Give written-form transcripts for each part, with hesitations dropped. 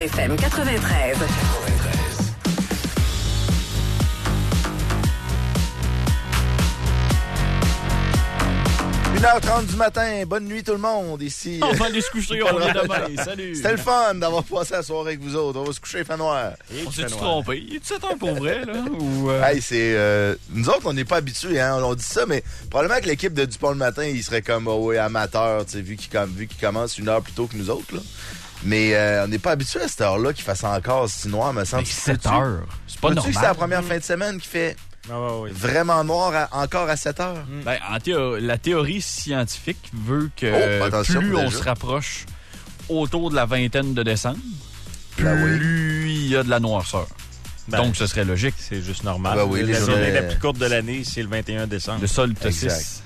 FM 93. 1h30 du matin, bonne nuit tout le monde, ici. On va aller se coucher, on revient demain, salut. C'était le fun d'avoir passé la soirée avec vous autres, on va se coucher fin noir. On s'est-tu trompé? Il est 7 heures pour vrai, là? Ou, Hey, nous autres, on n'est pas habitués, hein, on dit ça, mais probablement que l'équipe de Dupont le matin, il serait comme, amateur, tu sais, vu qu'il commence 1 heure plus tôt que nous autres, là. Mais on n'est pas habitué à cette heure-là qu'il fasse encore si noir, me semble. 7 heures, c'est pas normal. Tu sais que c'est la première fin de semaine qui fait vraiment noir encore à 7 heures? Ben, la théorie scientifique veut que plus on se rapproche autour de la vingtaine de décembre, plus il y a de la noirceur. Donc, ce serait logique. C'est juste normal. La journée la plus courte de l'année, c'est le 21 décembre. Le solstice.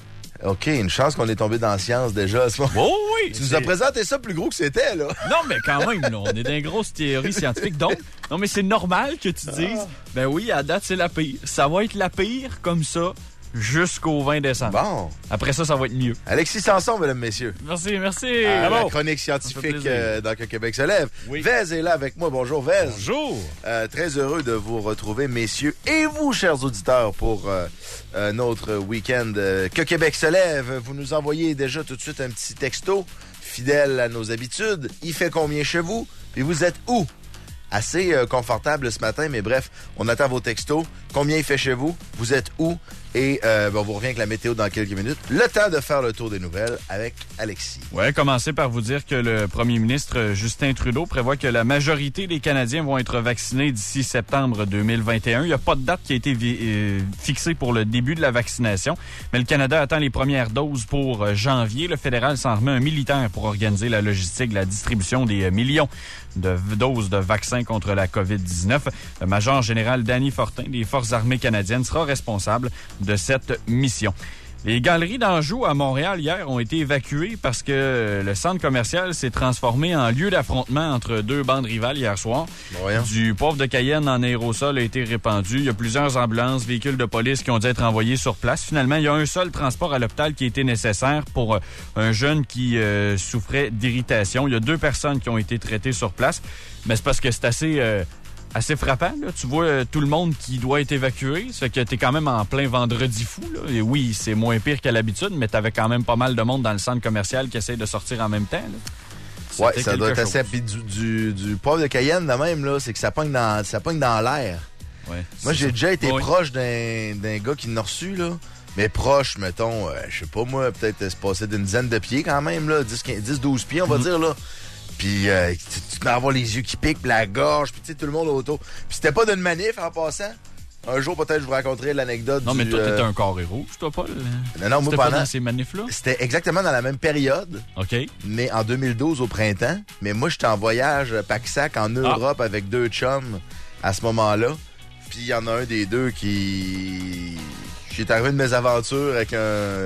OK, une chance qu'on est tombé dans la science déjà à ce moment. Oh oui! Tu nous as présenté ça plus gros que c'était, là. Non, mais quand même, là, on est dans une grosse théorie scientifique. Donc, non, mais c'est normal que tu dises, ben oui, à date, c'est la pire. Ça va être la pire comme ça jusqu'au 20 décembre. Bon. Après ça, ça va être mieux. Alexis Sanson, mesdames, messieurs. Merci. La chronique scientifique dans Que Québec se lève. Oui. Vez est là avec moi. Bonjour, Vez. Bonjour. Très heureux de vous retrouver, messieurs, et vous, chers auditeurs, pour notre week-end Que Québec se lève. Vous nous envoyez déjà tout de suite un petit texto, fidèle à nos habitudes. Il fait combien chez vous? Et vous êtes où? Assez confortable ce matin, mais bref, on attend vos textos. Combien il fait chez vous? Vous êtes où? Et on vous revient avec la météo dans quelques minutes. Le temps de faire le tour des nouvelles avec Alexis. Ouais, commencer par vous dire que le premier ministre Justin Trudeau prévoit que la majorité des Canadiens vont être vaccinés d'ici septembre 2021. Il n'y a pas de date qui a été fixée pour le début de la vaccination, mais le Canada attend les premières doses pour janvier. Le fédéral s'en remet un militaire pour organiser la logistique, la distribution des millions de doses de vaccins contre la COVID-19. Le major général Danny Fortin des Forces armées canadiennes sera responsable de cette mission. Les galeries d'Anjou à Montréal hier ont été évacuées parce que le centre commercial s'est transformé en lieu d'affrontement entre deux bandes rivales hier soir. Du poivre de Cayenne en aérosol a été répandu. Il y a plusieurs ambulances, véhicules de police qui ont dû être envoyés sur place. Finalement, il y a un seul transport à l'hôpital qui a été nécessaire pour un jeune qui souffrait d'irritation. Il y a 2 personnes qui ont été traitées sur place. Mais c'est parce que c'est assez frappant, là. Tu vois tout le monde qui doit être évacué. Ça fait que t'es quand même en plein vendredi fou, là. Et oui, c'est moins pire qu'à l'habitude, mais t'avais quand même pas mal de monde dans le centre commercial qui essaie de sortir en même temps, là. Ouais, ça doit être assez. Puis du poivre de Cayenne, de même, là, c'est que ça pogne dans l'air. Ouais. Moi, j'ai déjà été proche d'un gars qui l'a reçu, là. Mais proche, mettons, je sais pas moi, peut-être se passer d'une dizaine de pieds quand même, là. 10-12 pieds, on va dire, là. Puis tu peux avoir les yeux qui piquent, puis la gorge, puis tu sais, tout le monde autour. Puis c'était pas d'une manif en passant. Un jour, peut-être, je vous raconterai l'anecdote. Non, mais toi, t'étais un carré rouge, toi, Paul. Non, moi, pas dans ces manifs-là? C'était exactement dans la même période. OK. Mais en 2012, au printemps. Mais moi, j'étais en voyage pack-sac en Europe avec 2 chums à ce moment-là. Puis il y en a un des deux qui... J'ai arrivé de mes aventures avec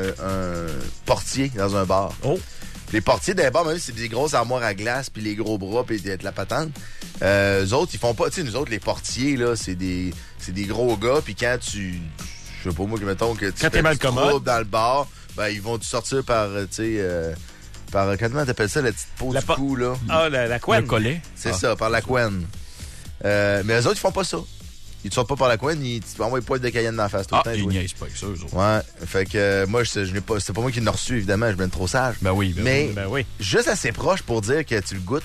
un portier dans un bar. Oh! Les portiers d'un bar, même si c'est des grosses armoires à glace, puis les gros bras, puis de la patente, eux autres, ils font pas... Tu sais, nous autres, les portiers, là, c'est des gros gars, puis quand tu... Je sais pas, moi, mettons que tu fais du trouble dans le bar, ben, ils vont te sortir par, tu sais... comment t'appelles ça, la petite peau du cou, là? Ah, la couenne. Le collet. C'est ça, par la couenne. Mais eux autres, ils font pas ça. Ils te sortent pas par la couenne, ils te envoient poivre de Cayenne dans la face tout le temps. Ils niaisent pas avec ça, eux autres. Ouais, fait que moi, je n'ai pas, c'est pas moi qui l'ai reçu, évidemment, je viens trop sage. Ben oui, mais juste assez proche pour dire que tu le goûtes.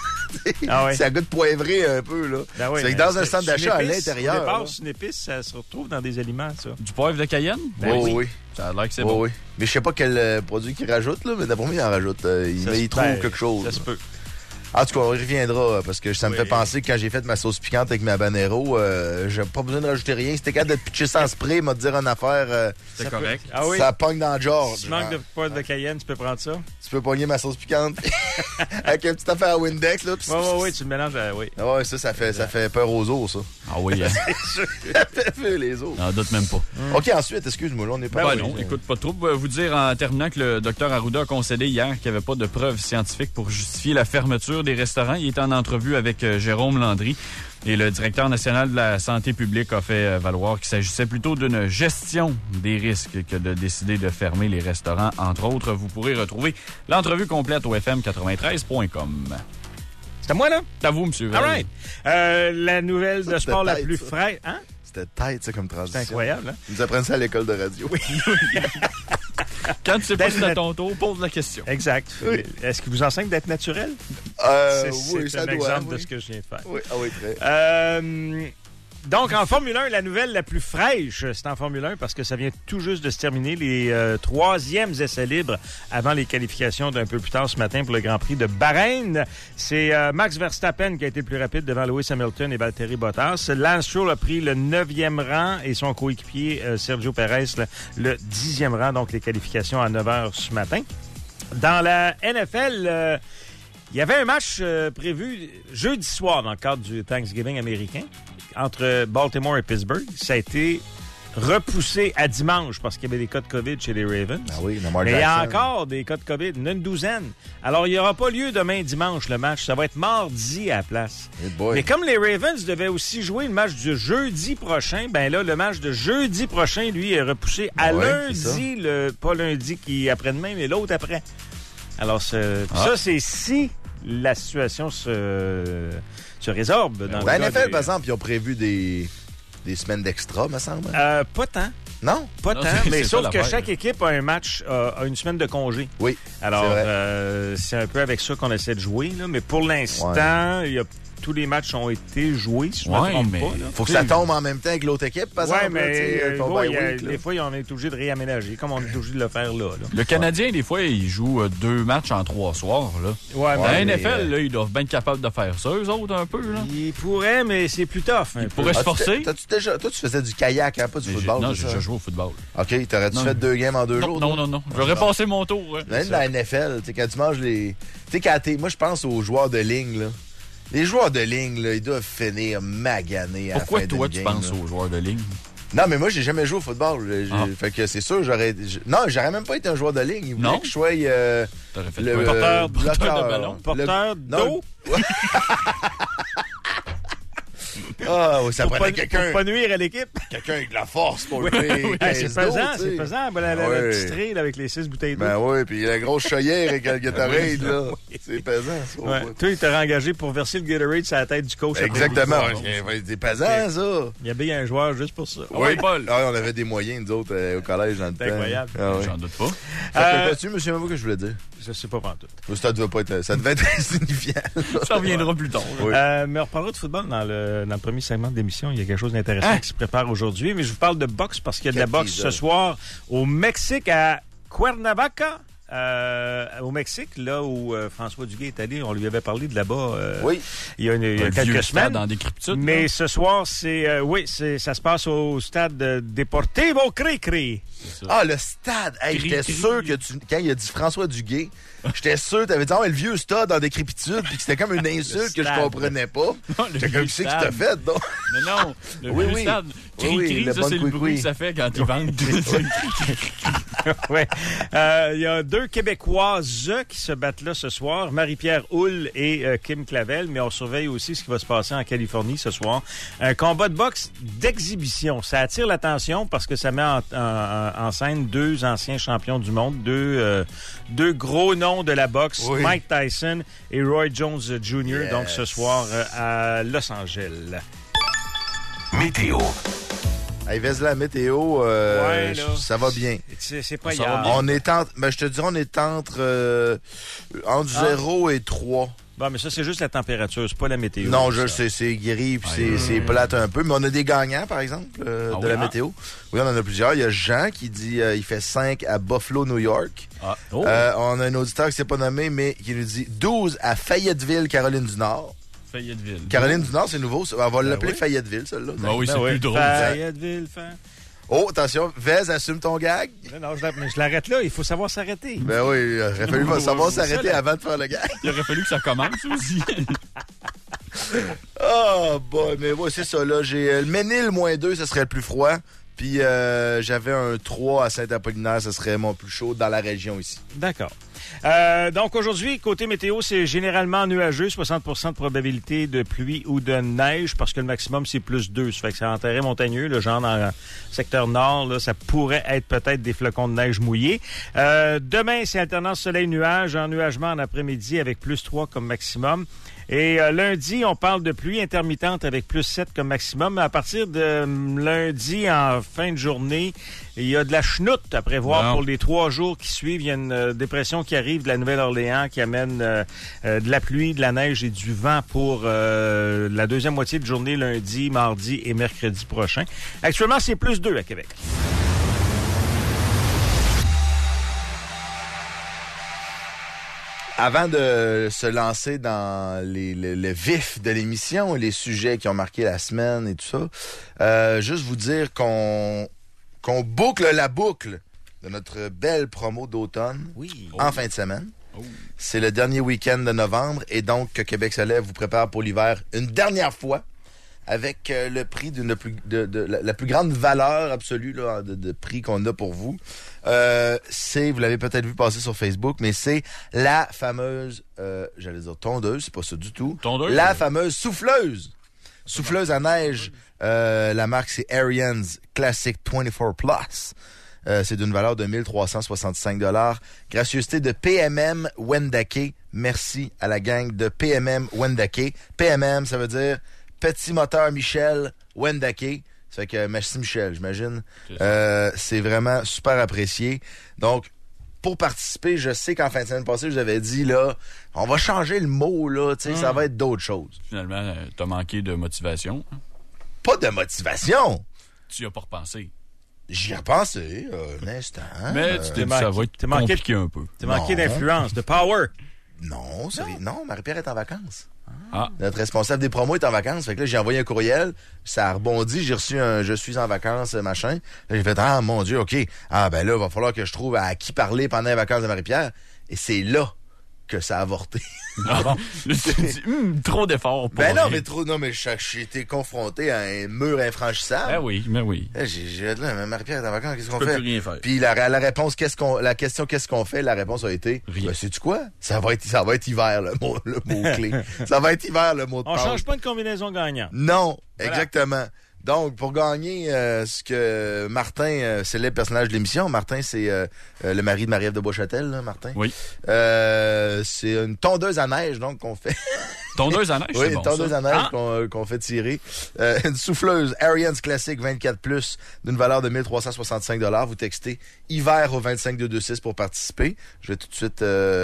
Ah Ça goûte poivré un peu, là. Ben oui, c'est que dans un centre d'achat à l'intérieur. Au départ, c'est une épice, ça se retrouve dans des aliments, ça. Du poivre de Cayenne? Ben oui. Ça a l'air que c'est bon. Oui. Mais je sais pas quel produit qu'ils rajoutent, là, mais d'après moi, ils en rajoutent. Ils trouvent quelque chose. Ça se peut. En tout cas, on y reviendra, parce que ça me fait penser que quand j'ai fait ma sauce piquante avec ma habanero, j'ai pas besoin de rajouter rien. C'était capable de te pitcher sans spray, m'a te dire une affaire. C'est correct. Ah oui? Ça pogne dans le genre. Si tu manques de poivre de Cayenne, tu peux prendre ça. Tu peux pogner ma sauce piquante avec une petite affaire à Windex, là. Oui, tu le mélanges Ah ouais, ça fait peur aux os, ça. Ah oui, ça fait peur les os. Non, doute même pas. OK, ensuite, excuse-moi, là, on n'est pas... non, écoute, pas trop. Vous dire en terminant que le docteur Arruda a concédé hier qu'il n'y avait pas de preuves scientifiques pour justifier la fermeture des restaurants. Il était en entrevue avec Jérôme Landry. Et le directeur national de la santé publique a fait valoir qu'il s'agissait plutôt d'une gestion des risques que de décider de fermer les restaurants, entre autres. Vous pourrez retrouver l'entrevue complète au fm93.com. C'est à moi, là? C'est à vous, monsieur. All right. La nouvelle de sport la plus fraîche. Hein? C'était tête, ça, comme transition. C'est incroyable, hein? Ils nous apprennent ça à l'école de radio. Oui. Quand tu sais pas si c'est à ton tour, pose la question. Exact. Oui. Est-ce qu'il vous enseigne d'être naturel? Oui, ça un doit. exemple de Oui. ce que je viens de faire. Oui, ah oui, très. Donc, en Formule 1, la nouvelle la plus fraîche, c'est en Formule 1 parce que ça vient tout juste de se terminer les troisièmes essais libres avant les qualifications d'un peu plus tard ce matin pour le Grand Prix de Bahreïn. C'est Max Verstappen qui a été le plus rapide devant Lewis Hamilton et Valtteri Bottas. Lance Stroll a pris le 9e rang et son coéquipier Sergio Perez le 10e rang, donc les qualifications à 9h ce matin. Dans la NFL... il y avait un match prévu jeudi soir dans le cadre du Thanksgiving américain entre Baltimore et Pittsburgh. Ça a été repoussé à dimanche parce qu'il y avait des cas de COVID chez les Ravens. Ah oui, Lamar Mais il y a Jackson. encore des cas de COVID, une douzaine. Alors, il n'y aura pas lieu demain dimanche, le match. Ça va être mardi à la place. Hey boy. Mais comme les Ravens devaient aussi jouer le match du jeudi prochain, ben là, le match de jeudi prochain, lui, est repoussé à Ouais, c'est lundi. Pas lundi qui est après-demain, mais l'autre après. Alors, ça, c'est si la situation se résorbe. Dans Ben, le cas NFL, des- par exemple, ils ont prévu des semaines d'extra, me semble. pas tant. Non? Pas Non, tant, c'est mais ça sauf que l'affaire. chaque équipe a un match, a une semaine de congé. Oui. Alors, c'est vrai. c'est un peu avec ça qu'on essaie de jouer. Là. Mais pour l'instant, tous les matchs ont été joués, si je ne Ouais, me trompe mais- pas. Là. Faut que ça tombe en même temps que l'autre équipe, par Oui, exemple. là, tu sais, mais ton bon, bye week, là. des fois, on est obligé de réaménager, comme on est obligé de le faire là. Le Canadien, des fois, il joue 2 matchs en 3 soirs. Là. Ouais, Dans Ouais, la mais, NFL, là, ils doivent bien être capables de faire ça, eux autres, un peu. Là. ils pourraient, mais c'est plus tough. un peu. pourraient se forcer. T'as-tu déjà... Toi, tu faisais du kayak, hein, pas du Mais football. non, c'est j'ai ça? déjà joué au football. OK, t'aurais-tu Non. fait 2 games en 2 jours? Non, toi? non. J'aurais passé mon tour. hein. Même dans la NFL, tu sais, quand tu manges les... Tu sais, quand moi, je pense aux joueurs de ligne, là. Les joueurs de ligne, là, ils doivent finir maganés à la Pourquoi fin toi, d'une tu game, penses là. aux joueurs de ligne? Non, mais moi, j'ai jamais joué au football. Fait que c'est sûr, Non, j'aurais même pas été un joueur de ligne. Ils voulaient Non? que je sois... T'aurais fait le quoi? porteur bloqueur. de ballon. Porteur d'eau? Ah, oui, ça Pour prenait pas, quelqu'un pour pas nuire à l'équipe. avec de la force pour Oui, lever oui. 15 C'est d'eau, pesant, tu sais. c'est pesant. La Ouais. petite trail avec les 6 bouteilles d'eau. Ben oui, puis la grosse chaudière avec le Gatorade, là. C'est pesant, ça. Ouais. Toi, il t'a engagé pour verser le Gatorade sur la tête du coach. après Exactement. l'histoire. C'est pesant, ça. Il y a bien un joueur juste pour ça. Oui, Paul. Ah, on avait des moyens, nous autres, au collège, dans le temps. C'est incroyable. Ah, ouais. J'en doute pas. Ça te fait-tu, monsieur Mavou, que je voulais dire? Je sais pas pantoute. Ça devait être insignifiant. Ça reviendra plus tard. Oui. Mais on reparlera de football dans le premier segment de l'émission. Il y a quelque chose d'intéressant Hein? qui se prépare aujourd'hui. Mais je vous parle de boxe parce qu'il y a de la Quel boxe teaser. ce soir au Mexique, à Cuernavaca. Au Mexique, là où François Duguay est allé, on lui avait parlé de là-bas Oui. il y a, il y a Un vieux quelques stade semaines. en décrépitude. Mais là. ce soir, ça se passe au stade Deportivo Cri-Cri. Ah, le stade. Hey, j'étais Cri-cri. sûr que quand il a dit François Duguay, j'étais sûr que t'avais dit, le vieux stade en décrépitude, puis que c'était comme une insulte que je stade. comprenais pas. Non, le J'étais comme, vieux qui c'est que stade. t'as fait, donc? Mais non, le Oui, vieux oui. stade. Oui, oui, Cri-cri, le ça, bon c'est le couicoui. bruit que ça fait quand ils vendent. Ouais. Il y a 2 Québécoises qui se battent là ce soir, Marie-Pierre Houle et Kim Clavel, mais on surveille aussi ce qui va se passer en Californie ce soir. Un combat de boxe d'exhibition. Ça attire l'attention parce que ça met en scène 2 anciens champions du monde, deux gros noms de la boxe, Oui. Mike Tyson et Roy Jones Jr., Yes. donc ce soir à Los Angeles. Météo. Hey, Vesla, météo, Ouais, là. ça va bien. C'est pas Ça va hier. bien. On est je te dirais, on est entre 0 et 3. Bon, mais ça, c'est juste la température, c'est pas la météo. Non, je ça. sais, c'est gris, puis c'est plate un peu. Mais on a des gagnants, par exemple, de oui, la météo. Oui, on en a plusieurs. Il y a Jean qui dit il fait 5 à Buffalo, New York. Ah. Oh. On a un auditeur qui s'est pas nommé, mais qui nous dit 12 à Fayetteville, Caroline du Nord. Fayetteville. Caroline du Nord, c'est nouveau. Ça. On va l'appeler oui. Fayetteville, celle-là. Ah oui, Ben c'est oui. plus drôle. Fayetteville, Oh, attention, Vez, assume ton gag. Non, je l'arrête là. Il faut savoir s'arrêter. Ben oui, il aurait fallu savoir c'est s'arrêter ça, là. avant de faire le gag. Il aurait fallu que ça commence aussi. Ah, bon, mais ouais, c'est ça, là. J'ai le Ménil, -2, ce serait le plus froid. Puis j'avais un 3 à Saint-Apollinaire, ce serait mon plus chaud dans la région ici. D'accord. Donc aujourd'hui, côté météo, c'est généralement nuageux, 60% de probabilité de pluie ou de neige, parce que le maximum, c'est +2. Ça fait que c'est en terrain montagneux, le genre dans le secteur nord, là, ça pourrait être peut-être des flocons de neige mouillés. Demain, c'est alternance soleil-nuage, ennuagement en après-midi avec +3 comme maximum. Et lundi, on parle de pluie intermittente avec plus 7 comme maximum. À partir de lundi, en fin de journée, il y a de la chenoute à prévoir pour les 3 jours qui suivent. Il y a une dépression qui arrive de la Nouvelle-Orléans qui amène de la pluie, de la neige et du vent pour la deuxième moitié de journée lundi, mardi et mercredi prochain. Actuellement, c'est plus 2 à Québec. Avant de se lancer dans le vif de l'émission et les sujets qui ont marqué la semaine et tout ça, juste vous dire qu'on boucle la boucle de notre belle promo d'automne en fin de semaine. C'est le dernier week-end de novembre et donc Québec se lève vous prépare pour l'hiver une dernière fois avec le prix de la plus grande valeur absolue là, de prix qu'on a pour vous. Vous l'avez peut-être vu passer sur Facebook, mais c'est la fameuse, j'allais dire tondeuse, c'est pas ça du tout. Tondeuse? La fameuse souffleuse. Souffleuse à neige. La marque, c'est Ariens Classic 24 Plus. C'est d'une valeur de 1365 $. Gracieuseté de PMM Wendake. Merci à la gang de PMM Wendake. PMM, ça veut dire Petit Moteur Michel Wendake. Ça fait que merci Michel, j'imagine. C'est vraiment super apprécié. Donc, pour participer, je sais qu'en fin de semaine passée, je vous avais dit, là, on va changer le mot, là, tu sais, ça va être d'autres choses. Finalement, t'as manqué de motivation. Pas de motivation! Tu y as pas repensé. J'y ai repensé, un instant. Mais tu t'es dit, ça va être compliqué un peu. T'as manqué d'influence, de power. Non, non, Marie-Pierre est en vacances. Ah. Notre responsable des promos est en vacances. Fait que là, j'ai envoyé un courriel. Ça a rebondi. J'ai reçu un « je suis en vacances » machin. Là, j'ai fait « ah, mon Dieu, OK. Ah, ben là, il va falloir que je trouve à qui parler pendant les vacances de Marie-Pierre. » Et c'est là que ça a avorté. Ah bon? Là, tu te dis, trop d'efforts pour Ben non, rien. mais j'ai été confronté à un mur infranchissable. Ben oui, ben oui. Là, j'ai dit, là, Marie-Pierre est en vacances, qu'est-ce qu'on Je fait? peux plus rien faire. Puis la réponse, la question, qu'est-ce qu'on fait? La réponse a été, rien. Ben, sais-tu quoi? Ça va être hiver, le mot-clé. Ça va être hiver, le mot de passe. On change pas de combinaison gagnante. Non, voilà. Exactement. Donc, pour gagner ce que Martin, célèbre personnage de l'émission, Martin, c'est le mari de Marie-Ève de Beauchâtel, là, Martin. Oui. C'est une tondeuse à neige, donc, qu'on fait. Tondeuse à neige, oui, c'est bon, une tondeuse ça. à neige qu'on fait tirer. Une souffleuse Ariens Classic 24+, d'une valeur de 1365 $. Vous textez hiver au 25226 pour participer. Je vais tout de suite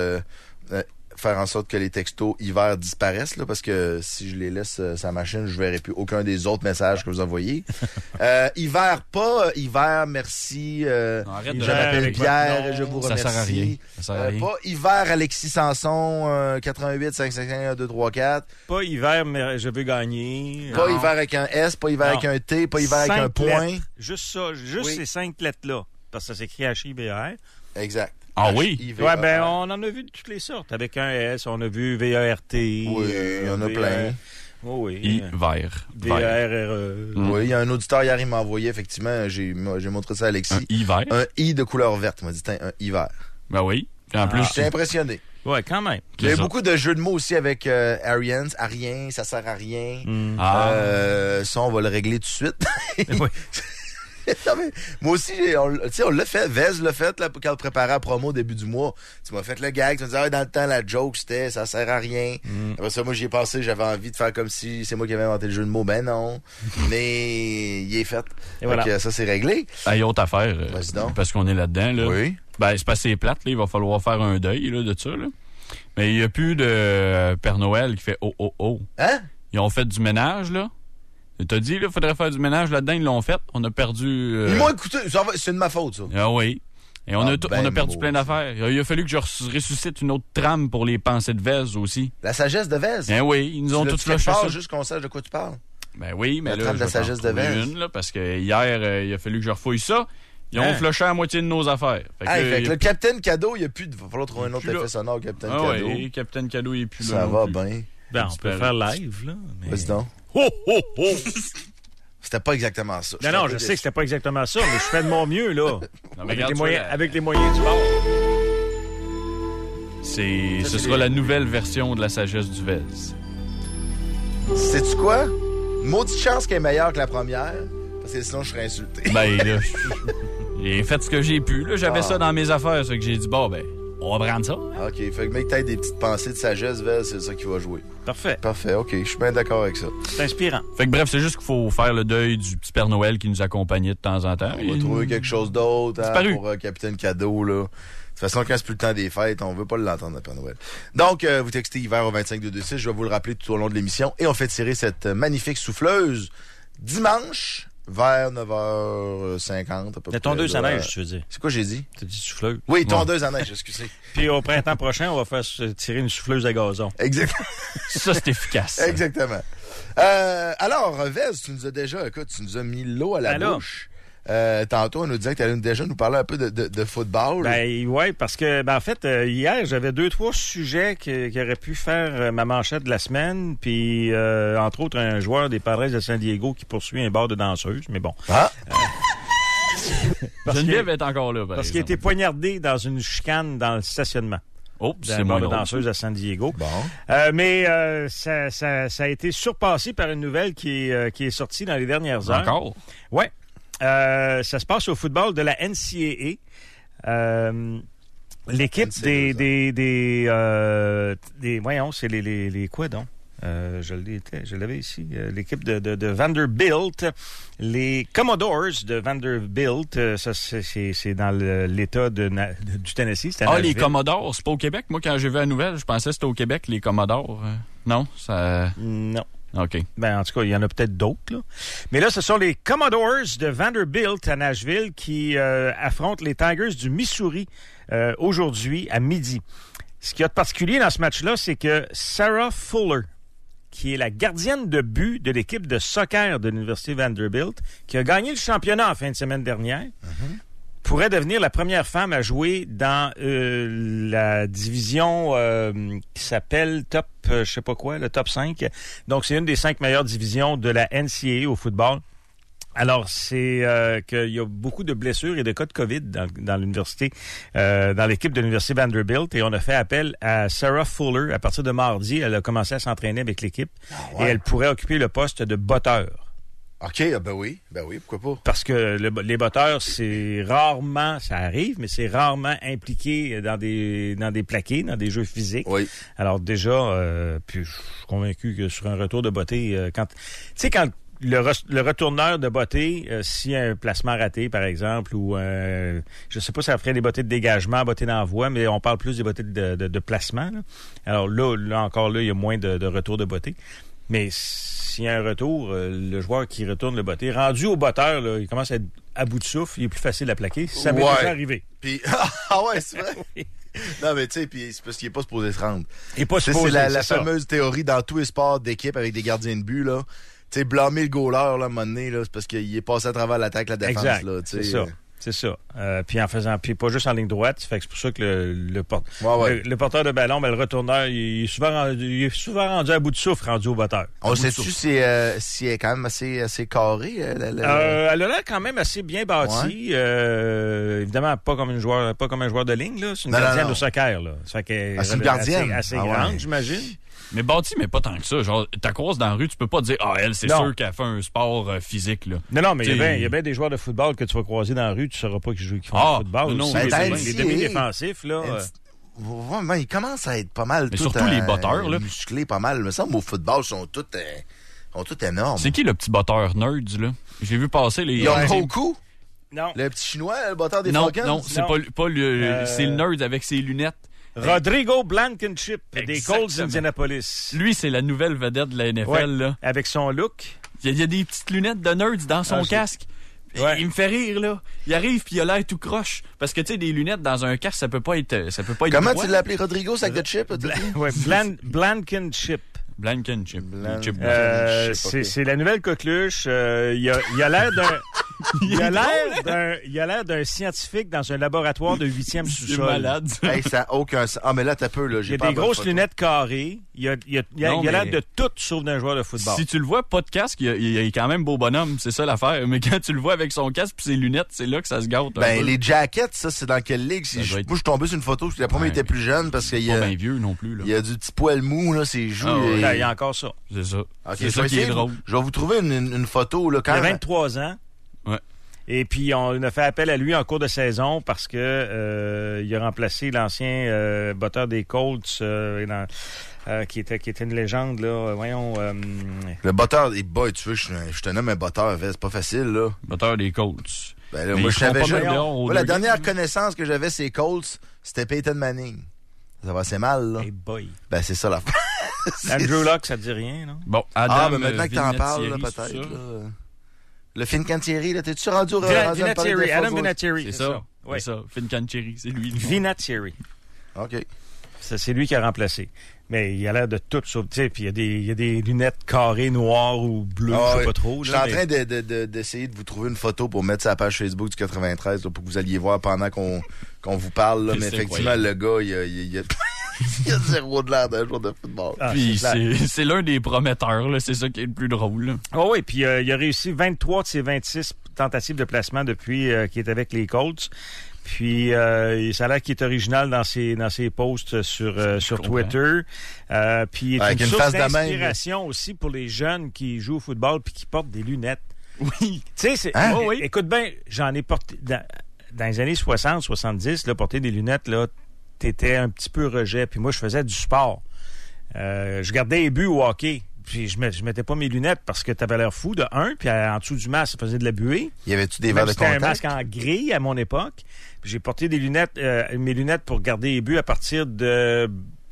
faire en sorte que les textos hiver disparaissent, là, parce que si je les laisse sur la machine, je verrai plus aucun des autres messages que vous envoyez. Hiver, pas hiver, merci. Arrête de je m'appelle avec Pierre votre et je vous Ça remercie. sert à rien. Ça sert à rien. Pas hiver, Alexis Sanson, 88 551 234. Pas hiver, mais je veux gagner. Pas Non. hiver avec un S, pas hiver Non. avec un T, pas hiver avec 5 un point. lettres. Juste ça, juste Oui. ces 5 lettres-là. Parce que ça s'écrit H-I-V-R. Exact. Ah oui? H-I-V-E-R. Ouais, ben, on en a vu de toutes les sortes. Avec un S, on a vu V-A-R-T. Oui, il y en a plein. Oh oui. Hiver. V-A-R-R-E. Oui, il y a un auditeur hier, il m'a envoyé, effectivement, j'ai montré ça à Un Alexis. hiver. Un I de couleur verte. Il m'a dit, tiens, un hiver. Ben oui. Puis en plus, J'étais impressionné. Ouais, quand même. Il y a eu ça. beaucoup de jeux de mots aussi avec Arians. À rien, ça sert à rien. Ah. Ça, on va le régler tout de suite. Oui. Non, mais moi aussi, on l'a fait. Vez l'a fait là, quand on préparait la promo au début du mois. Tu m'as fait le gag. Tu me disais, dans le temps, la joke, c'était ça sert à rien. Après ça, moi, j'y ai pensé. J'avais envie de faire comme si c'est moi qui avais inventé le jeu de mots. Ben non. Mais il est fait. Et voilà. Donc, ça, c'est réglé. Hey, autre affaire, Vas-y donc. parce qu'on est là-dedans, là. Oui. Ben, c'est pas assez plate, là. Il va falloir faire un deuil, là, de ça, là. Mais il n'y a plus de Père Noël qui fait « oh, oh, oh ». Hein? Ils ont fait du ménage, là. T'as dit, là, faudrait faire du ménage là-dedans. Ils l'ont fait. On a perdu... Ils m'ont écouté. C'est de ma faute, ça. Ah oui. Et on Ah, a ben perdu beau, plein d'affaires. Il a fallu que je ressuscite une autre trame pour les pensées de Vez aussi. La sagesse de Vez. Ben oui, ils nous ont tous flushé ça. Juste qu'on sache de quoi tu parles. Ben oui, mais La là, trame de je la vais t'en sagesse de trouver Vez. une, là, parce que hier, il a fallu que je refouille ça. Ils ont Hein? flushé la moitié de nos affaires. Fait que, Hey, là, fait il que y a le Capitaine Cadeau, il n'y a plus de. Il va falloir trouver un Il est autre plus effet là. sonore, Capitaine Ah Cadeau. oui, Capitaine Cadeau, il est plus là. Ça non va plus. bien. Ben, on peut faire live, là. Mais... Vas-y donc. Oh, oh, oh! C'était pas exactement ça. Non, non, je sais que c'était pas exactement ça, mais je fais de mon mieux, là. Non, mais Avec, regarde les ça, moyens, là. avec les moyens du bord. Ce sera la nouvelle version de la sagesse du Vez. Sais-tu quoi? Une maudite chance qu'elle est meilleure que la première, parce que sinon je serais insulté. Ben là, j'ai fait ce que j'ai pu. Là, j'avais ça dans mes affaires, c'est que j'ai dit bon ben, On va prendre ça. Hein? OK, fait que mec, t'as des petites pensées de sagesse, Vel, c'est ça qui va jouer. Parfait. Parfait, OK, je suis bien d'accord avec ça. C'est inspirant. Fait que bref, c'est juste qu'il faut faire le deuil du petit Père Noël qui nous accompagnait de temps en temps. On va trouver quelque chose d'autre pour Capitaine Cadeau, là. De toute façon, quand c'est plus le temps des fêtes, on veut pas l'entendre, le Père Noël. Donc, vous textez hiver au 25226, je vais vous le rappeler tout au long de l'émission. Et on fait tirer cette magnifique souffleuse dimanche vers 9h50 à peu près. La tondeuse à neige, tu veux dire. C'est quoi j'ai dit? T'as dit souffleuse. Oui, tondeuse à neige, excusez. Puis au printemps prochain, on va faire tirer une souffleuse à gazon. Exactement. Ça, c'est efficace. Exactement. Alors, Vez, tu nous as mis l'eau à la bouche. Tantôt, on nous disait que tu allais déjà nous parler un peu de football. Ben oui, parce que en fait, hier, j'avais 2-3 sujets qui auraient pu faire ma manchette de la semaine. Puis, entre autres, un joueur des Padres de San Diego qui poursuit un bar de danseuse. Mais bon. Ah! Geneviève est encore là. Parce qu'il a été poignardé dans une chicane dans le stationnement. Oh, c'est bar de mon danseuse à San Diego. Bon. Mais ça a été surpassé par une nouvelle qui est sortie dans les dernières heures. Encore? Ouais. Ça se passe au football de la NCAA. L'équipe des voyons, c'est les quoi donc? Je l'avais ici. L'équipe de Vanderbilt, les Commodores de Vanderbilt, ça c'est dans l'État du Tennessee. Les Commodores, c'est pas au Québec? Moi, quand j'ai vu la nouvelle, je pensais que c'était au Québec, les Commodores. Non, ça... Non. OK. Ben, en tout cas, il y en a peut-être d'autres, là. Mais là, ce sont les Commodores de Vanderbilt à Nashville qui affrontent les Tigers du Missouri aujourd'hui à midi. Ce qu'il y a de particulier dans ce match-là, c'est que Sarah Fuller, qui est la gardienne de but de l'équipe de soccer de l'Université Vanderbilt, qui a gagné le championnat en fin de semaine dernière, pourrait devenir la première femme à jouer dans la division qui s'appelle Top, je sais pas quoi, le Top 5. Donc, c'est une des 5 meilleures divisions de la NCAA au football. Alors, c'est qu'il y a beaucoup de blessures et de cas de COVID dans l'université, dans l'équipe de l'Université Vanderbilt. Et on a fait appel à Sarah Fuller. À partir de mardi, elle a commencé à s'entraîner avec l'équipe. Et elle pourrait occuper le poste de botteur. OK, ben oui, pourquoi pas? Parce que les botteurs, c'est rarement, ça arrive, mais c'est rarement impliqué dans des plaqués, dans des jeux physiques. Oui. Alors déjà, puis je suis convaincu que sur un retour de bottée, quand le retourneur de bottée, s'il y a un placement raté, par exemple, ou je sais pas si ça ferait des bottées de dégagement, bottées d'envoi, mais on parle plus des bottées de placement. Là. Alors là encore, il y a moins de retour de bottée. Mais s'il y a un retour, le joueur qui retourne le botté, rendu au botteur, là, il commence à être à bout de souffle, il est plus facile à plaquer. Ça m'est déjà arrivé. Puis, c'est vrai? Oui. Non, mais tu sais, puis c'est parce qu'il n'est pas supposé se rendre. Il n'est pas supposé, c'est la fameuse théorie dans tous les sports d'équipe avec des gardiens de but, là. Tu sais, blâmer le goaler, là, à un moment donné, là, c'est parce qu'il est passé à travers l'attaque, la défense, exact. Là. C'est ça. C'est ça. Puis en faisant, puis pas juste en ligne droite, fait que c'est pour ça que le porteur de ballon, le retourneur, il est souvent rendu à bout de souffle, rendu au botteur. On sait-tu si elle est quand même assez carrée? Elle a l'air quand même assez bien bâtie. Ouais. Évidemment, pas comme un joueur de ligne, là. C'est une gardienne de soccer, là. Ça fait qu'elle c'est une gardienne assez grande, j'imagine. Mais bâti, mais pas tant que ça. Genre, ta croise dans la rue, tu peux pas dire, elle, c'est sûr qu'elle fait un sport physique, là. Non, mais il y a bien des joueurs de football que tu vas croiser dans la rue, tu sauras pas qu'ils font du football. Non, les demi-défensifs, là. Ils commencent à être pas mal. Mais surtout les botteurs, là. Musclés pas mal. Il me semble au football, sont tous énormes. C'est qui le petit botteur nerd, là? J'ai vu passer les. Roku? Non. Le petit chinois, le botteur des Falcons? Non, c'est pas le. C'est le nerd avec ses lunettes. Rodrigo Blankenship des Colts d'Indianapolis. Lui, c'est la nouvelle vedette de la NFL. Là. Avec son look. Il y a des petites lunettes de nerds dans son casque. Ouais. Il me fait rire, là. Il arrive puis il a l'air tout croche. Parce que, tu sais, des lunettes dans un casque, ça peut pas être Comment tu l'as appelé, Rodrigo, sac de chip? Blankenship. Blankenship. C'est la nouvelle coqueluche. Il a l'air d'un... Il a l'air d'un scientifique dans un laboratoire de 8e sous-sol. C'est malade. Hey, ça n'a aucun sens. Ah, mais là, t'as peu, là. Il y a des grosses lunettes carrées. Il a l'air de tout sauf d'un joueur de football. Si tu le vois, pas de casque, il est quand même beau bonhomme. C'est ça l'affaire. Mais quand tu le vois avec son casque puis ses lunettes, c'est là que ça se gâte. Les jackets, ça, c'est dans quelle ligue? Moi, je suis tombé sur une photo parce que la première était plus jeune parce qu'il y a. Pas bien vieux non plus, là. Il y a du petit poil mou, là, ses joues. Il y a encore ça. C'est ça. Okay, c'est ça qui est drôle. Je vais vous trouver une photo, là, quand il a 23 ans. Ouais. Et puis, on a fait appel à lui en cours de saison parce que il a remplacé l'ancien botteur des Colts qui était une légende, là. Voyons. Le botteur des boys, tu veux, je te nomme un botteur, c'est pas facile, là. Botteur des Colts. Ben là, Mais moi, ils je savais font pas jamais. mal dehors aux Moi, la deux dernière games. connaissance que j'avais, c'est Colts, c'était Peyton Manning. Ça va assez mal, là. Hey boy. Ben, c'est ça, la Andrew Luck, ça te dit rien, non? Bon, Adam, ben maintenant que t'en parles, là, Vinatieri, peut-être, c'est ça? là. Le Fincantieri, là, t'es-tu rendu au rendu à me parler Vinatieri, de Adam Fort Vinatieri. C'est ça. Oui. C'est ça. Fincantieri, c'est lui. Vinatieri. OK. C'est lui qui a remplacé. Mais il a l'air de tout sauver. Tu sais, puis il y a des lunettes carrées noires ou bleues, je sais pas trop. Je suis en train d'essayer de vous trouver une photo pour mettre sur la page Facebook du 93 là, pour que vous alliez voir pendant qu'on vous parle. Là, mais C'est effectivement, incroyable. le gars, il a zéro de l'air d'un joueur de football. Ah, Puis c'est clair. c'est l'un des prometteurs, là. C'est ça qui est le plus drôle, là. Oh oui, puis il a réussi 23 de ses 26 tentatives de placement depuis qu'il est avec les Colts. Puis ça a l'air qu'il est original dans ses posts sur Twitter. Puis il est Avec une une source face de même, d'inspiration aussi pour les jeunes qui jouent au football puis qui portent des lunettes. Oui. Tu sais, Hein? oui. écoute bien, j'en ai porté dans les années 60, 70, là, porter des lunettes, là, t'étais un petit peu rejet. Puis moi, je faisais du sport. Je gardais les buts au hockey. Puis je mettais pas mes lunettes parce que t'avais l'air fou, de un. Puis en dessous du masque, ça faisait de la buée. Y avait-tu des Même verres de c'était un contact? masque en gris à mon époque. Puis j'ai porté des lunettes, mes lunettes pour garder les buts à partir de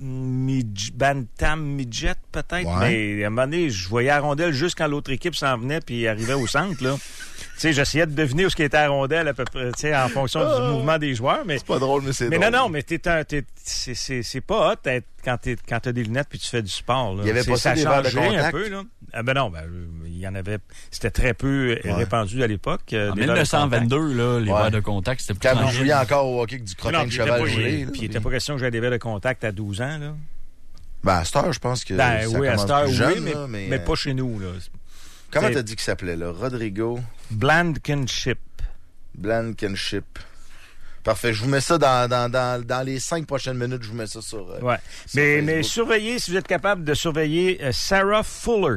Bantam Midget, peut-être. Ouais. Mais à un moment donné, je voyais la rondelle juste quand l'autre équipe s'en venait puis arrivait au centre, là. Tu sais, j'essayais de deviner où ce qui était la rondelle à peu près, tu sais, en fonction du mouvement des joueurs. Mais C'est pas drôle, mais c'est mais drôle. non, mais c'est pas hot quand t'as des lunettes puis tu fais du sport. Là. Il y avait pas ça, a des verres de changé contact? un peu, là. Ah ben non, il y en avait. C'était très peu répandu à l'époque. En des verres de contact. 1922, là, les Ouais. verres de contact, c'était plus Quand vous tranquille. jouiez encore au hockey avec du Non, crottin de puis il était cheval pas- gelé. là, Puis il n'était pas question que j'avais des verres de contact à 12 ans, là. Ben, à cette heure, je pense que Ben ça oui, à commence cette heure, plus oui, jeune, là, mais pas chez nous, là. Comment c'est- t'as dit qu'il s'appelait, là? Rodrigo Blankenship. Blankenship. Parfait. Je vous mets ça dans les 5 prochaines minutes. Je vous mets ça sur Ouais. sur Mais Facebook. surveillez, si vous êtes capable de surveiller Sarah Fuller,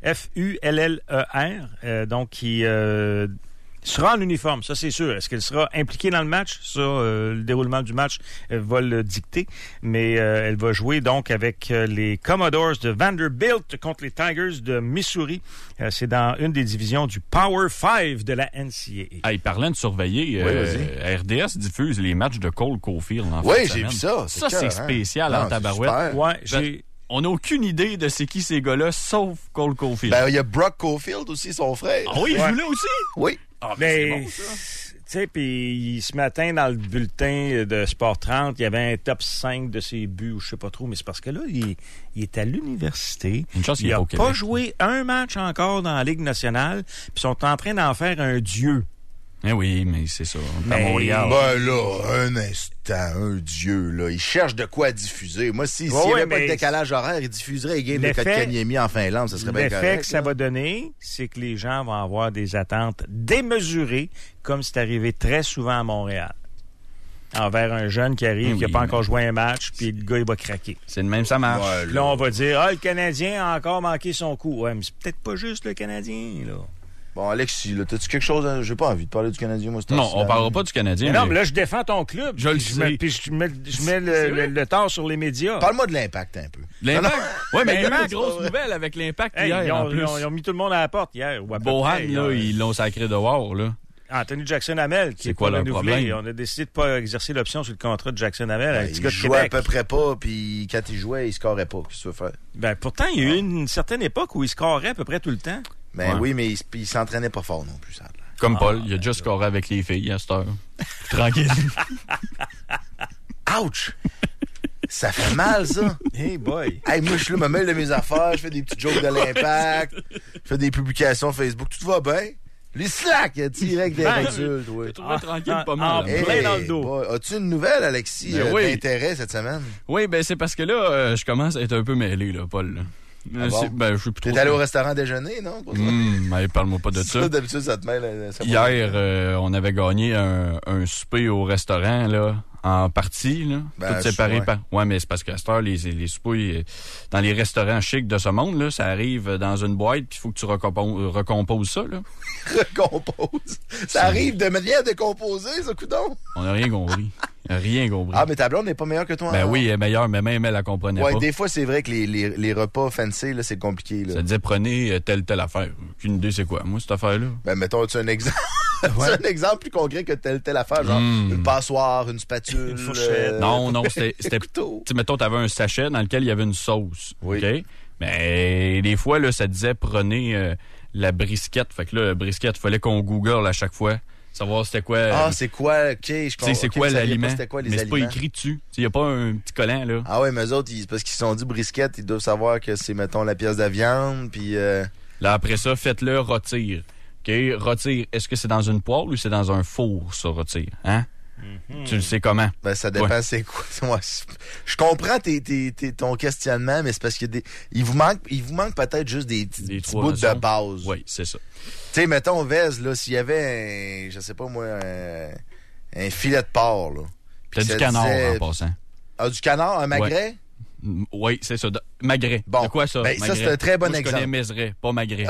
Fuller, donc qui sera en uniforme, ça c'est sûr. Est-ce qu'elle sera impliquée dans le match? Ça, le déroulement du match va le dicter. Mais elle va jouer donc avec les Commodores de Vanderbilt contre les Tigers de Missouri. C'est dans une des divisions du Power 5 de la NCAA. Hey, parlant de surveiller, Oui, RDS diffuse les matchs de Cole Caulfield en fin Oui, de j'ai semaine. vu ça. Ça, c'est écœurant. spécial Non, en c'est tabarouette. super. Ouais, j'ai... On n'a aucune idée de c'est qui ces gars-là, sauf Cole Caulfield. Ben, il y a Brock Caulfield aussi, son frère. Ah oui, il Ouais. joue là aussi? Oui. Ah, Mais, c'est bon, ça. tu sais, puis ce matin, dans le bulletin de Sport 30, il y avait un top 5 de ses buts, ou je sais pas trop, mais c'est parce que là, il est à l'université. Une chance qu'il Il est a pas au pas Québec. joué un match encore dans la Ligue nationale, puis ils sont en train d'en faire un dieu. Eh oui, mais c'est ça. On est à Mais- Montréal. Ben là, un instant, un dieu, là. Il cherche de quoi diffuser. Moi, s'il n'y Ouais, avait pas de mais- décalage horaire, il diffuserait les games de L'effet- Kotkaniemi en Finlande. Ça serait bien L'effet correct. que ça va donner, c'est que les gens vont avoir des attentes démesurées, comme c'est arrivé très souvent à Montréal. Envers un jeune qui arrive, Oui, qui n'a pas mais- encore joué un match, puis le gars, il va craquer. C'est de même, ça marche. Ouais, Puis là, on va dire, le Canadien a encore manqué son coup. Ouais, mais c'est peut-être pas juste le Canadien, là. Bon, Alexis, là, t'as-tu quelque chose? J'ai pas envie de parler du Canadien, moi, c'est Non, on parlera pas du Canadien. Mais non, mais- mais là, je défends ton club. Je le Puis sais. Puis je mets le tort sur les médias. Parle-moi de l'impact un peu. L'impact. Oui, mais il y a eu L'impact, des grosses ouais. nouvelles avec l'impact Hey, hier, ils, en ont, plus. ils ont mis tout le monde à la porte hier. Ou à peu Bohan, près, là, ils l'ont sacré dehors, là. Anthony Jackson-Hamel, qui C'est est quoi pas leur renouvelé. problème? On a décidé de pas exercer l'option sur le contrat de Jackson-Hamel, un Il petit gars de jouait à Québec. peu près pas, puis quand il jouait, il scorait pas. Qu'est-ce que tu veux faire? Ben, pourtant, il y a eu une certaine époque où il scorait à peu près tout le temps. Ben Ouais. oui, mais il s'entraînait pas fort non plus, ça. Comme Paul, il a déjà scoré avec les filles à cette heure. Tranquille. Ouch! Ça fait mal, ça. Hey boy! Hey, moi, je suis là, me mêle de mes affaires, je fais des petits jokes de l'impact, je fais des publications Facebook, tout va bien. Les slacks, direct des Bang. rotules, oui. Trouvé tranquille pas en- mal. en- plein dans le dos. boy, as-tu une nouvelle, Alexis, Ben oui. d'intérêt cette semaine? Oui, ben c'est parce que là, je commence à être un peu mêlé, là, Paul. Là. Ah bon? Ben, je suis plus trop... T'es allé au restaurant déjeuner, non? Mais parle-moi pas de ça. Ça, d'habitude, ça te mêle. Ça Hier, on avait gagné un souper au restaurant, là, en partie, là. Ben, Tout séparé ouais. par... Ouais, mais c'est parce qu'à cette heure, les soupes, dans les restaurants chics de ce monde, là, ça arrive dans une boîte, puis il faut que tu recomposes ça, là. Recompose. Ça arrive de manière décomposée, ça, coudon. On n'a rien compris. Rien compris. Ah, mais ta blonde n'est pas meilleure que toi. Ben hein? oui, elle est meilleure, mais même elle la comprenait Ouais, pas. des fois, c'est vrai que les repas fancy, là, c'est compliqué, là. Ça disait, prenez telle affaire. Aucune idée, c'est quoi, moi, cette affaire-là? Ben, mettons-tu un exemple. C'est un exemple plus concret que telle affaire, genre une passoire, une spatule, Une fourchette. Non, c'était... un couteau. Tu sais, mettons, t'avais un sachet dans lequel il y avait une sauce. Oui. OK? Mais des fois, là, ça disait, prenez la brisquette. Fait que là, la brisquette, il fallait qu'on google à chaque fois. Savoir c'était quoi. Ah, c'est quoi, OK, je tu sais, comprends. c'est OK, quoi vous saviez l'aliment. pas c'était quoi les mais c'est pas aliments. écrit dessus. Il n'y a pas un petit collant, là. Ah ouais, mais eux autres, parce qu'ils se sont dit brisquette, ils doivent savoir que c'est, mettons, la pièce de viande, puis... Là, après ça, faites-le rôtir. OK? Rôtir, est-ce que c'est dans une poêle ou c'est dans un four, ça, rôtir? Hein? Tu le sais comment? Ben, ça dépend Ouais. c'est quoi. Ouais, je comprends ton questionnement, mais c'est parce qu'il y a il vous manque peut-être juste des petits trois bouts de notions. base. Oui, c'est ça. Tu sais, mettons, Vez, là, s'il y avait je sais pas moi, un filet de porc, là. T'as Puis du ça canard disait- en passant. Ah, du canard, un magret? Oui, c'est ça. Magret. Bon. C'est quoi ça? Ben, ça, Magret? c'est un très bon Moi, exemple. Je connais Mézeray, pas Magret.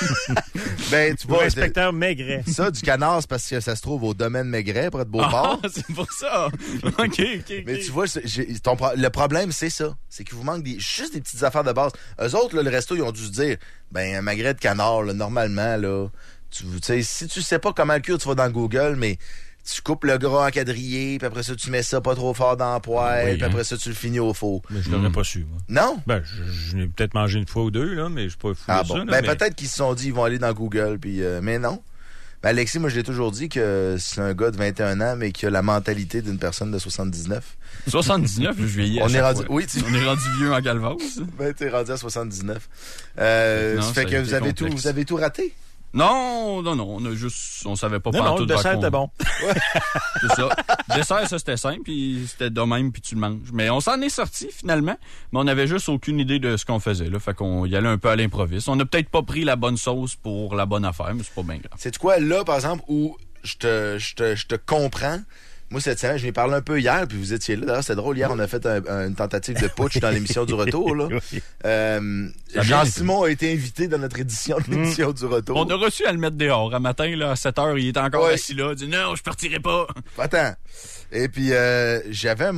Ben, tu Ou vois, inspecteur Maigret. ça, du canard, c'est parce que ça se trouve au domaine Maigret, près de Beauport. Ah, c'est pour ça. OK. Mais tu vois, le problème, c'est ça. C'est qu'il vous manque juste des petites affaires de base. Eux autres, là, le resto, ils ont dû se dire, ben, un magret de canard, là, normalement, là, tu sais, si tu sais pas comment le cuire, tu vas dans Google, mais tu coupes le gras en quadrillé, puis après ça, tu mets ça pas trop fort dans la poêle, Oui, puis après ça, tu le finis au four. Mais je l'aurais pas su, moi. Non? Ben, je l'ai peut-être mangé une fois ou deux, là, mais je suis pas fou Ah de bon. ça. Là, Ben, mais... peut-être qu'ils se sont dit, ils vont aller dans Google, puis mais non. Ben, Alexis, moi, je l'ai toujours dit que c'est un gars de 21 ans, mais qui a la mentalité d'une personne de 79. 79, je vieillis. On est rendu, oui, On est rendu vieux en calvose. ben, t'es rendu à 79. Non, ça fait ça a que été vous complexe. avez tout raté? Non, on savait pas Non, tout le dessert était bon. C'est ça. Le dessert, ça, c'était simple, puis c'était de même, puis tu le manges. Mais on s'en est sorti, finalement, mais on avait juste aucune idée de ce qu'on faisait, là. Fait qu'on y allait un peu à l'improviste. On n'a peut-être pas pris la bonne sauce pour la bonne affaire, mais c'est pas bien grave. C'est quoi, là, par exemple, où je te comprends? Moi, cette semaine, je lui ai parlé un peu hier, puis vous étiez là. D'ailleurs, c'était drôle. Hier, on a fait une tentative de putsch dans l'émission du retour, là. Oui. Jean-Simon a été invité dans notre édition de l'émission du retour. On a reçu à le mettre dehors. Un matin, là, à 7 h, il était encore Ouais. assis là. Il dit non, je partirai pas. Attends. Et puis, j'avais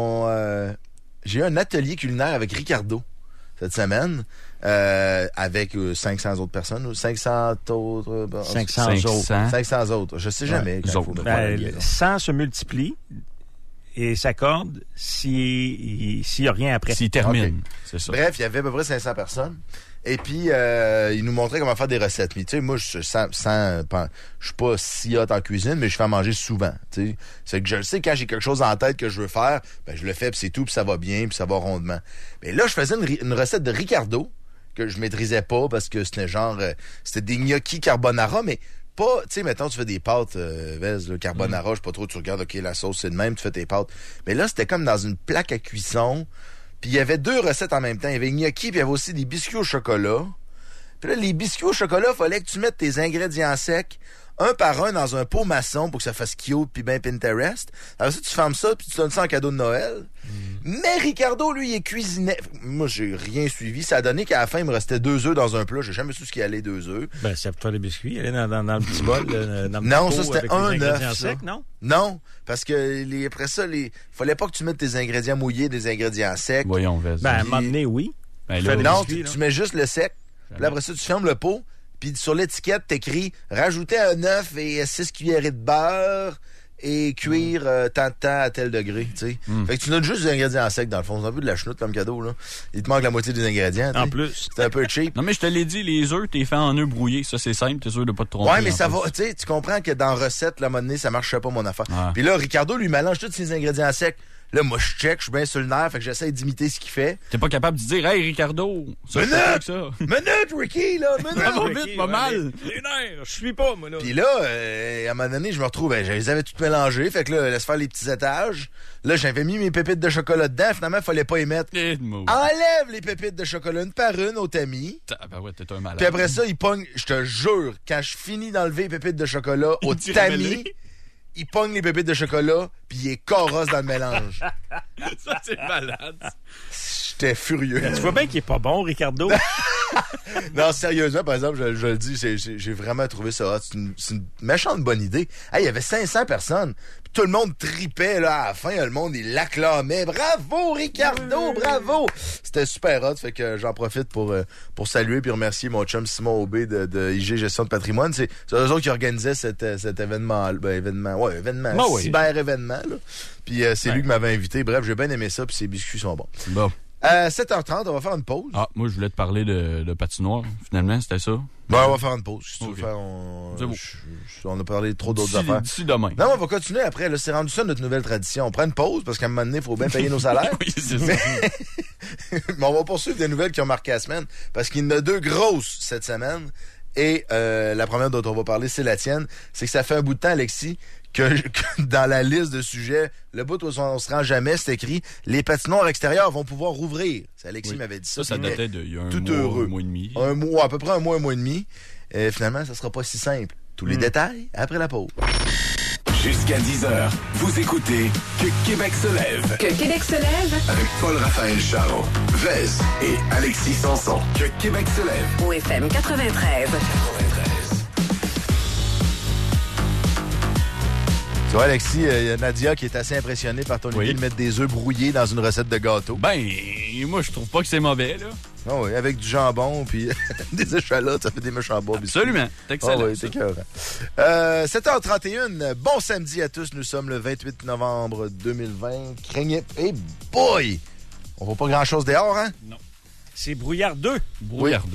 j'ai eu un atelier culinaire avec Ricardo cette semaine, avec 500 autres personnes, 500 autres... 500 autres. 500 autres. Je sais jamais. Ouais, quand autres. faut faire la Ben, liaison. 100 se multiplie et s'accorde s'il n'y a rien après. S'il termine. Ok. C'est ça. Bref, il y avait à peu près 500 personnes. Et puis, il nous montrait comment faire des recettes. Mais tu sais, moi, je suis pas si hot en cuisine, mais je fais à manger souvent. Tu sais, c'est que je le sais, quand j'ai quelque chose en tête que je veux faire, ben je le fais, puis c'est tout, puis ça va bien, puis ça va rondement. Mais là, je faisais une recette de Ricardo que je maîtrisais pas parce que c'était genre... c'était des gnocchis carbonara, mais pas... Tu sais, mettons, tu fais des pâtes, Vez, là, carbonara, je sais pas trop, tu regardes, OK, la sauce, c'est de même, tu fais tes pâtes. Mais là, c'était comme dans une plaque à cuisson. Puis il y avait deux recettes en même temps. Il y avait gnocchi, puis il y avait aussi des biscuits au chocolat. Puis là, les biscuits au chocolat, il fallait que tu mettes tes ingrédients secs, un par un, dans un pot maçon pour que ça fasse cute puis bien Pinterest. Alors ça, tu fermes ça, puis tu donnes ça en cadeau de Noël. Mais Ricardo, lui, il cuisinait. Moi, j'ai rien suivi. Ça a donné qu'à la fin, il me restait 2 œufs dans un plat. J'ai jamais su ce qu'il allait 2 œufs. Ben, c'est pour toi les biscuits. Elle est dans le petit bol. Dans le Non, petit ça, pot c'était avec un les ingrédients œuf, ça. secs, non? Non, parce que après ça, fallait pas que tu mettes tes ingrédients mouillés, des ingrédients secs. Voyons, vas-y. Ben, à un moment donné, oui. Ben, fais là, des Non, biscuits, tu là. mets juste le sec. Puis là, après ça, tu fermes le pot. Puis sur l'étiquette, t'écris « Rajouter un œuf et 6 cuillerées de beurre et cuire tant de temps à tel degré. » tu sais. Fait que tu donnes juste des ingrédients secs, dans le fond. C'est un peu de la chenoute comme cadeau. Là. Il te manque la moitié des ingrédients. tu En sais. plus. C'est un peu cheap. Non, mais je te l'ai dit, les œufs, t'es fait en œufs brouillés. Ça, c'est simple. T'es sûr de pas te tromper. Ouais, mais en ça plus. va. Tu sais, tu comprends que dans recette, la monnaie, ça marchait pas mon affaire. Ah. Puis là, Ricardo lui mélange tous ses ingrédients secs. Là, moi, je check, je suis bien sur le nerf, fait que j'essaie d'imiter ce qu'il fait. T'es pas capable de dire, hey, Ricardo, ça, Minute! c'est pas que ça. Minute, Ricky, là! Ça Minute! va vite, pas mal. Les nerfs, je suis pas, moi, là. Puis là, à un moment donné, je me retrouve, je les avais toutes mélangées, fait que là, laisse faire les petits étages. Là, j'avais mis mes pépites de chocolat dedans, finalement, il fallait pas y mettre. Eh, de mots. Enlève les pépites de chocolat une par une au tamis. Ben ouais, t'es un malade. Puis après ça, il pogne, je te jure, quand je finis d'enlever les pépites de chocolat au dit tamis, remêlé. il pogne les pépites de chocolat, puis il est corosse dans le mélange. Ça, c'est malade. J'étais furieux. Tu vois bien qu'il est pas bon, Ricardo? Non, sérieusement, par exemple, je le dis, j'ai vraiment trouvé ça hot. C'est une méchante bonne idée. Hey, il y avait 500 personnes. Puis tout le monde tripait là, à la fin. Le monde, il l'acclamait. Bravo, Ricardo, bravo! C'était super hot. Fait que j'en profite pour saluer puis remercier mon chum Simon Aubé de IG Gestion de patrimoine. C'est eux autres qui organisaient cet événement. Cyber-événement. Là. Puis c'est lui qui m'avait invité. Bref, j'ai bien aimé ça. Puis ses biscuits sont bons. Bon. 7h30, on va faire une pause. Ah, moi, je voulais te parler de patinoire, finalement, c'était ça? Ben, on va faire une pause. Si tu veux Okay. faire, on a parlé trop d'autres D'ici- affaires. D'ici demain. Non, on va continuer après. Là, c'est rendu ça notre nouvelle tradition. On prend une pause parce qu'à un moment donné, il faut bien payer nos salaires. Oui, c'est ça. Mais on va poursuivre des nouvelles qui ont marqué la semaine parce qu'il y en a deux grosses cette semaine. Et la première dont on va parler, c'est la tienne. C'est que ça fait un bout de temps, Alexis, que dans la liste de sujets, le bout où on se rend jamais, c'est écrit « Les patinoires extérieurs vont pouvoir rouvrir ». C'est Alexis Oui. m'avait dit ça. Ça puis datait d'il y a tout un heureux. mois et demi. Un mois, à peu près un mois et demi. Finalement, ça sera pas si simple. Tous les détails après la pause. Jusqu'à 10h, vous écoutez Que Québec se lève Que Québec se lève avec Paul-Raphaël Charron, Vez et Alexis Sanson. Que Québec se lève. au FM 93. 93. Tu vois, Alexis, il y a Nadia qui est assez impressionnée par ton idée de mettre des œufs brouillés dans une recette de gâteau. Ben, moi, je trouve pas que c'est mauvais, là. Ah oui, avec du jambon puis des échalotes, ça fait des méchants bons biscuits. Absolument. C'est excellent. Ah oui, ça. c'est écœurant. 7h31, bon samedi à tous. Nous sommes le 28 novembre 2020. Craignez... Hey boy! On voit pas grand-chose dehors, hein? C'est brouillardeux. Brouillardeux.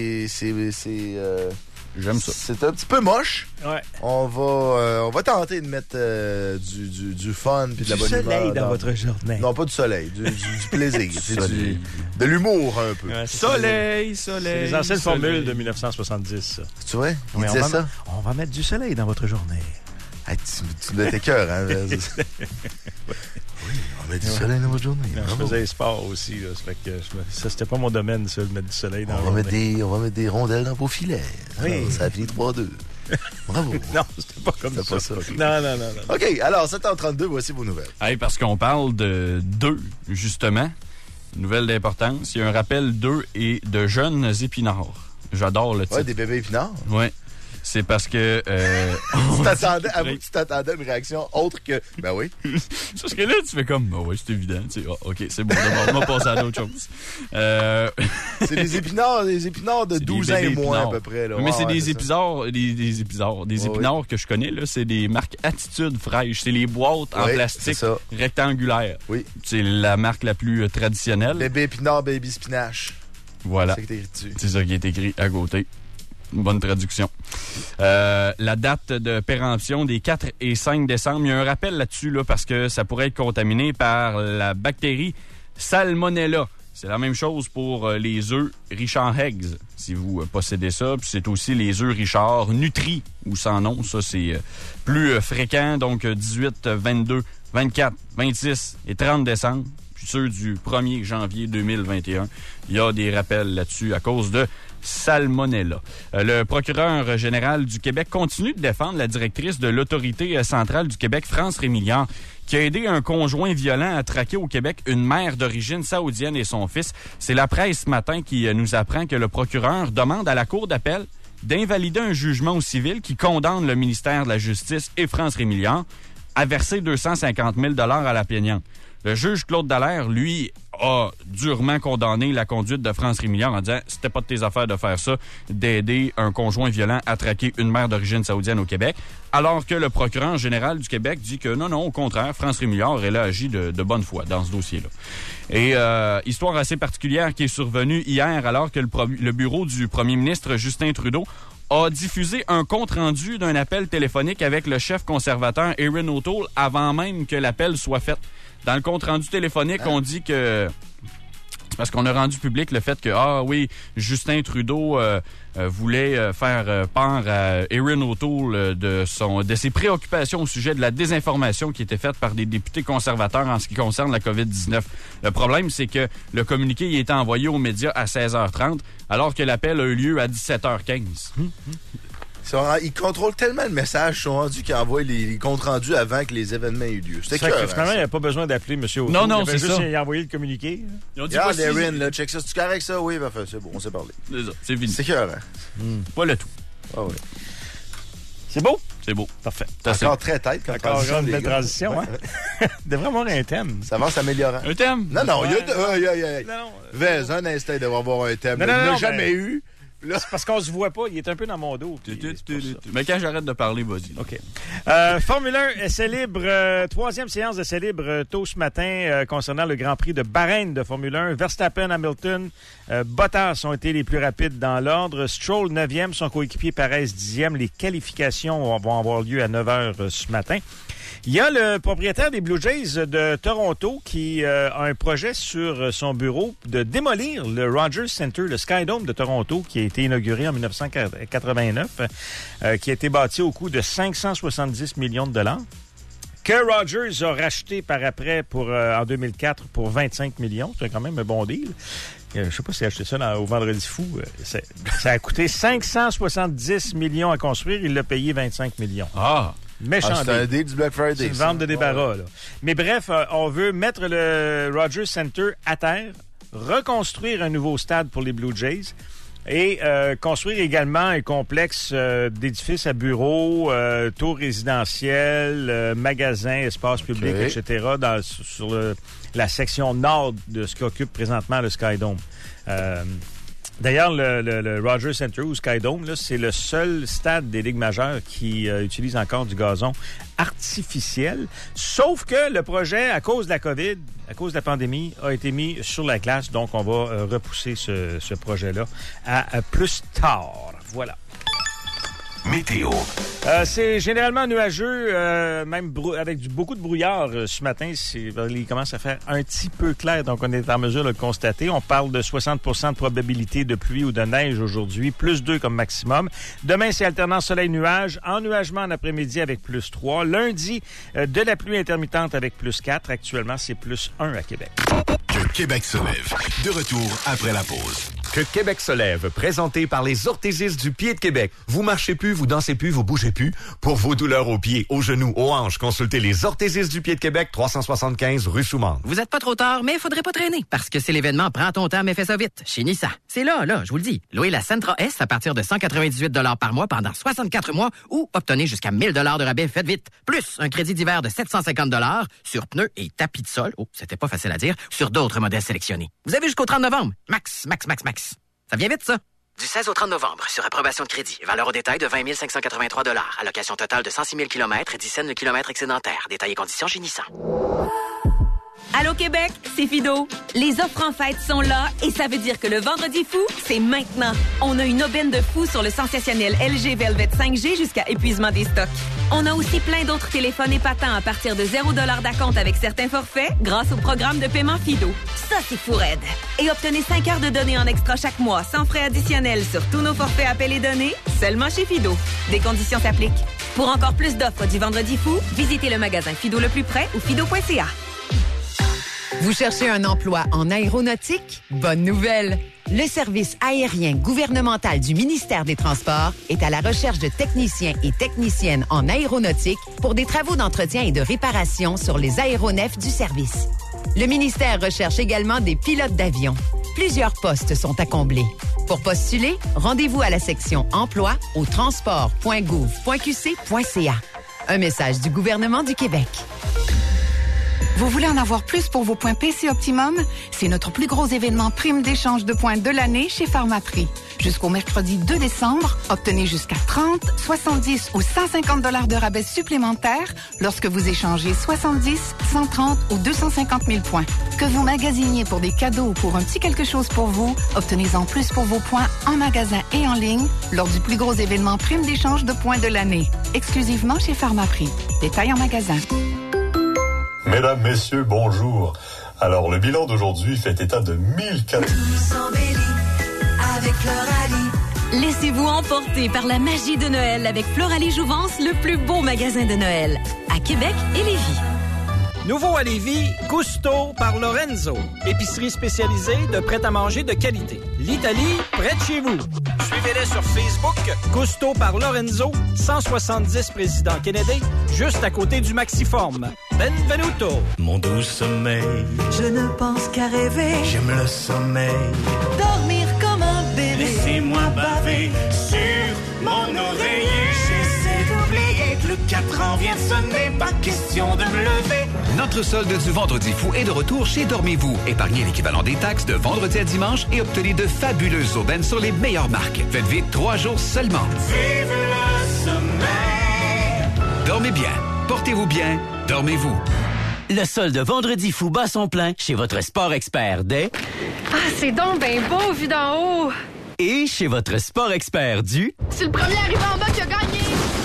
J'aime ça. C'est un petit peu moche. Ouais. On va tenter de mettre du fun puis de la Du bonne soleil humeur dans votre journée. Non, pas du soleil, du plaisir. C'est Soleil. de l'humour un peu. Ouais, c'est Soleil, C'est soleil. les anciennes soleil. formules de 1970, ça. Tu vois? Il Oui, disait ça. on va mettre du soleil dans votre journée. Hey, tu dois être cœur, hein? Oui, on va mettre du soleil dans votre journée. Non, je Bravo. faisais sport aussi. Là, ça fait que ça, c'était pas mon domaine, ça, de mettre du soleil dans la On va journée. mettre des rondelles dans vos filets. Oui. Alors, ça a fini 3-2. Bravo. Non, c'était pas comme C'était ça. pas ça, ok. Non. OK, alors, 7h32, voici vos nouvelles. Hey, parce qu'on parle de d'œufs, justement. Nouvelle d'importance. Il y a un rappel d'œufs et de jeunes épinards. J'adore le titre. Ouais, des bébés épinards. Ouais. C'est parce que... Tu t'attendais à une réaction autre que... Ben oui. Parce que là, tu fais comme... Ben oui, c'est évident. Tu sais, OK, c'est bon. D'abord, on va passer à d'autres choses. C'est des épinards de C'est 12 des ans et bébés moins, épinards. à peu près. Là. Mais Ouais, c'est ouais, des ça. épinards. Des épinards que je connais, là. C'est des marques Attitude fraîches. C'est les boîtes en Oui, c'est plastique ça. rectangulaires. Oui. C'est la marque la plus traditionnelle. Bébé épinard, baby spinach. Voilà. C'est ça qui est écrit dessus. C'est ça qui est écrit à côté. Une bonne traduction. La date de péremption des 4 et 5 décembre, il y a un rappel là-dessus là, parce que ça pourrait être contaminé par la bactérie Salmonella. C'est la même chose pour les œufs Richard Eggs, si vous possédez ça. Puis c'est aussi les œufs Richard Nutri, ou sans nom. Ça, c'est plus fréquent. Donc, 18, 22, 24, 26 et 30 décembre. Puis ceux du 1er janvier 2021. Il y a des rappels là-dessus à cause de Salmonella. Le procureur général du Québec continue de défendre la directrice de l'Autorité centrale du Québec, France Rémilliard, qui a aidé un conjoint violent à traquer au Québec une mère d'origine saoudienne et son fils. C'est la presse ce matin qui nous apprend que le procureur demande à la Cour d'appel d'invalider un jugement au civil qui condamne le ministère de la Justice et France Rémilliard à verser 250 000 $ à la plaignante. Le juge Claude Dallaire, lui, a durement condamné la conduite de France Rémilliard en disant « C'était pas de tes affaires de faire ça, d'aider un conjoint violent à traquer une mère d'origine saoudienne au Québec. » Alors que le procureur général du Québec dit que non, au contraire, France Rémilliard, elle a agi de bonne foi dans ce dossier-là. Et histoire assez particulière qui est survenue hier alors que le bureau du premier ministre Justin Trudeau a diffusé un compte-rendu d'un appel téléphonique avec le chef conservateur Erin O'Toole avant même que l'appel soit fait. Dans le compte-rendu téléphonique, on dit que... C'est parce qu'on a rendu public le fait que, Justin Trudeau voulait faire part à Erin O'Toole de ses préoccupations au sujet de la désinformation qui était faite par des députés conservateurs en ce qui concerne la COVID-19. Le problème, c'est que le communiqué il a été envoyé aux médias à 16h30, alors que l'appel a eu lieu à 17h15. Ils contrôlent tellement le message, ils sont rendus qu'ils envoient les comptes rendus avant que les événements aient eu lieu. C'est que finalement, il n'y a pas besoin d'appeler M. Auto. Non, c'est ça. Il a envoyé le communiqué. Ils ont dit regarde, Erin, là, check ça. C'est correct, ça? Oui, parfait, c'est bon, on s'est parlé. C'est fini. C'est clair, Pas le tout. Ah oui. C'est beau? C'est beau. Parfait. Encore très tête comme Encore transition. une belle transition, hein? Devrait avoir un thème. Ça va s'améliorer. Un thème? Non, il y a... Non. Vez, un instinct d'avoir avoir un thème. Non, Il n'a mais- jamais eu. Là. C'est parce qu'on se voit pas. Il est un peu dans mon dos. puis c'est pour ça. Mais quand j'arrête de parler, vas-y. OK. Formule 1 essai libre, troisième séance d'essai libre tôt ce matin concernant le Grand Prix de Bahreïn de Formule 1. Verstappen, Hamilton, Bottas ont été les plus rapides dans l'ordre. Stroll, 9e, son coéquipier Perez, 10e. Les qualifications vont avoir lieu à 9h ce matin. Il y a le propriétaire des Blue Jays de Toronto qui a un projet sur son bureau de démolir le Rogers Centre, le Skydome de Toronto, qui a été inauguré en 1989, qui a été bâti au coût de 570 millions de dollars, que Rogers a racheté par après en 2004 pour 25 millions. C'est quand même un bon deal. Je sais pas si acheté ça au Vendredi fou. Ça a coûté 570 millions à construire. Il l'a payé 25 millions. Ah! Méchant C'est un deal du Black Friday. C'est une vente de débarras, là. Mais bref, on veut mettre le Rogers Centre à terre, reconstruire un nouveau stade pour les Blue Jays et construire également un complexe d'édifices à bureaux, tours résidentielles, magasins, espaces publics, etc. sur la section nord de ce qu'occupe présentement le Skydome. D'ailleurs, le Rogers Centre ou Skydome, là, c'est le seul stade des ligues majeures qui utilise encore du gazon artificiel. Sauf que le projet, à cause de la COVID, à cause de la pandémie, a été mis sur la glace. Donc, on va repousser ce projet-là à plus tard. Voilà. Météo. C'est généralement nuageux, même avec beaucoup de brouillard ce matin. Il commence à faire un petit peu clair, donc on est en mesure de le constater. On parle de 60% de probabilité de pluie ou de neige aujourd'hui, plus 2 comme maximum. Demain, c'est alternant soleil-nuage, ennuagement en après-midi avec plus 3. Lundi, de la pluie intermittente avec plus 4. Actuellement, c'est plus 1 à Québec. Que Québec se lève. De retour après la pause. Que Québec se lève, présenté par les orthésistes du pied de Québec. Vous marchez plus, vous dansez plus, vous bougez plus. Pour vos douleurs aux pieds, aux genoux, aux hanches, consultez les orthésistes du pied de Québec, 375 rue Soumande. Vous êtes pas trop tard, mais il faudrait pas traîner, parce que c'est l'événement Prends ton temps, mais fais ça vite, chez Nissan. C'est là, je vous le dis. Louez la Sentra S à partir de 198 $ par mois pendant 64 mois ou obtenez jusqu'à 1000 $ de rabais, faites vite. Plus un crédit d'hiver de 750 $ sur pneus et tapis de sol. Oh, c'était pas facile à dire. Sur d'autres modèles sélectionnés. Vous avez jusqu'au 30 novembre. Max. Ça vient vite, ça? Du 16 au 30 novembre, sur approbation de crédit. Valeur au détail de 20 583 $. Allocation totale de 106 000 km et 10 cents le kilomètre excédentaire. Détails et conditions chez Nissan. Allô Québec, c'est Fido. Les offres en fête sont là et ça veut dire que le vendredi fou, c'est maintenant. On a une aubaine de fou sur le sensationnel LG Velvet 5G jusqu'à épuisement des stocks. On a aussi plein d'autres téléphones épatants à partir de 0 $ d'acompte avec certains forfaits grâce au programme de paiement Fido. Ça, c'est fou raide. Et obtenez 5 heures de données en extra chaque mois sans frais additionnels sur tous nos forfaits appels et données seulement chez Fido. Des conditions s'appliquent. Pour encore plus d'offres du vendredi fou, visitez le magasin Fido le plus près ou fido.ca. Vous cherchez un emploi en aéronautique? Bonne nouvelle! Le service aérien gouvernemental du ministère des Transports est à la recherche de techniciens et techniciennes en aéronautique pour des travaux d'entretien et de réparation sur les aéronefs du service. Le ministère recherche également des pilotes d'avion. Plusieurs postes sont à combler. Pour postuler, rendez-vous à la section emploi au transport.gouv.qc.ca. Un message du gouvernement du Québec. Vous voulez en avoir plus pour vos points PC Optimum? C'est notre plus gros événement prime d'échange de points de l'année chez Pharmaprix. Jusqu'au mercredi 2 décembre, obtenez jusqu'à 30, 70 ou 150 $ de rabais supplémentaires lorsque vous échangez 70, 130 ou 250 000 points. Que vous magasiniez pour des cadeaux ou pour un petit quelque chose pour vous, obtenez-en plus pour vos points en magasin et en ligne lors du plus gros événement prime d'échange de points de l'année. Exclusivement chez Pharmaprix. Détails en magasin. Mesdames, Messieurs, bonjour. Alors, le bilan d'aujourd'hui fait état de 1400... avec Floralie. Laissez-vous emporter par la magie de Noël avec Floralie Jouvence, le plus beau magasin de Noël, à Québec et Lévis. Nouveau à Lévis, Gusto par Lorenzo. Épicerie spécialisée de prêt-à-manger de qualité. L'Italie, près de chez vous. Suivez-les sur Facebook. Gusto par Lorenzo, 170 Président Kennedy, juste à côté du Maxiform. Benvenuto. Mon doux sommeil, je ne pense qu'à rêver. J'aime le sommeil. Dormir comme un bébé. Laissez-moi baver sur mon oreiller. J'essaie d'oublier que le 4 ans vient de sonner. Pas question de me lever. Notre solde du Vendredi fou est de retour chez Dormez-vous. Épargnez l'équivalent des taxes de vendredi à dimanche et obtenez de fabuleuses aubaines sur les meilleures marques. Faites vite, 3 jours seulement. Vive le sommeil. Dormez bien. Portez-vous bien. Dormez-vous. Le solde Vendredi fou bat son plein chez votre Sport Expert dès... Ah, c'est donc ben beau vu d'en haut! Et chez votre Sport Expert du... C'est le premier arrivé en bas qui a gagné!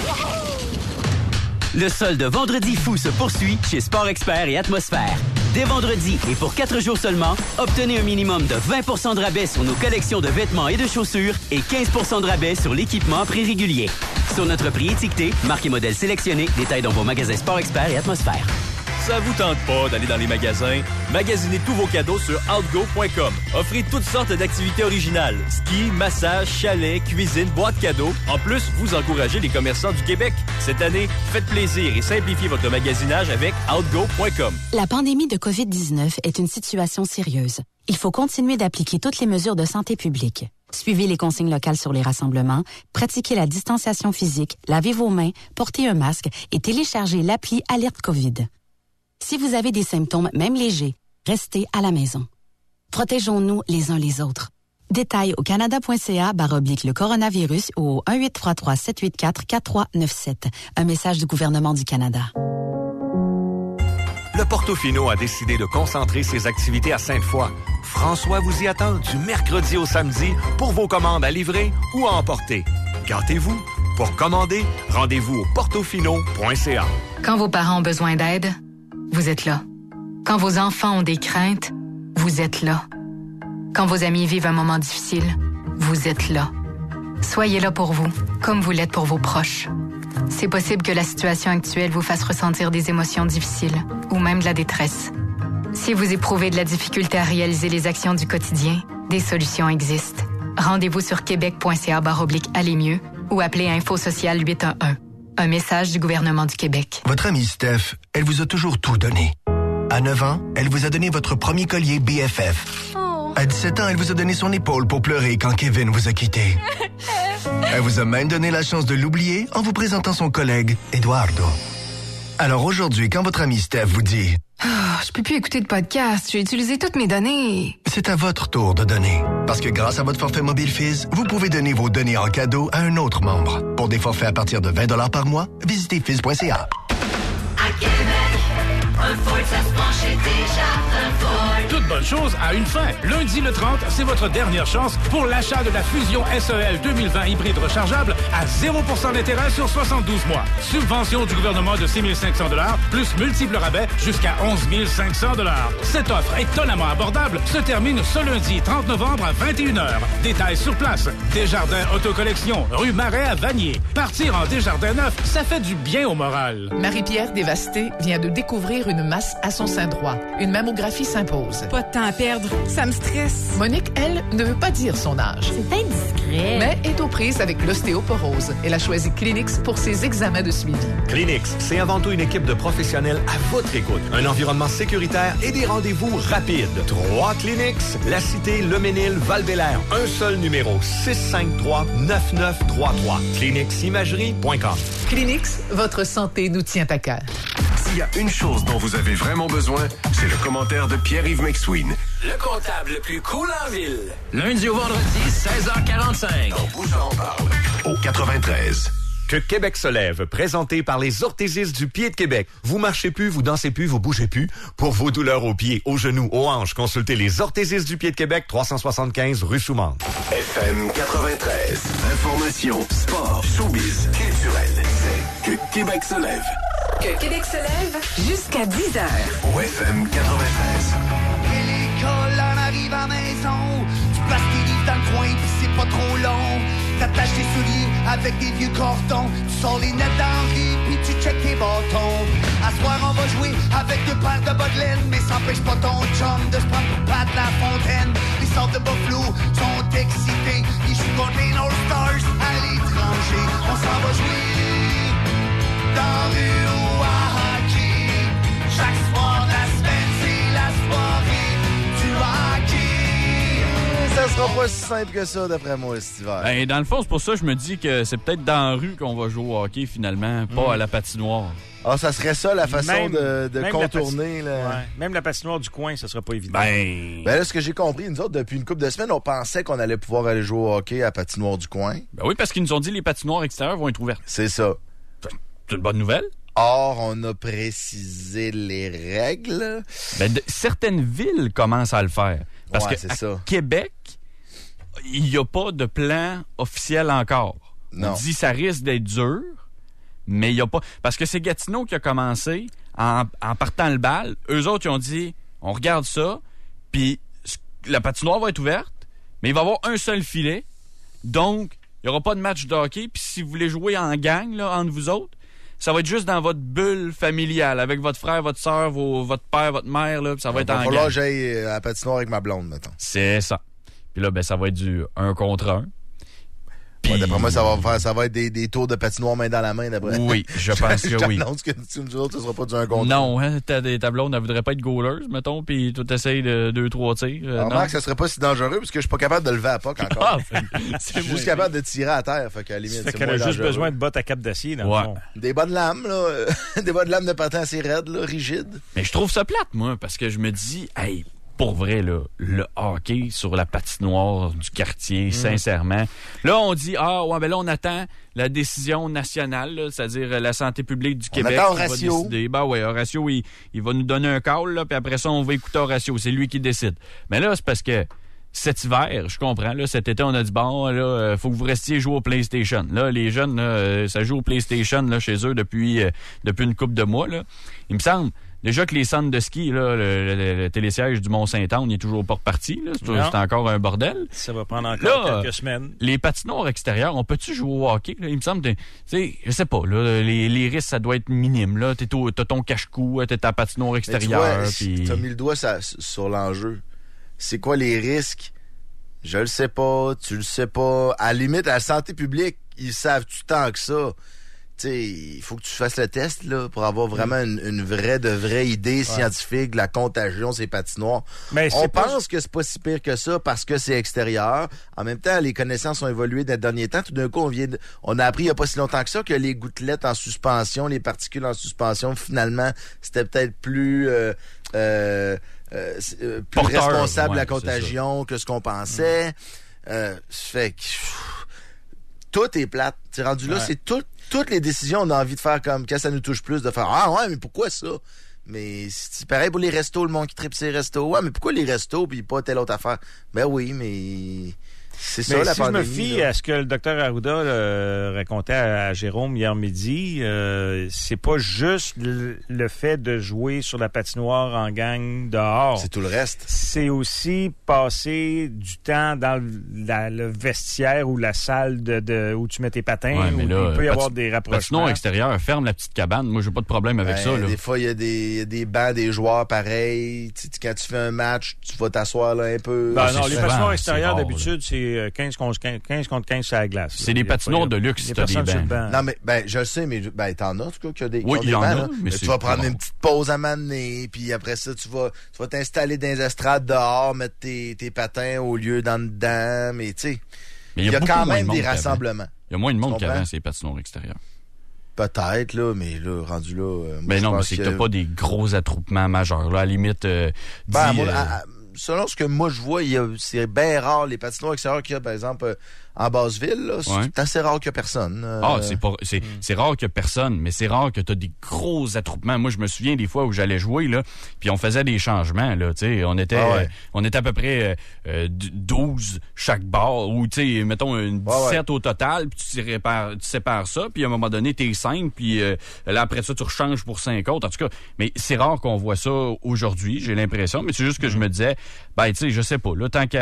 Le solde Vendredi fou se poursuit chez Sport Expert et Atmosphère. Dès vendredi et pour 4 jours seulement, obtenez un minimum de 20 de rabais sur nos collections de vêtements et de chaussures et 15 de rabais sur l'équipement à prix régulier. Sur notre prix étiqueté, marque et modèle sélectionnés, détails dans vos magasins Sport Expert et Atmosphère. Ça vous tente pas d'aller dans les magasins? Magasinez tous vos cadeaux sur outgo.com. Offrez toutes sortes d'activités originales. Ski, massage, chalet, cuisine, boîte cadeaux. En plus, vous encouragez les commerçants du Québec. Cette année, faites plaisir et simplifiez votre magasinage avec outgo.com. La pandémie de COVID-19 est une situation sérieuse. Il faut continuer d'appliquer toutes les mesures de santé publique. Suivez les consignes locales sur les rassemblements, pratiquez la distanciation physique, lavez vos mains, portez un masque et téléchargez l'appli Alerte COVID. Si vous avez des symptômes, même légers, restez à la maison. Protégeons-nous les uns les autres. Détails au canada.ca/le coronavirus ou au 1-833-784-4397. Un message du gouvernement du Canada. Le Portofino a décidé de concentrer ses activités à Sainte-Foy. François vous y attend du mercredi au samedi pour vos commandes à livrer ou à emporter. Gâtez-vous. Pour commander, rendez-vous au portofino.ca. Quand vos parents ont besoin d'aide, vous êtes là. Quand vos enfants ont des craintes, vous êtes là. Quand vos amis vivent un moment difficile, vous êtes là. Soyez là pour vous, comme vous l'êtes pour vos proches. C'est possible que la situation actuelle vous fasse ressentir des émotions difficiles ou même de la détresse. Si vous éprouvez de la difficulté à réaliser les actions du quotidien, des solutions existent. Rendez-vous sur québec.ca/aller mieux ou appelez Info Social 811. Un message du gouvernement du Québec. Votre amie Steph, elle vous a toujours tout donné. À 9 ans, elle vous a donné votre premier collier BFF. Oh. À 17 ans, elle vous a donné son épaule pour pleurer quand Kevin vous a quitté. Elle vous a même donné la chance de l'oublier en vous présentant son collègue, Eduardo. Alors aujourd'hui, quand votre amie Steph vous dit Je peux plus écouter de podcast, j'ai utilisé toutes mes données. C'est à votre tour de donner. Parce que grâce à votre forfait mobile Fizz, vous pouvez donner vos données en cadeau à un autre membre. Pour des forfaits à partir de 20 par mois, visitez fizz.ca. À Québec, un Ford, ça se penchait déjà un Ford. Toute bonne chose a une fin. Lundi le 30, c'est votre dernière chance pour l'achat de la Fusion SEL 2020 hybride rechargeable à 0% d'intérêt sur 72 mois. Subvention du gouvernement de 6 500 $, plus multiples rabais jusqu'à 11 500 $. Cette offre étonnamment abordable se termine ce lundi 30 novembre à 21h. Détails sur place. Desjardins Autocollection, rue Marais à Vanier. Partir en Desjardins neuf, ça fait du bien au moral. Marie-Pierre Dévasté vient de découvrir une masse à son sein droit. Une mammographie s'impose. Pas de temps à perdre. Ça me stresse. Monique, elle, ne veut pas dire son âge. C'est indiscret. Mais est aux prises avec l'ostéoporose. Elle a choisi Clinix pour ses examens de suivi. Clinix, c'est avant tout une équipe de professionnels à votre écoute. Un environnement sécuritaire et des rendez-vous rapides. 3 Clinix, La Cité, Le Ménil, Val-Bélair. Un seul numéro, 653-9933. ClinixImagerie.com. Clinix, votre santé nous tient à cœur. S'il y a une chose dont vous avez vraiment besoin, c'est le commentaire de Pierre-Yves McSween. Le comptable le plus cool en ville. Lundi au vendredi, 16h45. On bouge en parle. Au 93. Que Québec se lève, présenté par les orthésistes du pied de Québec. Vous marchez plus, vous dansez plus, vous bougez plus. Pour vos douleurs aux pieds, aux genoux, aux hanches, consultez les orthésistes du pied de Québec, 375 rue Soumande. FM 93. Information, sport, showbiz, culturel. C'est Que Québec se lève. Que Québec se lève jusqu'à 10h. Au FM 93. Et l'école en arrive à la maison. Tu passes tes livres dans le coin pis c'est pas trop long. T'attaches tes souliers avec des vieux cordons. Tu sors les nettes d'Henri, puis tu check tes bâtons. À soir, on va jouer avec 2 paires de bas de laine, mais ça empêche pas ton chum de se prendre pour Pat La Fontaine. Les sortes de Buffalo sont excités, ils jouent contre les North Stars à l'étranger. On s'en va jouer dans rue ou à hockey. Chaque soir de la semaine, c'est la soirée du hockey. Ça sera pas si simple que ça, d'après moi, cet hiver. Ben, dans le fond, c'est pour ça que je me dis que c'est peut-être dans la rue qu'on va jouer au hockey, finalement, pas à la patinoire. Ah, ça serait ça, la façon Même de contourner. Même la patinoire du coin, ça sera pas évident. Ben là, ce que j'ai compris, nous autres, depuis une couple de semaines, on pensait qu'on allait pouvoir aller jouer au hockey à la patinoire du coin. Ben oui, parce qu'ils nous ont dit que les patinoires extérieures vont être ouvertes. C'est ça. C'est une bonne nouvelle. Or, on a précisé les règles. Ben, certaines villes commencent à le faire. Parce que à Québec, il n'y a pas de plan officiel encore. Non. On dit que ça risque d'être dur, mais il n'y a pas... Parce que c'est Gatineau qui a commencé en partant le bal. Eux autres, ils ont dit, on regarde ça, puis la patinoire va être ouverte, mais il va y avoir un seul filet. Donc, il n'y aura pas de match de hockey. Puis si vous voulez jouer en gang, là, entre vous autres, ça va être juste dans votre bulle familiale, avec votre frère, votre soeur, votre père, votre mère, là, puis ça va être en gang. Il va falloir que j'aille à la patinoire avec ma blonde, mettons. C'est ça. Puis là, ben, ça va être du 1 contre 1. Ouais, d'après moi, ça va être des tours de patinoire main dans la main, d'après. Oui, je pense que oui. Je t'annonce que nous autres, ce sera pas du 1 contre 1. Non, hein, ta blonde, elle voudrait pas être goaleuse, mettons, puis tout essaye de 2-3 tirs. Alors, Marc, ça serait pas si dangereux, parce que je suis pas capable de lever à puck encore. Je suis juste capable de tirer à terre, fait qu'à la limite, c'est qu'elle a juste besoin de bottes à cap d'acier, dans le fond. Des bonnes lames, là. Des bonnes lames de patin assez raides, là, rigides. Mais je trouve ça plate, moi, parce que je me dis, hey, pour vrai, là, le hockey sur la patinoire du quartier, sincèrement. Là, on dit, ben là, on attend la décision nationale, là, c'est-à-dire la santé publique du Québec. On attend Horacio. Ben ouais, Horacio, il va nous donner un call, là, puis après ça, on va écouter Horacio. C'est lui qui décide. Mais là, c'est parce que cet hiver, je comprends, là, cet été, on a dit, bon, là, faut que vous restiez jouer au PlayStation. Là, les jeunes, là, ça joue au PlayStation, là, chez eux depuis une couple de mois, là. Il me semble, déjà que les centres de ski, là, le télésiège du Mont-Saint-Anne, il est toujours pas reparti. Là. C'est encore un bordel. Ça va prendre encore quelques semaines. Les patinoires extérieures, on peut-tu jouer au hockey? Là? Il me semble, je sais pas, là, les risques, ça doit être minime. Là. T'as ton cache-cou, t'as ta patinoire extérieure. T'as mis le doigt sur l'enjeu. C'est quoi les risques? Je le sais pas, tu le sais pas. À la limite, à la santé publique, ils savent-tu tant que ça? Il faut que tu fasses le test là, pour avoir vraiment une vraie idée scientifique de la contagion, ces patinoires. Mais on pense que c'est pas si pire que ça parce que c'est extérieur. En même temps, les connaissances ont évolué dans les derniers temps. Tout d'un coup, on a appris il n'y a pas si longtemps que ça que les gouttelettes en suspension, les particules en suspension, finalement, c'était peut-être plus responsable de la contagion que ce qu'on pensait. Fait que tout est plate. T'sais, rendu là, c'est toutes les décisions, on a envie de faire comme quand ça nous touche plus, de faire mais pourquoi ça? Mais c'est pareil pour les restos, le monde qui tripe ses restos. Ouais, mais pourquoi les restos puis pas telle autre affaire? Ben oui, mais c'est ça la pandémie. Si je me fie à ce que le docteur Arruda racontait à Jérôme hier midi, c'est pas juste le fait de jouer sur la patinoire en gang dehors. C'est tout le reste. C'est aussi passer du temps dans le vestiaire ou la salle où tu mets tes patins, où il peut y avoir des rapprochements. Patinoire extérieur, ferme la petite cabane. Moi, j'ai pas de problème avec ça. Là. Des fois, il y a des bancs des joueurs pareils. Quand tu fais un match, tu vas t'asseoir là un peu. Non, les patinoires extérieures, d'habitude, c'est 15 contre 15 sur la glace. C'est des patinoires de luxe, si t'as des bancs. Non, mais je sais, mais t'en as, en tout cas, qu'il y a des, oui, il y en a, mais tu vas prendre une petite pause à m'amener, puis après ça, tu vas t'installer dans les estrades dehors, mettre tes patins au lieu dedans, mais tu sais, il y a quand même des rassemblements. Il y a moins de monde qu'avant, ces patinoires extérieures. Peut-être, là, mais là, rendu là... Ben non, mais c'est que t'as pas des gros attroupements majeurs. Là, à la limite, selon ce que moi je vois, c'est bien rare les patinoires extérieurs qu'il y a, par exemple, en Basse-Ville, là, c'est assez rare qu'il y a personne. C'est rare qu'il y a personne, mais c'est rare que tu as des gros attroupements. Moi, je me souviens des fois où j'allais jouer, là, puis on faisait des changements, là, tu sais, on était à peu près 12 chaque bar, ou, tu sais, mettons, 17 au total, puis tu sépares ça, puis à un moment donné, t'es 5, puis là, après ça, tu rechanges pour 5 autres. En tout cas, mais c'est rare qu'on voit ça aujourd'hui, j'ai l'impression, mais c'est juste que je me disais, tu sais, je sais pas, là, tant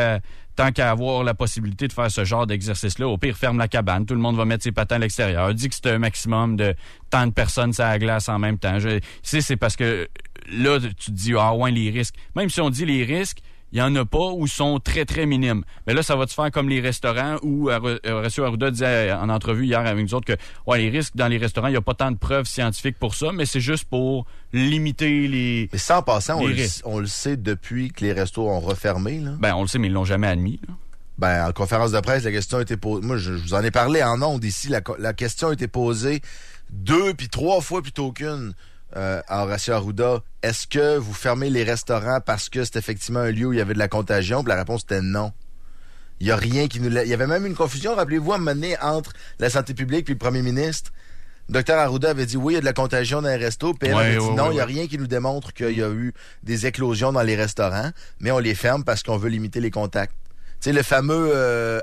tant qu'à avoir la possibilité de faire ce genre d'exercice-là, au pire, ferme la cabane, tout le monde va mettre ses patins à l'extérieur, dis que c'est un maximum de tant de personnes sur la glace en même temps. C'est parce que là, tu te dis, ah ouais, les risques. Même si on dit les risques, il n'y en a pas ou sont très, très minimes. Mais là, ça va te faire comme les restaurants où Horacio Arruda disait en entrevue hier avec nous autres que ouais, les risques dans les restaurants, il n'y a pas tant de preuves scientifiques pour ça, mais c'est juste pour limiter les Mais ça, en passant, risques. on le sait depuis que les restos ont refermé. Là. Ben, on le sait, mais ils l'ont jamais admis. Là. Ben, en conférence de presse, la question a été posée. Moi, je vous en ai parlé en ondes ici. La question a été posée 2 puis 3 fois plutôt qu'une. À Horacio Arruda, est-ce que vous fermez les restaurants parce que c'est effectivement un lieu où il y avait de la contagion? Puis la réponse était non. Il y a rien qui nous... Il y avait même une confusion, rappelez-vous, à un moment donné, entre la santé publique puis le premier ministre. Le Dr Arruda avait dit oui, il y a de la contagion dans les restos. Puis elle avait dit non, il n'y a rien qui nous démontre qu'il y a eu des éclosions dans les restaurants, mais on les ferme parce qu'on veut limiter les contacts. Tu sais, le fameux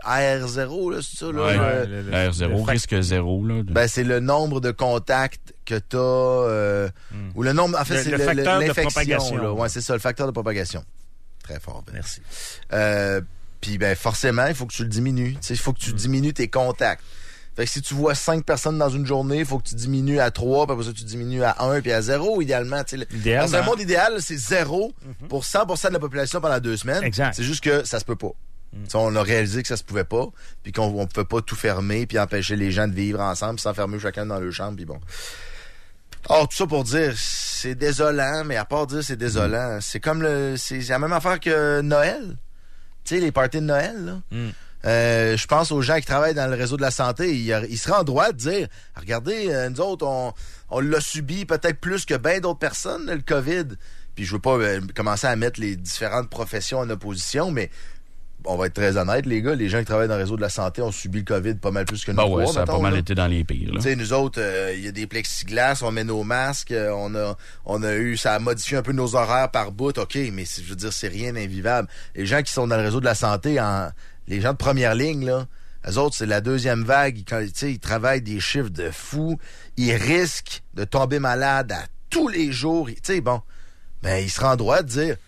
AR0, là, c'est ça? Là, AR0, risque zéro. Là, Ben, c'est le nombre de contacts que t'as... ou le nombre... En fait, c'est facteur de l'infection. propagation. Là. Ouais, c'est ça, le facteur de propagation. Très fort. Ben. Merci. Puis, ben, forcément, il faut que tu le diminues. Tu sais, il faut que tu diminues tes contacts. Fait que si tu vois 5 personnes dans une journée, il faut que tu diminues à 3, puis après ça, tu diminues à 1, puis à 0, idéalement. Dans un monde idéal, c'est 0 pour 100% de la population pendant 2 semaines. Exact. C'est juste que ça se peut pas. On a réalisé que ça se pouvait pas, puis qu'on pouvait pas tout fermer, puis empêcher les gens de vivre ensemble, s'enfermer chacun dans leur chambre, puis bon. Or, tout ça pour dire, c'est désolant, mais à part dire c'est désolant, c'est comme c'est la même affaire que Noël. Tu sais, les parties de Noël, là. Je pense aux gens qui travaillent dans le réseau de la santé. Ils seraient en droit de dire, regardez, nous autres, on l'a subi peut-être plus que bien d'autres personnes, le COVID. Puis je veux pas commencer à mettre les différentes professions en opposition, mais on va être très honnête, les gars, les gens qui travaillent dans le réseau de la santé ont subi le COVID pas mal plus que nous. Ouais, ça a pas mal été dans les pires. Tu sais, nous autres, il y a des plexiglas, on met nos masques, ça a modifié un peu nos horaires par bout, OK, mais je veux dire, c'est rien d'invivable. Les gens qui sont dans le réseau de la santé, les gens de première ligne, là, eux autres, c'est la deuxième vague, ils travaillent des chiffres de fous, ils risquent de tomber malades à tous les jours, tu sais, bon, ben, ils seraient en droit de dire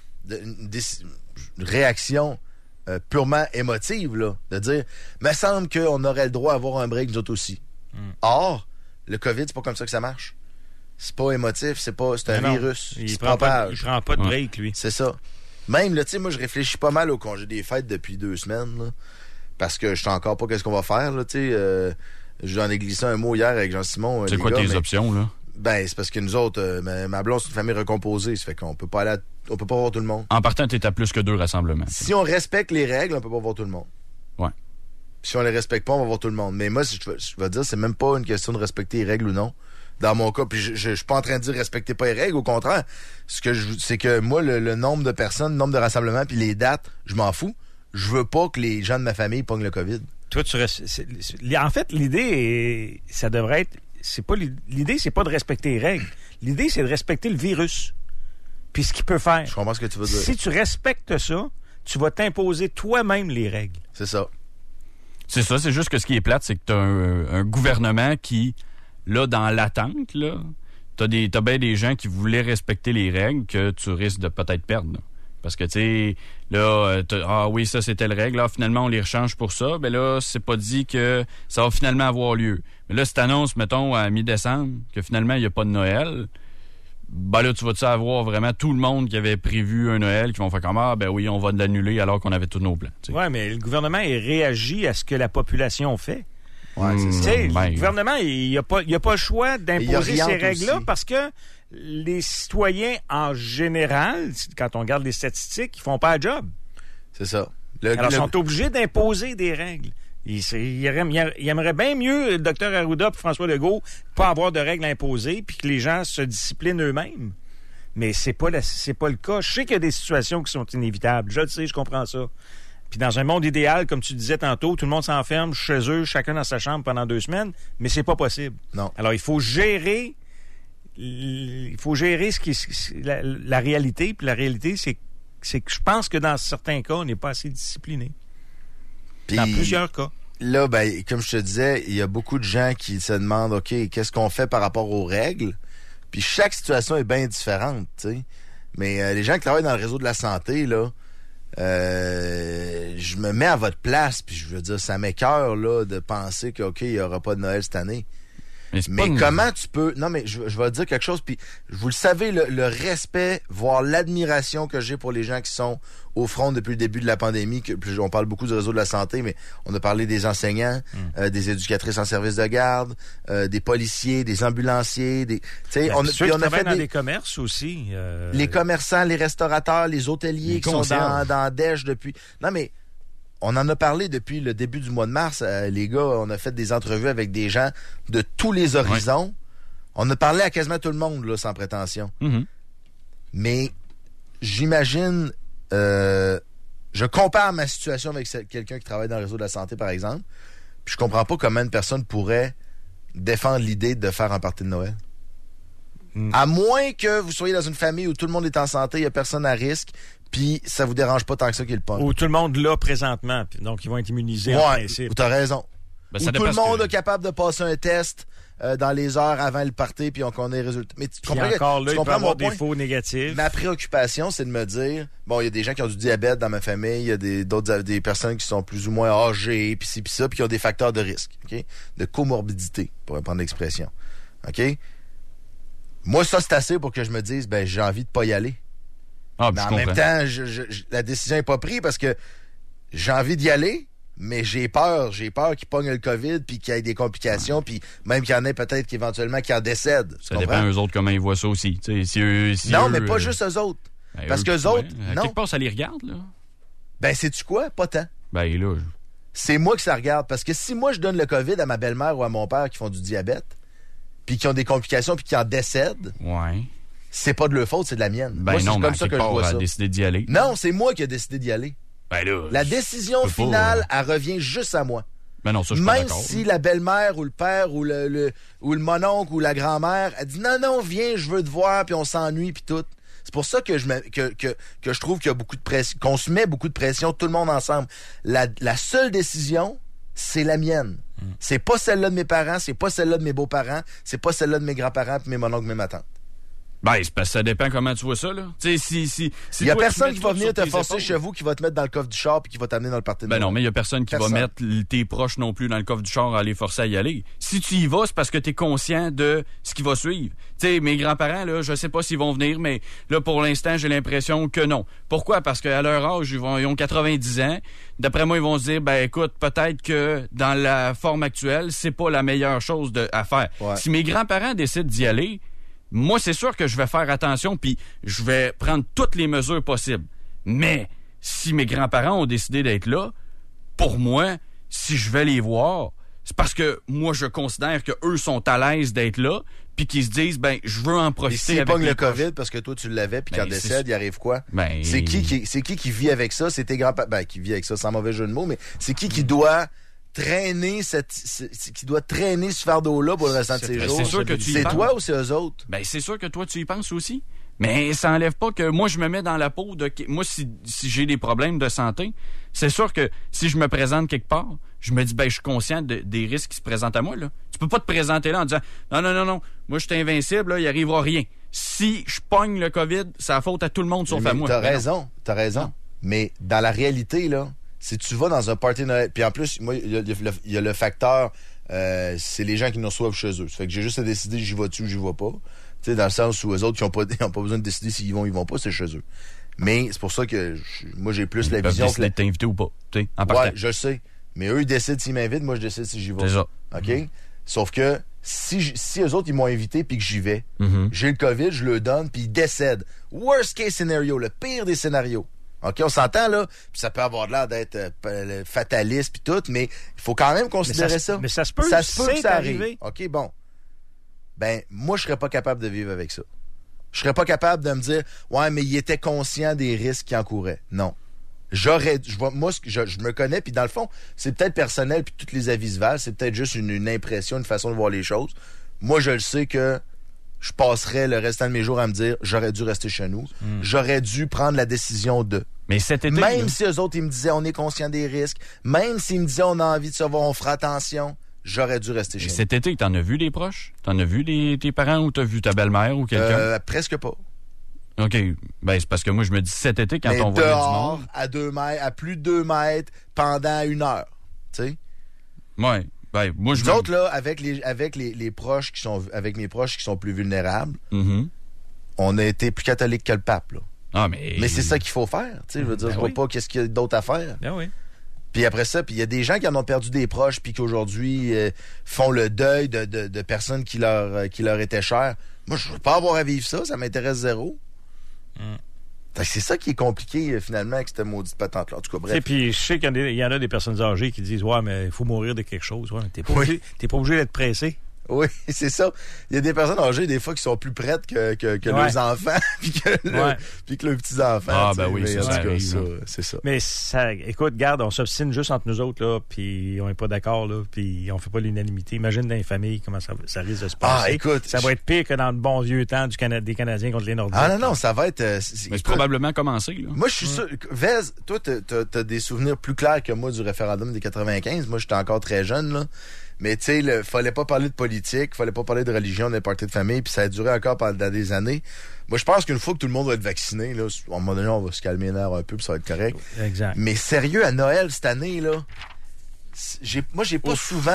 une réaction purement émotive, là, de dire, me semble qu'on aurait le droit d'avoir un break, nous autres aussi. Or, le COVID, c'est pas comme ça que ça marche. C'est pas émotif, c'est un virus. Il prend pas de break, lui. C'est ça. Même, là, tu sais, moi, je réfléchis pas mal au congé des fêtes depuis 2 semaines, là, parce que je sais encore pas qu'est-ce qu'on va faire, là, tu sais. J'en ai glissé un mot hier avec Jean-Simon. C'est quoi tes options, là? Ben, c'est parce que nous autres, ma blonde, c'est une famille recomposée. Ça fait qu'on peut pas on peut pas voir tout le monde. En partant, t'es à plus que 2 rassemblements. Si on respecte les règles, on peut pas voir tout le monde. Ouais. Si on les respecte pas, on va voir tout le monde. Mais moi, je vais dire, c'est même pas une question de respecter les règles ou non. Dans mon cas, puis je suis pas en train de dire respectez pas les règles, au contraire. C'est que moi, le nombre de personnes, le nombre de rassemblements, puis les dates, je m'en fous. Je veux pas que les gens de ma famille pognent le COVID. Toi, en fait, l'idée, ça devrait être... L'idée, c'est pas de respecter les règles. L'idée, c'est de respecter le virus. Puis ce qu'il peut faire. Je comprends ce que tu veux dire. Si tu respectes ça, tu vas t'imposer toi-même les règles. C'est ça. C'est ça, c'est juste que ce qui est plate, c'est que t'as un gouvernement qui, là, dans l'attente, là, t'as bien des gens qui voulaient respecter les règles que tu risques de peut-être perdre, là. Parce que, tu sais, là, oui, ça, c'était le règle. Là, finalement, on les rechange pour ça. Ben là, c'est pas dit que ça va finalement avoir lieu. Mais là, si t'annonces, mettons, à mi-décembre, que finalement, il n'y a pas de Noël, ben là, tu vas-tu avoir vraiment tout le monde qui avait prévu un Noël qui vont faire comme, ben oui, on va l'annuler alors qu'on avait tous nos plans. Oui, mais le gouvernement, il réagit à ce que la population fait. Ouais, c'est ça. Le gouvernement, il n'a pas le choix d'imposer ces règles-là aussi. Parce que les citoyens, en général, quand on regarde les statistiques, ils font pas le job. C'est ça. Alors, ils sont obligés d'imposer des règles. Il aimerait bien mieux, le Dr Arruda et François Legault, pas avoir de règles imposées puis que les gens se disciplinent eux-mêmes. Mais c'est pas le cas. Je sais qu'il y a des situations qui sont inévitables. Je le sais, je comprends ça. Puis dans un monde idéal, comme tu disais tantôt, tout le monde s'enferme chez eux, chacun dans sa chambre pendant 2 semaines, mais c'est pas possible. Non. Alors, il faut gérer la réalité, puis la réalité, c'est que je pense que dans certains cas, on n'est pas assez discipliné. Puis, dans plusieurs cas. Là, ben, comme je te disais, il y a beaucoup de gens qui se demandent, OK, qu'est-ce qu'on fait par rapport aux règles? Puis chaque situation est bien différente, tu sais. Mais les gens qui travaillent dans le réseau de la santé, là, je me mets à votre place, puis je veux dire, ça m'écoeure là de penser que OK, il y aura pas de Noël cette année. Mais comment tu peux... Non, mais je vais dire quelque chose, puis vous le savez, le respect, voire l'admiration que j'ai pour les gens qui sont au front depuis le début de la pandémie. On parle beaucoup du réseau de la santé, mais on a parlé des enseignants, des éducatrices en service de garde, des policiers, des ambulanciers. On a fait dans des commerces aussi. Les commerçants, les restaurateurs, les hôteliers qui sont dans Dèche depuis... Non, mais... On en a parlé depuis le début du mois de mars. Les gars, on a fait des entrevues avec des gens de tous les horizons. Ouais. On a parlé à quasiment tout le monde, là, sans prétention. Mm-hmm. Mais j'imagine... je compare ma situation avec quelqu'un qui travaille dans le réseau de la santé, par exemple. Puis je comprends pas comment une personne pourrait défendre l'idée de faire un party de Noël. À moins que vous soyez dans une famille où tout le monde est en santé, il n'y a personne à risque, puis ça vous dérange pas tant que ça qu'il le pogne. Ou tout le monde l'a présentement, donc ils vont être immunisés en principe. T'as raison. Ben, où tout le monde est capable de passer un test dans les heures avant le party, puis on connaît les résultats. Mais tu comprends, encore là, tu il peut avoir des faux négatifs. Ma préoccupation, c'est de me dire, bon, il y a des gens qui ont du diabète dans ma famille, il y a des personnes qui sont plus ou moins âgées, puis ci, puis ça, puis qui ont des facteurs de risque, OK? De comorbidité, pour reprendre l'expression. OK? Moi, ça, c'est assez pour que je me dise, ben, j'ai envie de pas y aller. Ah, mais en même temps, la décision n'est pas prise parce que j'ai envie d'y aller, mais j'ai peur qu'il pogne le COVID puis qu'il y ait des complications, puis même qu'il y en ait peut-être qu'éventuellement qui en décèdent. Ça dépend eux autres comment ils voient ça aussi. Mais pas juste eux autres. Ben, parce qu'eux autres, non. Quelque part, ça les regarde, là. Ben, sais-tu quoi? Pas tant. Ben, là... C'est moi que ça regarde. Parce que si moi, je donne le COVID à ma belle-mère ou à mon père qui font du diabète, puis qui ont des complications, puis qui en décèdent... Ouais. C'est pas de leur faute, c'est de la mienne. Ben moi, non, c'est comme ça que je vois ça. Décidé d'y aller. Non, c'est moi qui ai décidé d'y aller. Ben là, la décision finale, elle revient juste à moi. Ben non, ça, je suis pas même d'accord. Si la belle-mère ou le père ou le mononcle ou la grand-mère, elle dit non, viens, je veux te voir, puis on s'ennuie, puis tout. C'est pour ça que je trouve qu'il y a beaucoup de pression, qu'on se met beaucoup de pression, tout le monde ensemble. La seule décision, c'est la mienne. C'est pas celle-là de mes parents, c'est pas celle-là de mes beaux-parents, c'est pas celle-là de mes grands-parents, puis mes mononcles, mes ma tante. Ben, c'est parce que ça dépend comment tu vois ça, là. Tu sais, si il y a personne qui va venir te forcer chez vous, qui va te mettre dans le coffre du char puis qui va t'amener dans le party de Noël. Ben non, mais il y a personne qui va mettre tes proches non plus dans le coffre du char à les forcer à y aller. Si tu y vas, c'est parce que tu es conscient de ce qui va suivre. Tu sais, mes grands-parents, là, je sais pas s'ils vont venir, mais là, pour l'instant, j'ai l'impression que non. Pourquoi? Parce qu'à leur âge, ils ont 90 ans. D'après moi, ils vont se dire, ben écoute, peut-être que dans la forme actuelle, c'est pas la meilleure chose à faire. Ouais. Si mes grands-parents décident d'y aller, moi, c'est sûr que je vais faire attention puis je vais prendre toutes les mesures possibles. Mais si mes grands-parents ont décidé d'être là, pour moi, si je vais les voir, c'est parce que moi, je considère qu'eux sont à l'aise d'être là puis qu'ils se disent, ben, je veux en profiter. Et s'ils pognent le COVID parce que toi, tu l'avais puis qu'ils en décèdent, il arrive quoi? Ben, c'est qui vit avec ça? C'est tes grands-parents. Ben, qui vit avec ça sans mauvais jeu de mots, mais c'est qui doit traîner qui doit traîner ce fardeau-là pour le restant de ses jours. C'est sûr que tu y c'est penses. Toi ou c'est eux autres? Ben, c'est sûr que toi, tu y penses aussi. Mais ça enlève pas que moi, je me mets dans la peau de... Moi, si j'ai des problèmes de santé, c'est sûr que si je me présente quelque part, je me dis, ben, je suis conscient des risques qui se présentent à moi, là. Tu peux pas te présenter là en disant, non, moi, je suis invincible, là, il arrivera rien. Si je pogne le COVID, c'est la faute à tout le monde sauf à moi. T'as raison. Non. Mais dans la réalité, là, si tu vas dans un party Noël, puis en plus, moi, il y a le facteur, c'est les gens qui nous reçoivent chez eux. Ça fait que j'ai juste à décider j'y vais-tu ou j'y vais pas. Tu sais, dans le sens où eux autres qui ont pas besoin de décider s'ils vont ou ils vont pas, c'est chez eux. Mais c'est pour ça que moi, j'ai plus la vision que... Ils t'inviter ou pas, tu sais, en partant. Ouais, je sais. Mais eux, ils décident s'ils m'invitent, moi, je décide si j'y vais. C'est ça. OK? Sauf que si eux autres, ils m'ont invité puis que j'y vais, j'ai le COVID, je le donne, puis ils décèdent. Worst case scenario, le pire des scénarios. OK, on s'entend, là, puis ça peut avoir l'air d'être fataliste puis tout, mais il faut quand même considérer ça. Mais ça se peut, que ça arrive. OK, bon. Ben, moi, je serais pas capable de vivre avec ça. Je serais pas capable de me dire, ouais, mais il était conscient des risques qu'il encourait. Non. Je me connais, puis dans le fond, c'est peut-être personnel, puis toutes les avis se valent, c'est peut-être juste une impression, une façon de voir les choses. Moi, je le sais que je passerais le restant de mes jours à me dire, j'aurais dû rester chez nous. J'aurais dû prendre la décision de. Mais cet été, même si eux autres, ils me disaient, on est conscient des risques, même s'ils me disaient, on a envie de se voir, on fera attention, j'aurais dû rester chez nous. Cet été, t'en as vu des proches? T'en as vu tes parents ou t'as vu ta belle-mère ou quelqu'un? Presque pas. OK. Ben, c'est parce que moi, je me dis cet été, quand mais on voit du dehors, monde... à 2 mètres, à plus de 2 mètres, pendant 1 heure. Tu sais? Ouais. Ben, moi, Nous autres, là, avec les proches qui sont, avec mes proches qui sont plus vulnérables, on a été plus catholiques que le pape, là. Ah, mais c'est ça qu'il faut faire. Tu sais, je veux dire, je vois pas qu'est-ce qu'il y a d'autre à faire. Ben oui. Puis après ça, puis il y a des gens qui en ont perdu des proches puis qui aujourd'hui font le deuil de personnes qui leur étaient chères. Moi, je veux pas avoir à vivre ça m'intéresse zéro. Fait que c'est ça qui est compliqué finalement avec cette maudite patente-là. En tout cas, bref. Puis je sais qu'il y en a des personnes âgées qui disent « Ouais, mais il faut mourir de quelque chose. Ouais, t'es pas obligé d'être pressé. » Oui, c'est ça. Il y a des personnes âgées, des fois, qui sont plus prêtes que leurs enfants puis que leurs petits-enfants. Ah, ben oui, c'est ça. Mais ça, écoute, regarde, on s'obstine juste entre nous autres, là, puis on n'est pas d'accord, là, puis on fait pas l'unanimité. Imagine dans les familles comment ça risque de se passer. Ah, écoute. Ça va être pire que dans le bon vieux temps des Canadiens contre les Nordiques. Ah, non, ça va être... c'est probablement commencé, là. Moi, je suis sûr... Vez, toi, t'as des souvenirs plus clairs que moi du référendum des 95. Moi, j'étais encore très jeune, là. Mais tu sais, fallait pas parler de politique, fallait pas parler de religion, des parties de famille, puis ça a duré encore pendant des années. Moi, je pense qu'une fois que tout le monde va être vacciné, là, à un moment donné, on va se calmer les nerfs un peu, puis ça va être correct. Exact. Mais sérieux, à Noël cette année, là, j'ai pas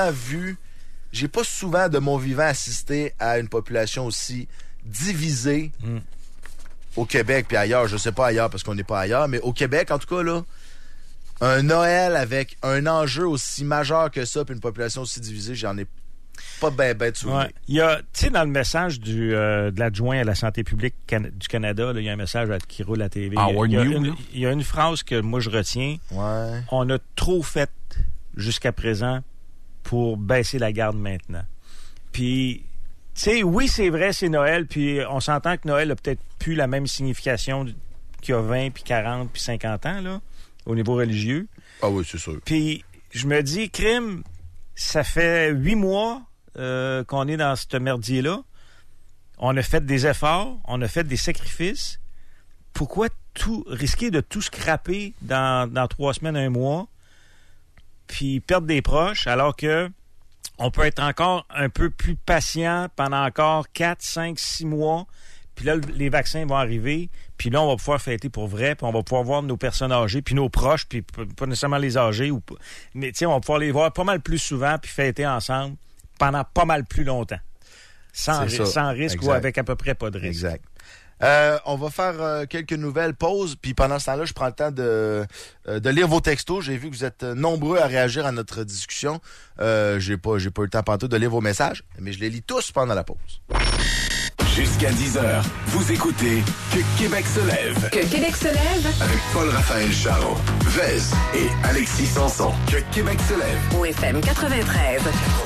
souvent de mon vivant assisté à une population aussi divisée au Québec puis ailleurs. Je sais pas ailleurs parce qu'on n'est pas ailleurs, mais au Québec, en tout cas, là, un Noël avec un enjeu aussi majeur que ça, puis une population aussi divisée, j'en ai pas ben de souvenirs. Ouais. Il y a, tu sais, dans le message de l'adjoint à la santé publique du Canada, là, il y a un message qui roule à la TV. Il y a une phrase que moi je retiens. Ouais. On a trop fait jusqu'à présent pour baisser la garde maintenant. Puis, tu sais, oui, c'est vrai, c'est Noël, puis on s'entend que Noël a peut-être plus la même signification qu'il y a 20, puis 40, puis 50 ans, là, au niveau religieux. Ah oui, c'est sûr. Puis, je me dis, crime, ça fait 8 mois qu'on est dans ce merdier-là. On a fait des efforts, on a fait des sacrifices. Pourquoi risquer de tout scraper dans 3 semaines, 1 mois, puis perdre des proches, alors que on peut être encore un peu plus patient pendant encore 4, 5, 6 mois, puis là, les vaccins vont arriver, puis là, on va pouvoir fêter pour vrai, puis on va pouvoir voir nos personnes âgées, puis nos proches, puis pas nécessairement les âgés, mais tu sais, on va pouvoir les voir pas mal plus souvent, puis fêter ensemble pendant pas mal plus longtemps. Sans risque exact. Ou avec à peu près pas de risque. Exact. On va faire quelques nouvelles pauses, puis pendant ce temps-là, je prends le temps de lire vos textos. J'ai vu que vous êtes nombreux à réagir à notre discussion. J'ai pas eu le temps pantoute de lire vos messages, mais je les lis tous pendant la pause. Jusqu'à 10h, vous écoutez Que Québec se lève. Que Québec se lève. Avec Paul-Raphaël Charron, Vez et Alexis Sanson. Que Québec se lève. Au FM 93.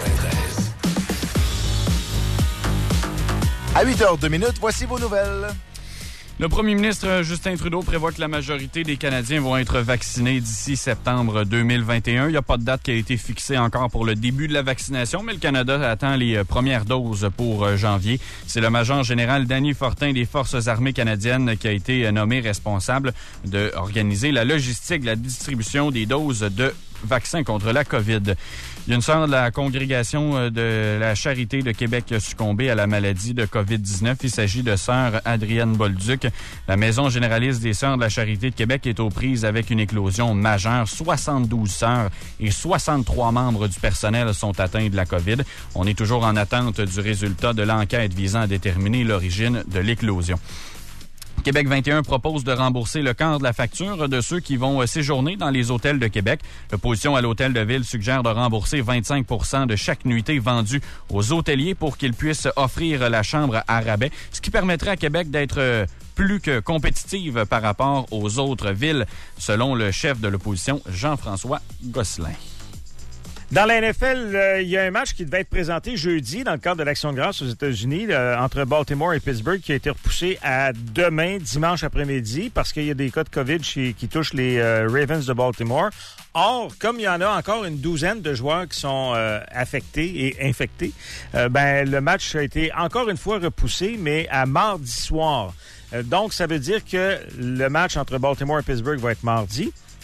À 8h02, voici vos nouvelles. Le premier ministre Justin Trudeau prévoit que la majorité des Canadiens vont être vaccinés d'ici septembre 2021. Il n'y a pas de date qui a été fixée encore pour le début de la vaccination, mais le Canada attend les premières doses pour janvier. C'est le major général Danny Fortin des Forces armées canadiennes qui a été nommé responsable d'organiser la logistique de la distribution des doses de vaccins contre la COVID. Il y a une sœur de la congrégation de la Charité de Québec qui a succombé à la maladie de COVID-19. Il s'agit de sœur Adrienne Bolduc. La Maison généraliste des sœurs de la Charité de Québec est aux prises avec une éclosion majeure. 72 sœurs et 63 membres du personnel sont atteints de la COVID. On est toujours en attente du résultat de l'enquête visant à déterminer l'origine de l'éclosion. Québec 21 propose de rembourser le quart de la facture de ceux qui vont séjourner dans les hôtels de Québec. L'opposition à l'hôtel de ville suggère de rembourser 25 % de chaque nuitée vendue aux hôteliers pour qu'ils puissent offrir la chambre à rabais, ce qui permettrait à Québec d'être plus que compétitive par rapport aux autres villes, selon le chef de l'opposition, Jean-François Gosselin. Dans la NFL, il y a un match qui devait être présenté jeudi dans le cadre de l'Action de grâce aux États-Unis entre Baltimore et Pittsburgh qui a été repoussé à demain, dimanche après-midi, parce qu'il y a des cas de COVID qui touchent les Ravens de Baltimore. Or, comme il y en a encore une douzaine de joueurs qui sont affectés et infectés, le match a été encore une fois repoussé, mais à mardi soir. Donc, ça veut dire que le match entre Baltimore et Pittsburgh va être mardi.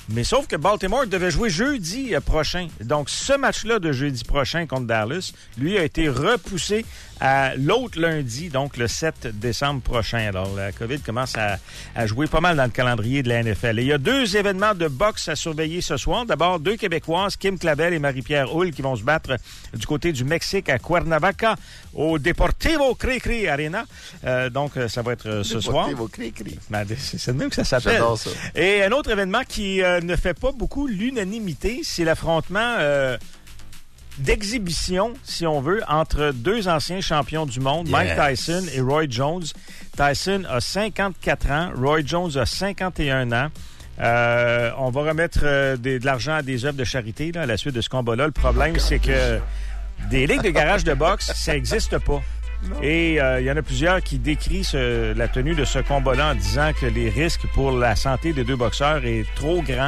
Mais sauf que Baltimore devait jouer jeudi prochain. Donc, ce match-là de jeudi prochain contre Dallas, lui, a été repoussé à l'autre lundi, donc le 7 décembre prochain. Alors, la COVID commence à jouer pas mal dans le calendrier de la NFL. Et il y a 2 événements de boxe à surveiller ce soir. D'abord, 2 Québécoises, Kim Clavel et Marie-Pierre Hull, qui vont se battre du côté du Mexique à Cuernavaca, au Deportivo Cri-Cri Arena. Donc, ça va être ce soir. Deportivo Cri-Cri. Ben, c'est de même que ça s'appelle. J'adore ça. Et un autre événement qui ne fait pas beaucoup l'unanimité, c'est l'affrontement d'exhibition, si on veut, entre 2 anciens champions du monde, Mike Tyson et Roy Jones. Tyson a 54 ans, Roy Jones a 51 ans. On va remettre de l'argent à des œuvres de charité là, à la suite de ce combat-là. Le problème, c'est que des ligues de garage de boxe, ça n'existe pas. Et il y en a plusieurs qui décrient la tenue de ce combat-là en disant que les risques pour la santé des 2 boxeurs est trop grand.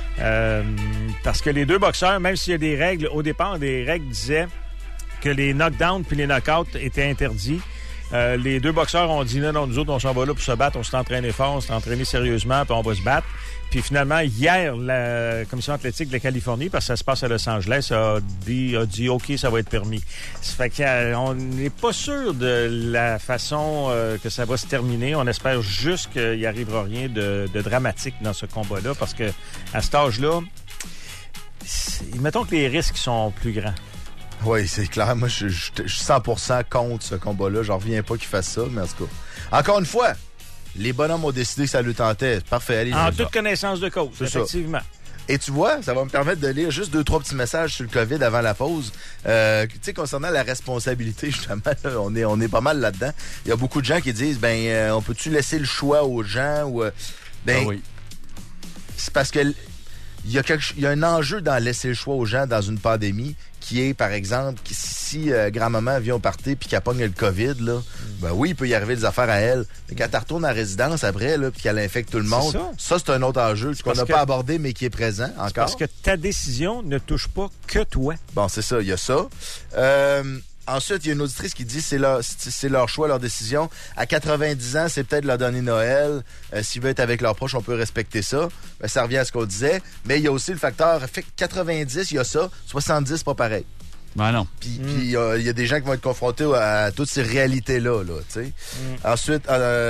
Parce que les 2 boxeurs, même s'il y a des règles, au départ, des règles disaient que les knockdowns puis les knockouts étaient interdits. Les 2 boxeurs ont dit non, nous autres, on s'en va là pour se battre, on s'est entraîné fort, on s'est entraîné sérieusement, puis on va se battre. Puis finalement, hier, la Commission athlétique de la Californie, parce que ça se passe à Los Angeles, a dit OK, ça va être permis. Ça fait qu'on n'est pas sûr de la façon que ça va se terminer. On espère juste qu'il n'y arrivera rien de dramatique dans ce combat-là, parce que à cet âge-là, mettons que les risques sont plus grands. Oui, c'est clair. Moi, je suis 100% contre ce combat-là. J'en reviens pas qu'ils fassent ça, mais en tout cas. Encore une fois, les bonhommes ont décidé que ça lui tentait. Parfait, allez. En toute connaissance de cause, effectivement. Ça. Et tu vois, ça va me permettre de lire juste 2-3 petits messages sur le COVID avant la pause. Tu sais, concernant la responsabilité, justement, là, on est pas mal là-dedans. Il y a beaucoup de gens qui disent, on peut-tu laisser le choix aux gens ou... oui. C'est parce que il y a un enjeu dans laisser le choix aux gens dans une pandémie qui est, par exemple, si grand-maman vient au party puis qu'elle pogne le COVID, là, ben oui, il peut y arriver des affaires à elle. Mais quand elle retourne en résidence après, là, puis qu'elle infecte tout le monde, ça c'est un autre enjeu qu'on n'a pas abordé, mais qui est présent encore. Parce que ta décision ne touche pas que toi. Bon, c'est ça, il y a ça. Ensuite, il y a une auditrice qui dit c'est leur choix, leur décision. À 90 ans, c'est peut-être leur dernier Noël. S'ils veulent être avec leurs proches, on peut respecter ça. Ben, ça revient à ce qu'on disait. Mais il y a aussi le facteur 90, il y a ça. 70, pas pareil. Ben non. Puis il y a des gens qui vont être confrontés à toutes ces réalités-là. Là, tu sais. Ensuite,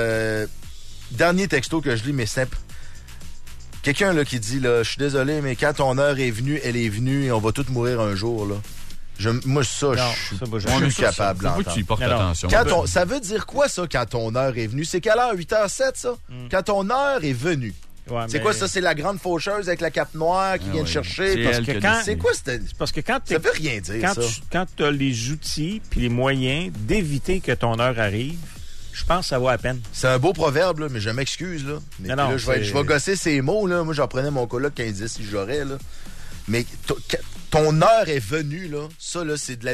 dernier texto que je lis, mais simple. Quelqu'un là qui dit là, je suis désolé, mais quand ton heure est venue, elle est venue et on va tous mourir un jour. Là. Je suis capable d'entendre. Tu y portes attention. Ça veut dire quoi, ça, quand ton heure est venue? C'est quelle heure? 8h07, ça? Quand ton heure est venue. Ouais, c'est quoi, ça? C'est la grande faucheuse avec la cape noire qui vient te chercher? C'est quoi? Parce que quand ça veut rien dire, quand tu as les outils puis les moyens d'éviter que ton heure arrive, je pense que ça vaut à peine. C'est un beau proverbe, là, mais je m'excuse. Là. Mais non, là, je vais gosser ces mots. Là. Moi, j'en prenais mon coloc 15 si j'aurais. Là. Mais ton heure est venue, là. Ça, là, c'est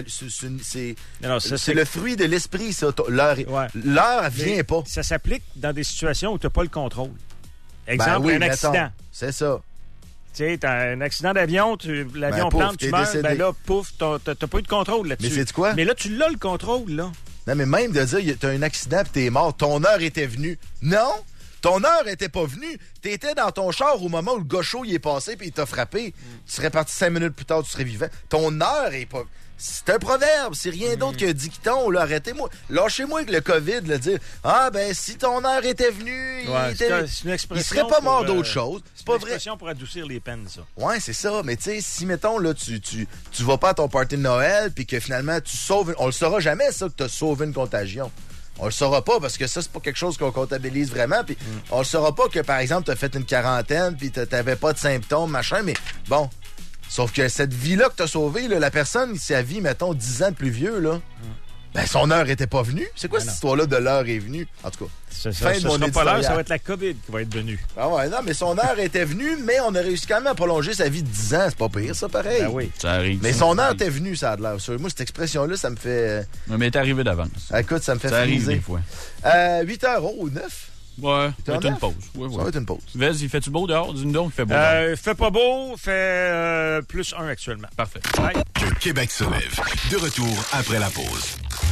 le fruit de l'esprit, ça. L'heure vient pas. Ça s'applique dans des situations où tu n'as pas le contrôle. Exemple, un accident. C'est ça. Tu sais, t'as un accident d'avion, l'avion plante, tu meurs, ben là, pouf, t'as pas eu de contrôle là-dessus. Mais c'est quoi? Mais là, tu l'as le contrôle, là. Non, mais même de dire, t'as un accident pis t'es mort, ton heure était venue. Non! Ton heure était pas venue. T'étais dans ton char au moment où le gaucho il est passé puis il t'a frappé. Tu serais parti 5 minutes plus tard, tu serais vivant. Ton heure est pas... C'est un proverbe, c'est rien d'autre que dicton. Là, arrêtez-moi. Lâchez-moi avec le COVID, là, dire si ton heure était venue, c'est une expression. Il serait pas mort d'autre chose. C'est pas vrai. Une expression pour adoucir les peines, ça. Ouais, c'est ça. Mais tu sais, si mettons là, tu vas pas à ton party de Noël puis que finalement tu sauves, on le saura jamais ça que t'as sauvé une contagion. On le saura pas parce que ça, c'est pas quelque chose qu'on comptabilise vraiment. Puis on le saura pas que, par exemple, t'as fait une quarantaine puis t'avais pas de symptômes, machin, mais bon. Sauf que cette vie-là que t'as sauvée, là, la personne, sa vie, mettons, 10 ans de plus vieux, là, ben son heure était pas venue. C'est quoi cette histoire-là de l'heure est venue? En tout cas, ce sera pas l'heure, ça va être la COVID qui va être venue. Ah ouais, non, mais son heure était venue, mais on a réussi quand même à prolonger sa vie de 10 ans. C'est pas pire, ça, pareil. Ben oui. Ça arrive. Mais son heure était venue, ça a de l'air. Moi, cette expression-là, ça me fait... Mais t'es arrivé d'avance. Écoute, ça me fait ça arrive des fois. 8h ou 9? Ouais, ça va être une pause. Ça va être une pause. Vas-y, fait-tu beau dehors? Dis-nous donc, il fait beau. Fait pas beau, fait +1 actuellement. Parfait. Que Québec se lève. De retour après la pause.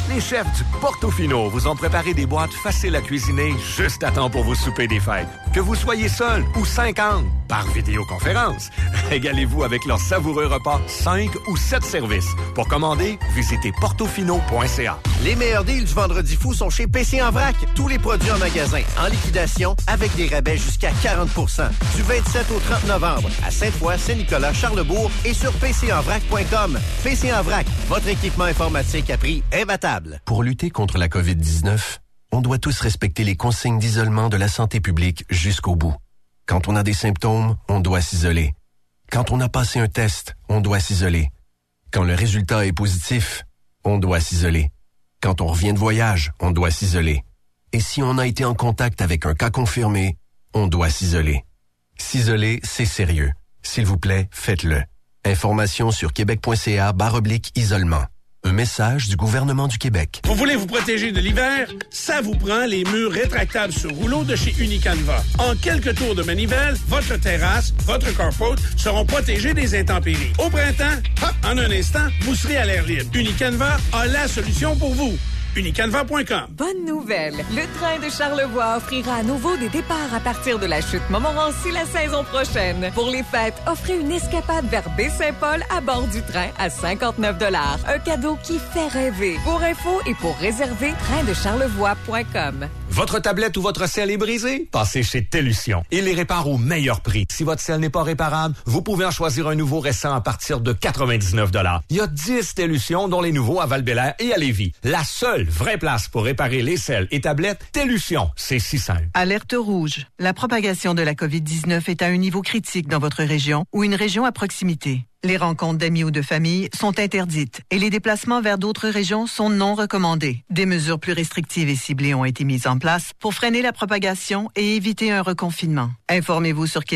Les chefs du Portofino vous ont préparé des boîtes faciles à cuisiner juste à temps pour vos soupers des fêtes. Que vous soyez seul ou 50 par vidéoconférence, régalez-vous avec leurs savoureux repas 5 ou 7 services. Pour commander, visitez portofino.ca. Les meilleurs deals du Vendredi fou sont chez PC en vrac. Tous les produits en magasin en liquidation avec des rabais jusqu'à 40 %. Du 27 au 30 novembre à Sainte-Foy, Saint-Nicolas, Charlesbourg et sur pcenvrac.com. PC en vrac, votre équipement informatique à prix imbattable. Pour lutter contre la COVID-19, on doit tous respecter les consignes d'isolement de la santé publique jusqu'au bout. Quand on a des symptômes, on doit s'isoler. Quand on a passé un test, on doit s'isoler. Quand le résultat est positif, on doit s'isoler. Quand on revient de voyage, on doit s'isoler. Et si on a été en contact avec un cas confirmé, on doit s'isoler. S'isoler, c'est sérieux. S'il vous plaît, faites-le. Information sur québec.ca/isolement. Un message du gouvernement du Québec. Vous voulez vous protéger de l'hiver? Ça vous prend les murs rétractables sur rouleau de chez Unicanva. En quelques tours de manivelle, votre terrasse, votre carport seront protégés des intempéries. Au printemps, hop, en un instant, vous serez à l'air libre. Unicanva a la solution pour vous. Unicanva.com. Bonne nouvelle! Le train de Charlevoix offrira à nouveau des départs à partir de la chute Montmorency la saison prochaine. Pour les fêtes, offrez une escapade vers Baie-Saint-Paul à bord du train à 59 $. Un cadeau qui fait rêver. Pour info et pour réserver, traindecharlevoix.com. Votre tablette ou votre sel est brisé? Passez chez Tellution. Il les répare au meilleur prix. Si votre sel n'est pas réparable, vous pouvez en choisir un nouveau récent à partir de 99 $. Il y a 10 Tellution, dont les nouveaux à Val-Bélair et à Lévis. La seule vraie place pour réparer les sels et tablettes, Tellution. C'est si simple. Alerte rouge. La propagation de la COVID-19 est à un niveau critique dans votre région ou une région à proximité. Les rencontres d'amis ou de famille sont interdites et les déplacements vers d'autres régions sont non recommandés. Des mesures plus restrictives et ciblées ont été mises en place pour freiner la propagation et éviter un reconfinement. Informez-vous sur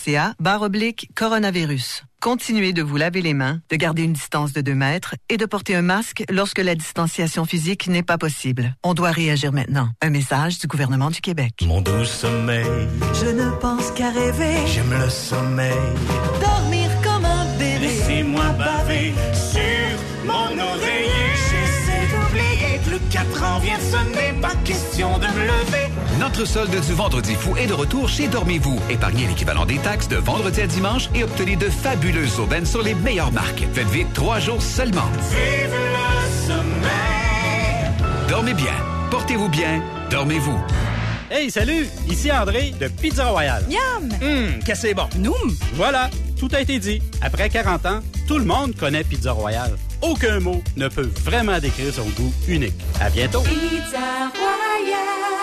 québec.ca/coronavirus. Continuez de vous laver les mains, de garder une distance de 2 mètres et de porter un masque lorsque la distanciation physique n'est pas possible. On doit réagir maintenant. Un message du gouvernement du Québec. Mon doux sommeil, Je ne pense qu'à rêver. j'aime le sommeil. Dormir comme un bébé. Laissez-moi baver sur mon oreiller. J'essaie d'oublier que le 4 ans vient de sonner, pas question de me lever. Notre solde du Vendredi fou est de retour chez Dormez-vous. Épargnez l'équivalent des taxes de vendredi à dimanche et obtenez de fabuleuses aubaines sur les meilleures marques. Faites vite 3 jours seulement. Vive le sommeil. Dormez bien, portez-vous bien, dormez-vous. Hey, salut! Ici André de Pizza Royale. Miam! Qu'est-ce que c'est bon? Noum! Voilà, tout a été dit. Après 40 ans, tout le monde connaît Pizza Royale. Aucun mot ne peut vraiment décrire son goût unique. À bientôt! Pizza Royale.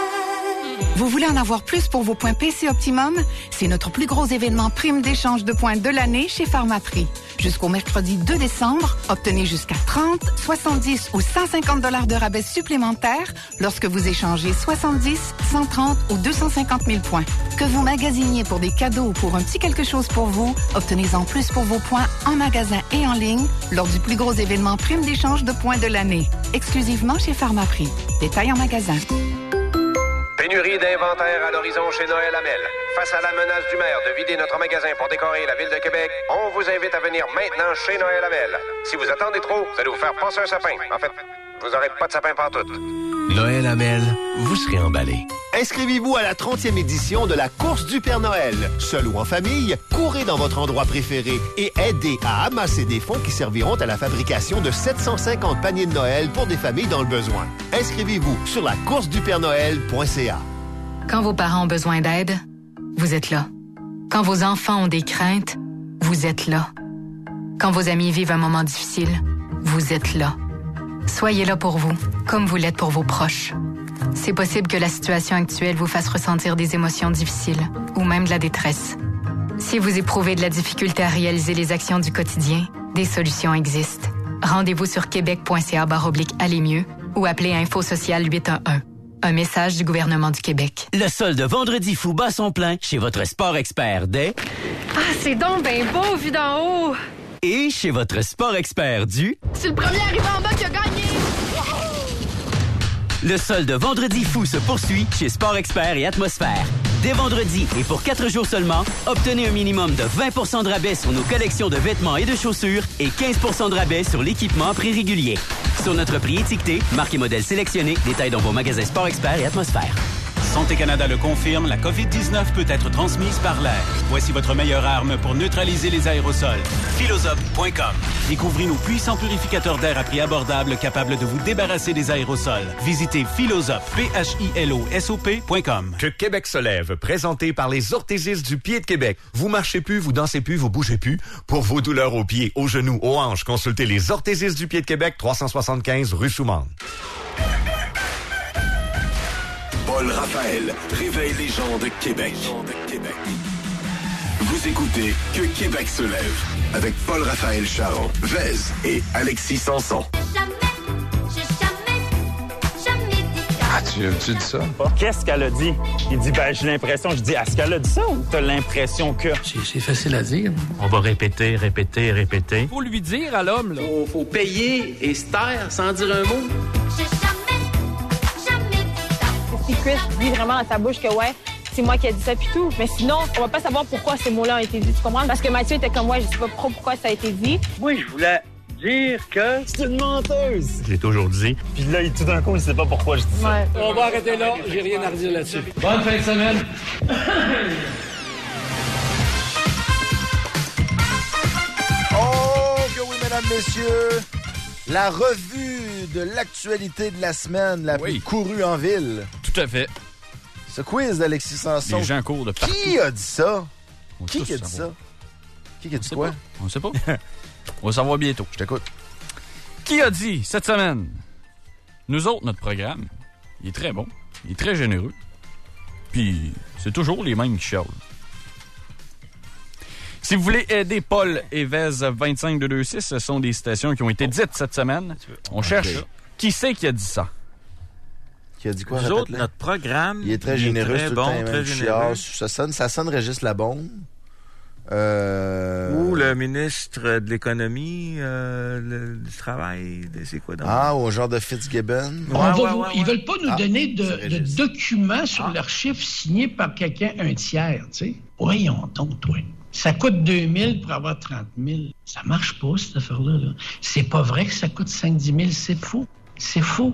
Vous voulez en avoir plus pour vos points PC Optimum? C'est notre plus gros événement prime d'échange de points de l'année chez Pharmaprix. Jusqu'au mercredi 2 décembre, obtenez jusqu'à 30, 70 ou 150 $ de rabais supplémentaires lorsque vous échangez 70, 130 ou 250 000 points. Que vous magasiniez pour des cadeaux ou pour un petit quelque chose pour vous, obtenez-en plus pour vos points en magasin et en ligne lors du plus gros événement prime d'échange de points de l'année. Exclusivement chez Pharmaprix. Détails en magasin. Pénurie d'inventaire à l'horizon chez Noël Hamel. Face à la menace du maire de vider notre magasin pour décorer la ville de Québec, on vous invite à venir maintenant chez Noël Hamel. Si vous attendez trop, vous allez vous faire passer un sapin. En fait, vous n'aurez pas de sapin pantoute. Noël Hamel, vous serez emballé. Inscrivez-vous à la 30e édition de la course du Père Noël. Seul ou en famille, courez dans votre endroit préféré et aidez à amasser des fonds qui serviront à la fabrication de 750 paniers de Noël pour des familles dans le besoin. Inscrivez-vous sur lacoursedupèrenoël.ca. Quand vos parents ont besoin d'aide, vous êtes là. Quand vos enfants ont des craintes, vous êtes là. Quand vos amis vivent un moment difficile, vous êtes là. Soyez là pour vous, comme vous l'êtes pour vos proches. C'est possible que la situation actuelle vous fasse ressentir des émotions difficiles ou même de la détresse. Si vous éprouvez de la difficulté à réaliser les actions du quotidien, des solutions existent. Rendez-vous sur québec.ca/aller mieux ou appelez Info Social 811. Un message du gouvernement du Québec. Le solde Vendredi fou bat son plein chez votre Sport Expert des... Ah, c'est donc ben beau, vu d'en haut! Et chez votre Sport Expert du... C'est le premier arrivé en bas qui a gagné! Le solde Vendredi fou se poursuit chez Sport Expert et Atmosphère. Dès vendredi et pour 4 jours seulement, obtenez un minimum de 20 % de rabais sur nos collections de vêtements et de chaussures et 15 % de rabais sur l'équipement à prix régulier. Sur notre prix étiqueté, marque et modèle sélectionnés, détails dans vos magasins Sport Expert et Atmosphère. Santé Canada le confirme, la COVID-19 peut être transmise par l'air. Voici votre meilleure arme pour neutraliser les aérosols. Philosop.com. Découvrez nos puissants purificateurs d'air à prix abordable capables de vous débarrasser des aérosols. Visitez Philosop, PHILOSOP.com. Que Québec se lève, présenté par les orthésistes du pied de Québec. Vous marchez plus, vous dansez plus, vous bougez plus. Pour vos douleurs aux pieds, aux genoux, aux hanches, consultez les orthésistes du pied de Québec, 375 rue Soumande. Paul Raphaël réveille les gens de Québec. Vous écoutez Que Québec se lève avec Paul Raphaël Charon, Vez et Alexis Sanson. Ah, tu dis ça? Qu'est-ce qu'elle a dit? Il dit, j'ai l'impression. Je dis, est-ce qu'elle a dit ça ou t'as l'impression que... C'est facile à dire. On va répéter. Faut lui dire à l'homme, là. Faut payer et se taire sans dire un mot. Si Chris dit vraiment dans sa bouche que ouais, c'est moi qui ai dit ça puis tout. Mais sinon, on va pas savoir pourquoi ces mots-là ont été dits, tu comprends? Parce que Mathieu était comme moi, je sais pas pourquoi ça a été dit. Moi, je voulais dire que c'est une menteuse. Je l'ai toujours dit. Puis là, tout d'un coup, il sait pas pourquoi je dis ça. Ouais. On va arrêter là, j'ai rien à redire là-dessus. Bonne fin de semaine. Oh, que oui, mesdames, messieurs. La revue de l'actualité de la semaine la plus courue en ville. Tout à fait. Ce quiz d'Alexis Sanson. Les gens courent de partout. Qui a dit ça? Qui a dit savoir. ça? Qui a dit quoi? On sait pas. On va savoir bientôt. Je t'écoute. Qui a dit cette semaine? Nous autres, notre programme, il est très bon. Il est très généreux. Puis, c'est toujours les mêmes qui chialent. Si vous voulez aider Paul et Vez 25226, ce sont des citations qui ont été dites cette semaine. On cherche qui c'est qui a dit ça. Qui a dit quoi? Nous autres, notre programme, il est très généreux, très tout bon, le temps, très généreux. Ça sonne Régis Labombe. Ou le ministre de l'économie, du travail, c'est quoi donc? Ah, au genre de Fitzgibbon. Ils veulent pas nous donner de documents sur leurs chiffres signés par quelqu'un, un tiers, tu sais. Voyons donc, toi. Ça coûte 2 000 pour avoir 30 000. Ça marche pas, cette affaire-là. Là. C'est pas vrai que ça coûte 5-10 000. C'est faux. C'est faux.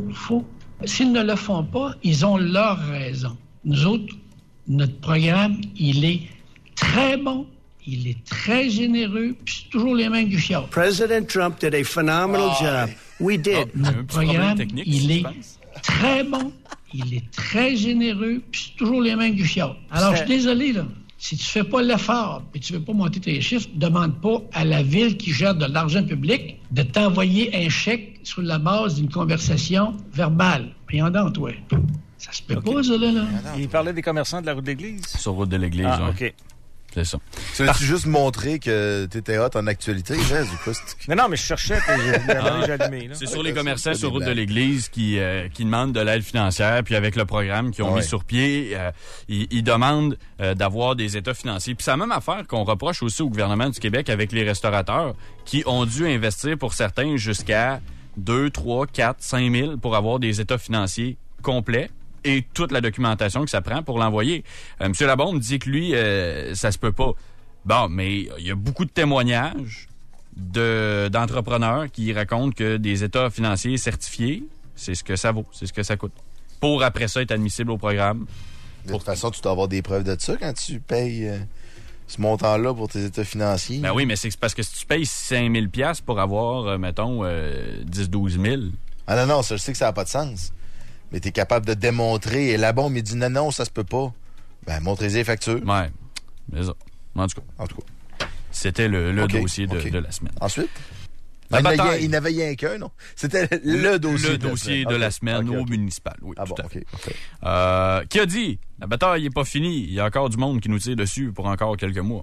S'ils ne le font pas, ils ont leur raison. Nous autres, notre programme, il est très bon. Il est très généreux. Puis c'est toujours les mêmes du chiot. President Trump did a phenomenal job. We did. Notre programme, il est très bon. Il est très généreux. Puis c'est toujours les mêmes du chiot. Alors, je suis désolé, là. Si tu fais pas l'effort et tu veux pas monter tes chiffres, demande pas à la ville qui gère de l'argent public de t'envoyer un chèque sur la base d'une conversation verbale. Voyons donc, toi. Ça se peut pas, ça, là. Il parlait des commerçants de la route de l'Église. Sur route de l'Église, OK. C'est ça. Tu veux-tu juste montrer que t'étais hot en actualité, Vez, du coup? Non, mais je cherchais, j'ai allumé. C'est sur les commerçants sur route de l'Église qui demandent de l'aide financière, puis avec le programme qu'ils ont mis sur pied, ils demandent d'avoir des états financiers. Puis c'est la même affaire qu'on reproche aussi au gouvernement du Québec avec les restaurateurs qui ont dû investir pour certains jusqu'à 2, 3, 4, 5 000 pour avoir des états financiers complets. Et toute la documentation que ça prend pour l'envoyer. M. Labombe dit que lui, ça se peut pas. Bon, mais il y a beaucoup de témoignages d'entrepreneurs qui racontent que des états financiers certifiés, c'est ce que ça vaut, c'est ce que ça coûte. Pour après ça être admissible au programme. De toute façon, tu dois avoir des preuves de ça quand tu payes ce montant-là pour tes états financiers. Ben oui, mais c'est parce que si tu payes 5 000 $ pour avoir, mettons, 10-12 000... Ah non, ça, je sais que ça n'a pas de sens. Mais t'es capable de démontrer. Et la bombe, il dit non, ça se peut pas. Ben, montrez-y les factures. Ouais. Mais ça. En tout cas. C'était le dossier de la semaine. Ensuite? La bataille. Il n'avait rien qu'un, non? C'était le dossier de la semaine au municipal. Oui, tout à fait. Qui a dit? La bataille n'est pas finie. Il y a encore du monde qui nous tire dessus pour encore quelques mois.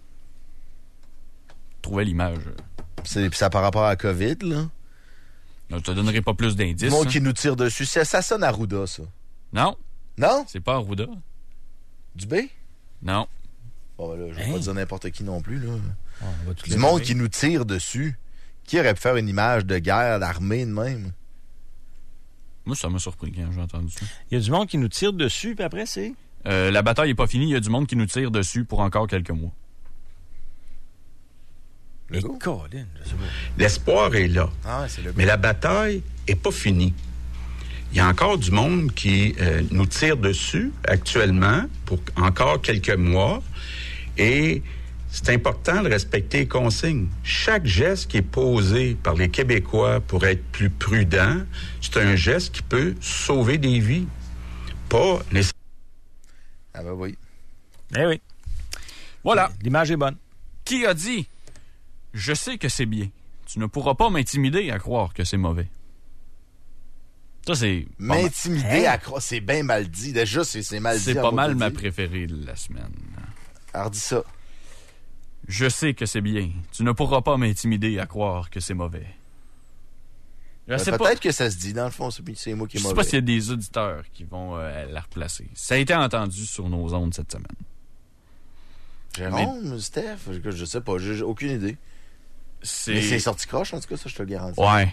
Trouvez l'image. Ça par rapport à la COVID, là? Je te donnerai pas plus d'indices. Le monde qui nous tire dessus. Ça sonne Arruda, ça. Non. Non? C'est pas Arruda. Dubé? Non. Bon, ben là, je vais pas dire n'importe qui non plus, là. Du monde qui nous tire dessus. Qui aurait pu faire une image de guerre, d'armée de même? Moi, ça m'a surpris quand j'ai entendu ça. Il y a du monde qui nous tire dessus, puis après, c'est... la bataille n'est pas finie. Il y a du monde qui nous tire dessus pour encore quelques mois. L'espoir est là. Ah, c'est le mais la bataille est pas finie. Il y a encore du monde qui nous tire dessus actuellement pour encore quelques mois. Et c'est important de respecter les consignes. Chaque geste qui est posé par les Québécois pour être plus prudent, c'est un geste qui peut sauver des vies. Pas nécessairement. Ah ben oui. Eh oui. Voilà. L'image est bonne. Qui a dit « Je sais que c'est bien. Tu ne pourras pas m'intimider à croire que c'est mauvais. » Ça, c'est... M'intimider à croire... C'est bien mal dit. Déjà, c'est mal dit. C'est pas mal ma préférée de la semaine. Alors, dis ça. Je sais que c'est bien. Tu ne pourras pas m'intimider à croire que c'est mauvais. Peut-être que ça se dit, dans le fond, c'est moi qui est mauvais. Je sais pas s'il y a des auditeurs qui vont la replacer. Ça a été entendu sur nos ondes cette semaine. Jérôme, Steph, je sais pas, j'ai aucune idée. Mais c'est sorti croche, en tout cas, ça, je te le garantis. Ouais.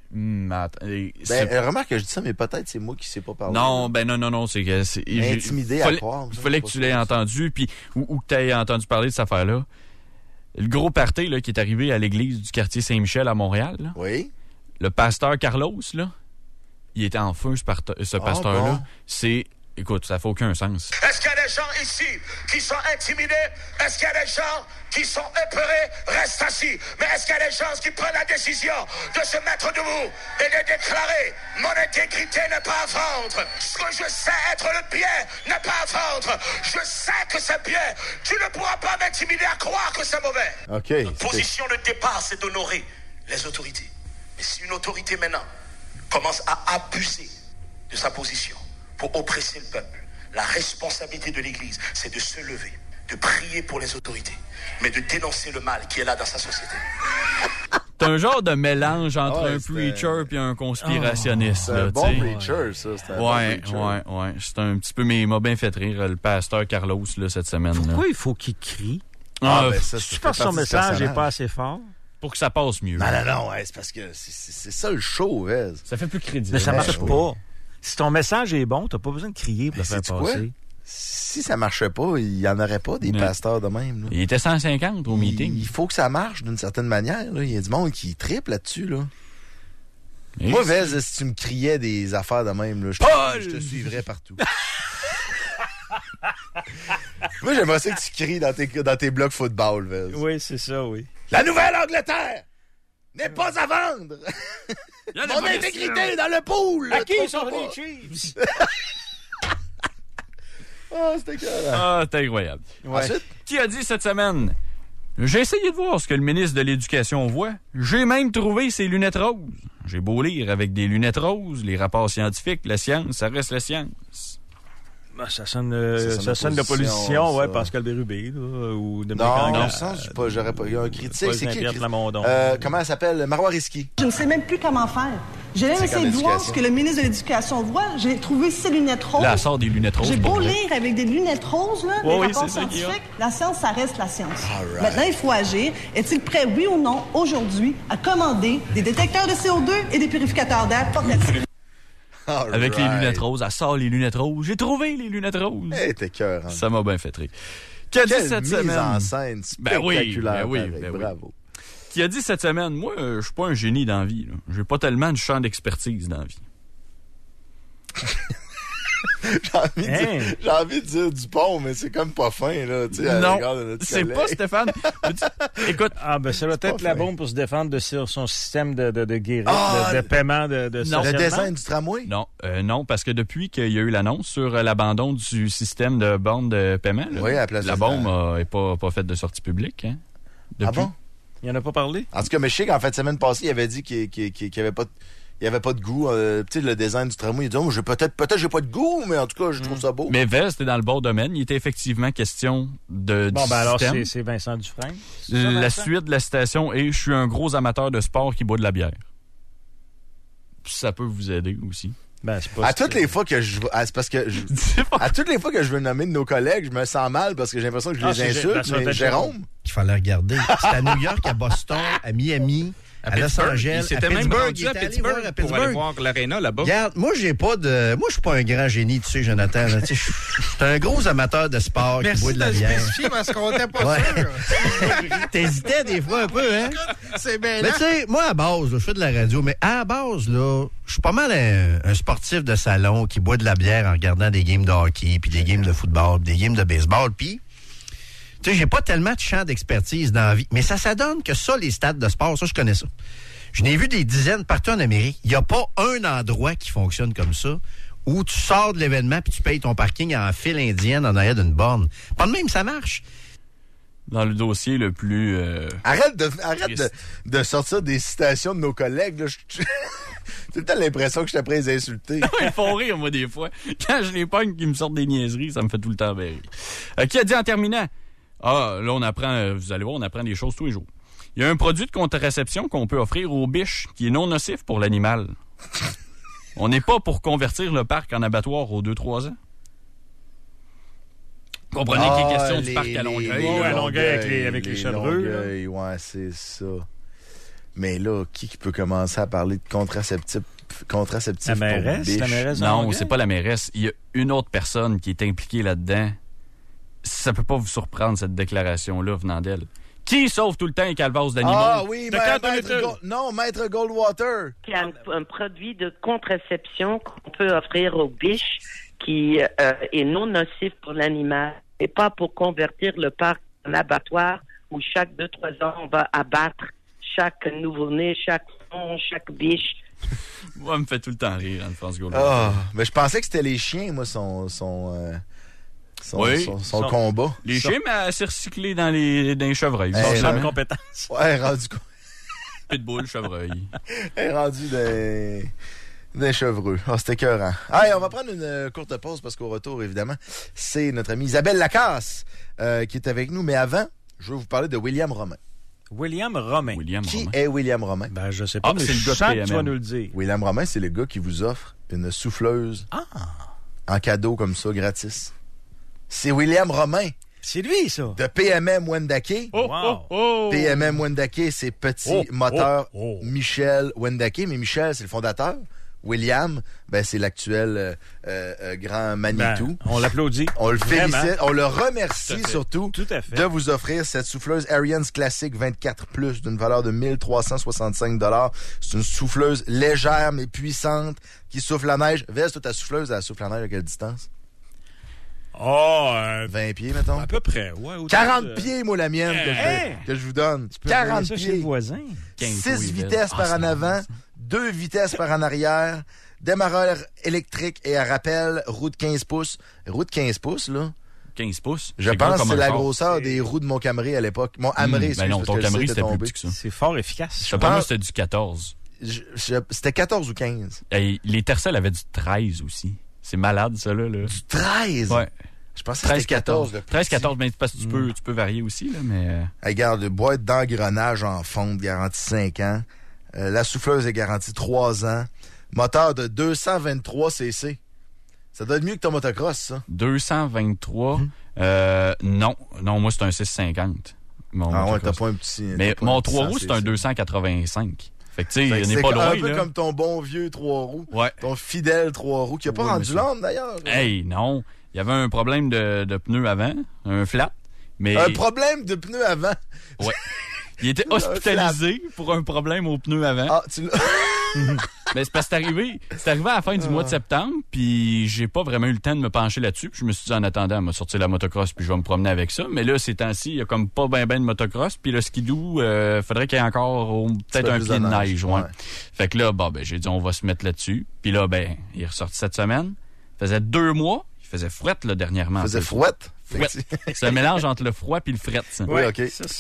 Remarque que je dis ça, mais peut-être c'est moi qui sais pas parler. Non, non, c'est que... Intimidé à croire. Il fallait que tu l'aies entendu, puis ou que tu aies entendu parler de cette affaire-là. Le gros party là, qui est arrivé à l'église du quartier Saint-Michel à Montréal, là, oui. Le pasteur Carlos, là, il était en feu, ce pasteur-là. Bon. Écoute, ça fait aucun sens. Est-ce qu'il y a des gens ici qui sont intimidés? Est-ce qu'il y a des gens qui sont épeurés? Reste assis. Mais est-ce qu'il y a des gens qui prennent la décision de se mettre debout et de déclarer mon intégrité n'est pas à vendre? Ce que je sais être le bien n'est pas à vendre. Je sais que c'est bien. Tu ne pourras pas m'intimider à croire que c'est mauvais. OK. Notre position de départ, c'est d'honorer les autorités. Mais si une autorité maintenant commence à abuser de sa position pour oppresser le peuple, la responsabilité de l'Église, c'est de se lever, de prier pour les autorités, mais de dénoncer le mal qui est là dans sa société. C'est un genre de mélange entre un preacher et un conspirationniste. C'est un bon preacher, ça. Ouais. C'est un petit peu, mais il m'a bien fait rire, le pasteur Carlos, là, cette semaine. Pourquoi il faut qu'il crie? C'est parce que son message n'est pas assez fort. Pour que ça passe mieux. Non, c'est parce que c'est ça le show, Vez. Ça fait plus crédible. Mais ça marche pas. Si ton message est bon, t'as pas besoin de crier pour le faire passer. Quoi? Si ça marchait pas, il y en aurait pas des pasteurs de même. Là. Il était 150 au meeting. Il faut que ça marche d'une certaine manière. Là. Il y a du monde qui triple là-dessus. Là. Et moi, Vez, si tu me criais des affaires de même, là, je te suivrais partout. Moi, j'aimerais ça que tu cries dans tes blocs football, Vez. Oui, c'est ça, oui. La Nouvelle-Angleterre n'est pas à vendre! Mon intégrité est dans le pool! À qui sont les Chiefs? C'était carré. C'était incroyable. Ouais. Ensuite? Qui a dit cette semaine? J'ai essayé de voir ce que le ministre de l'Éducation voit. J'ai même trouvé ses lunettes roses. J'ai beau lire avec des lunettes roses, les rapports scientifiques, la science, ça reste la science. Ça sonne de politicien, ouais, Pascal Bérubé, là, ou de Non, j'aurais pas eu un critique. C'est qui? Comment elle s'appelle? Marois Risky. Je ne sais même plus comment faire. J'ai même essayé de voir ce que le ministre de l'Éducation voit. J'ai trouvé ses lunettes roses. Là, elle sort des lunettes roses. J'ai beau lire avec des lunettes roses, là, les rapports scientifiques. La science, ça reste la science. Right. Maintenant, il faut agir. Est-il prêt, oui ou non, aujourd'hui, à commander des détecteurs de CO2 et des purificateurs d'air portatifs? Avec les lunettes roses, elle sort les lunettes roses. J'ai trouvé les lunettes roses. T'es cœur. Hein. Ça m'a bien fait rire. Qui a dit cette mise semaine? En scène spectaculaire. Bravo. Qui a dit cette semaine, moi, je suis pas un génie dans la vie. J'ai pas tellement de champ d'expertise dans la vie. J'ai envie de dire Dupont, mais c'est comme pas fin, là. Non, c'est pas Stéphane. Écoute. Ça doit être la bombe pour se défendre sur son système de guérison, de paiement de le design du tramway? Non, parce que depuis qu'il y a eu l'annonce sur l'abandon du système de borne de paiement, la bombe n'est pas faite de sortie publique. Hein, ah bon? Il en a pas parlé? En tout cas, mais je sais qu'en fait, semaine passée, il avait dit qu'il n'y avait pas... Il n'y avait pas de goût. Tu sais, le design du tramway, il dit peut-être j'ai pas de goût, mais en tout cas, je trouve ça beau. Mais Vez, c'était dans le bon domaine. Il était effectivement question de du alors, système. c'est Vincent Dufresne. La suite de la citation est « Je suis un gros amateur de sport qui boit de la bière. » Ça peut vous aider aussi. À toutes les fois que je veux nommer de nos collègues, je me sens mal parce que j'ai l'impression que je les insulte. Mais Jérôme, il fallait regarder. C'est à New York, à Boston, à Miami. à Los Angeles, il s'était à même Pittsburgh. rendu Il à était allé Pittsburgh voir à pour aller voir l'aréna là-bas. Regarde, moi, je suis pas un grand génie, tu sais, Jonathan. Je suis un gros amateur de sport qui boit de la bière. Merci de spécifier parce qu'on n'était pas sûr. T'hésitais des fois un peu, hein? C'est bien. Mais tu sais, moi, à base, je fais de la radio, mais à la base, là, je suis pas mal un sportif de salon qui boit de la bière en regardant des games de hockey, puis des games de football, puis des games de baseball, puis... Tu sais, j'ai pas tellement de champ d'expertise dans la vie, mais ça donne que ça, les stades de sport, ça, je connais ça. Je n'ai vu des dizaines partout en Amérique. Il n'y a pas un endroit qui fonctionne comme ça, où tu sors de l'événement puis tu payes ton parking en file indienne en arrière d'une borne. Pas de même, ça marche. Dans le dossier le plus... Arrête de sortir des citations de nos collègues. Là. J'ai tout le temps l'impression que je t'apprends à les insulter. Ils font rire, moi, des fois. Quand je les pogne qui me sortent des niaiseries, ça me fait tout le temps bien rire. Qui a dit en terminant? Ah, là, on apprend, vous allez voir, on apprend des choses tous les jours. Il y a un produit de contraception qu'on peut offrir aux biches qui est non nocif pour l'animal. On n'est pas pour convertir le parc en abattoir aux 2-3 ans. Comprenez qu'il est question du parc à Longueuil. À Longueuil avec les chevreux. Ouais, c'est ça. Mais là, qui peut commencer à parler de contraceptifs pour biches? La mairesse non, c'est pas la mairesse. Il y a une autre personne qui est impliquée là-dedans. Ça peut pas vous surprendre, cette déclaration-là venant d'elle. Qui sauve tout le temps les calvasses d'animaux? Ah oui, Maître Goldwater. Il y a un produit de contraception qu'on peut offrir aux biches qui est non nocif pour l'animal et pas pour convertir le parc en abattoir où chaque 2-3 ans, on va abattre chaque nouveau-né, chaque fond, chaque biche. Moi, ça me fait tout le temps rire, Anne-France Goldwater. Ah, mais je pensais que c'était les chiens, moi, son combat. Les chiens, mais c'est recyclé dans les chevreuils. Sans compétence. Ouais, rendu Pitbull, chevreuil. rendu des chevreux. Ah, c'était écœurant. Allez, on va prendre une courte pause parce qu'au retour, évidemment, c'est notre amie Isabelle Lacasse qui est avec nous. Mais avant, je veux vous parler de William Romain. William Romain. Qui est William Romain? Ben, je sais pas, mais je sens que tu vas nous le dire. William Romain, c'est le gars qui vous offre une souffleuse en cadeau comme ça, gratis. C'est William Romain. C'est lui, ça. De PMM Wendake. PMM Wendake, c'est petit moteur Michel Wendake. Mais Michel, c'est le fondateur. William, ben, c'est l'actuel grand Manitou. Ben, on l'applaudit. On le félicite. On le remercie surtout Tout à fait. de vous offrir cette souffleuse Ariens Classic 24+, d'une valeur de 1365 $. C'est une souffleuse légère mais puissante qui souffle la neige. Veste, toi, ta souffleuse, elle souffle la neige à quelle distance? 20 pieds, mettons. À peu près, ouais. 40 pieds, moi, la mienne, que je vous donne. 40 pieds. Chez le voisin. 6 vitesses par en avant, 2 vitesses par en arrière, démarreur électrique et à rappel, roue de 15 pouces. Roue de 15 pouces, là. 15 pouces? Je pense que c'est la grosseur des roues de mon Camry à l'époque. Mon Hamry, ben non, ton Camry, c'était plus petit que ça. C'est fort efficace. Je pense que c'était du 14. C'était 14 ou 15. Et les Tercel avaient du 13 aussi. C'est malade, ça, là. Du 13? Ouais. Je pensais que c'était 14. 13-14, mais parce que tu peux varier aussi, là, mais... Regarde, boîte d'engrenage en fonte, garantie 5 ans. La souffleuse est garantie 3 ans. Moteur de 223 cc. Ça doit être mieux que ton motocross, ça. 223? Non, moi, c'est un 650. Ouais, t'as pas un petit... Mais mon 3 roues, c'est un 285. Fait que, tu sais, il n'est pas loin, un peu comme ton bon vieux 3 roues. Ouais. Ton fidèle 3 roues, qui a pas rendu l'âme, d'ailleurs. Hey, non. Il y avait un problème de pneus avant, un flat. Mais... Un problème de pneus avant? Ouais. Il était hospitalisé pour un problème aux pneus avant. Ah, tu l'as... Mais c'est parce que c'est arrivé à la fin du mois de septembre, puis j'ai pas vraiment eu le temps de me pencher là-dessus. Puis je me suis dit, en attendant, elle m'a sorti la motocross, puis je vais me promener avec ça. Mais là, ces temps-ci, il y a comme pas ben de motocross. Puis le skidoo, faudrait qu'il y ait encore peut-être un pied de neige. Ouais. Fait que là, j'ai dit, on va se mettre là-dessus. Puis là, il est ressorti cette semaine. Ça faisait 2 mois. Il faisait frouette, là, dernièrement. Il faisait frouette? C'est un mélange entre le froid puis le fret, ça. Oui, OK.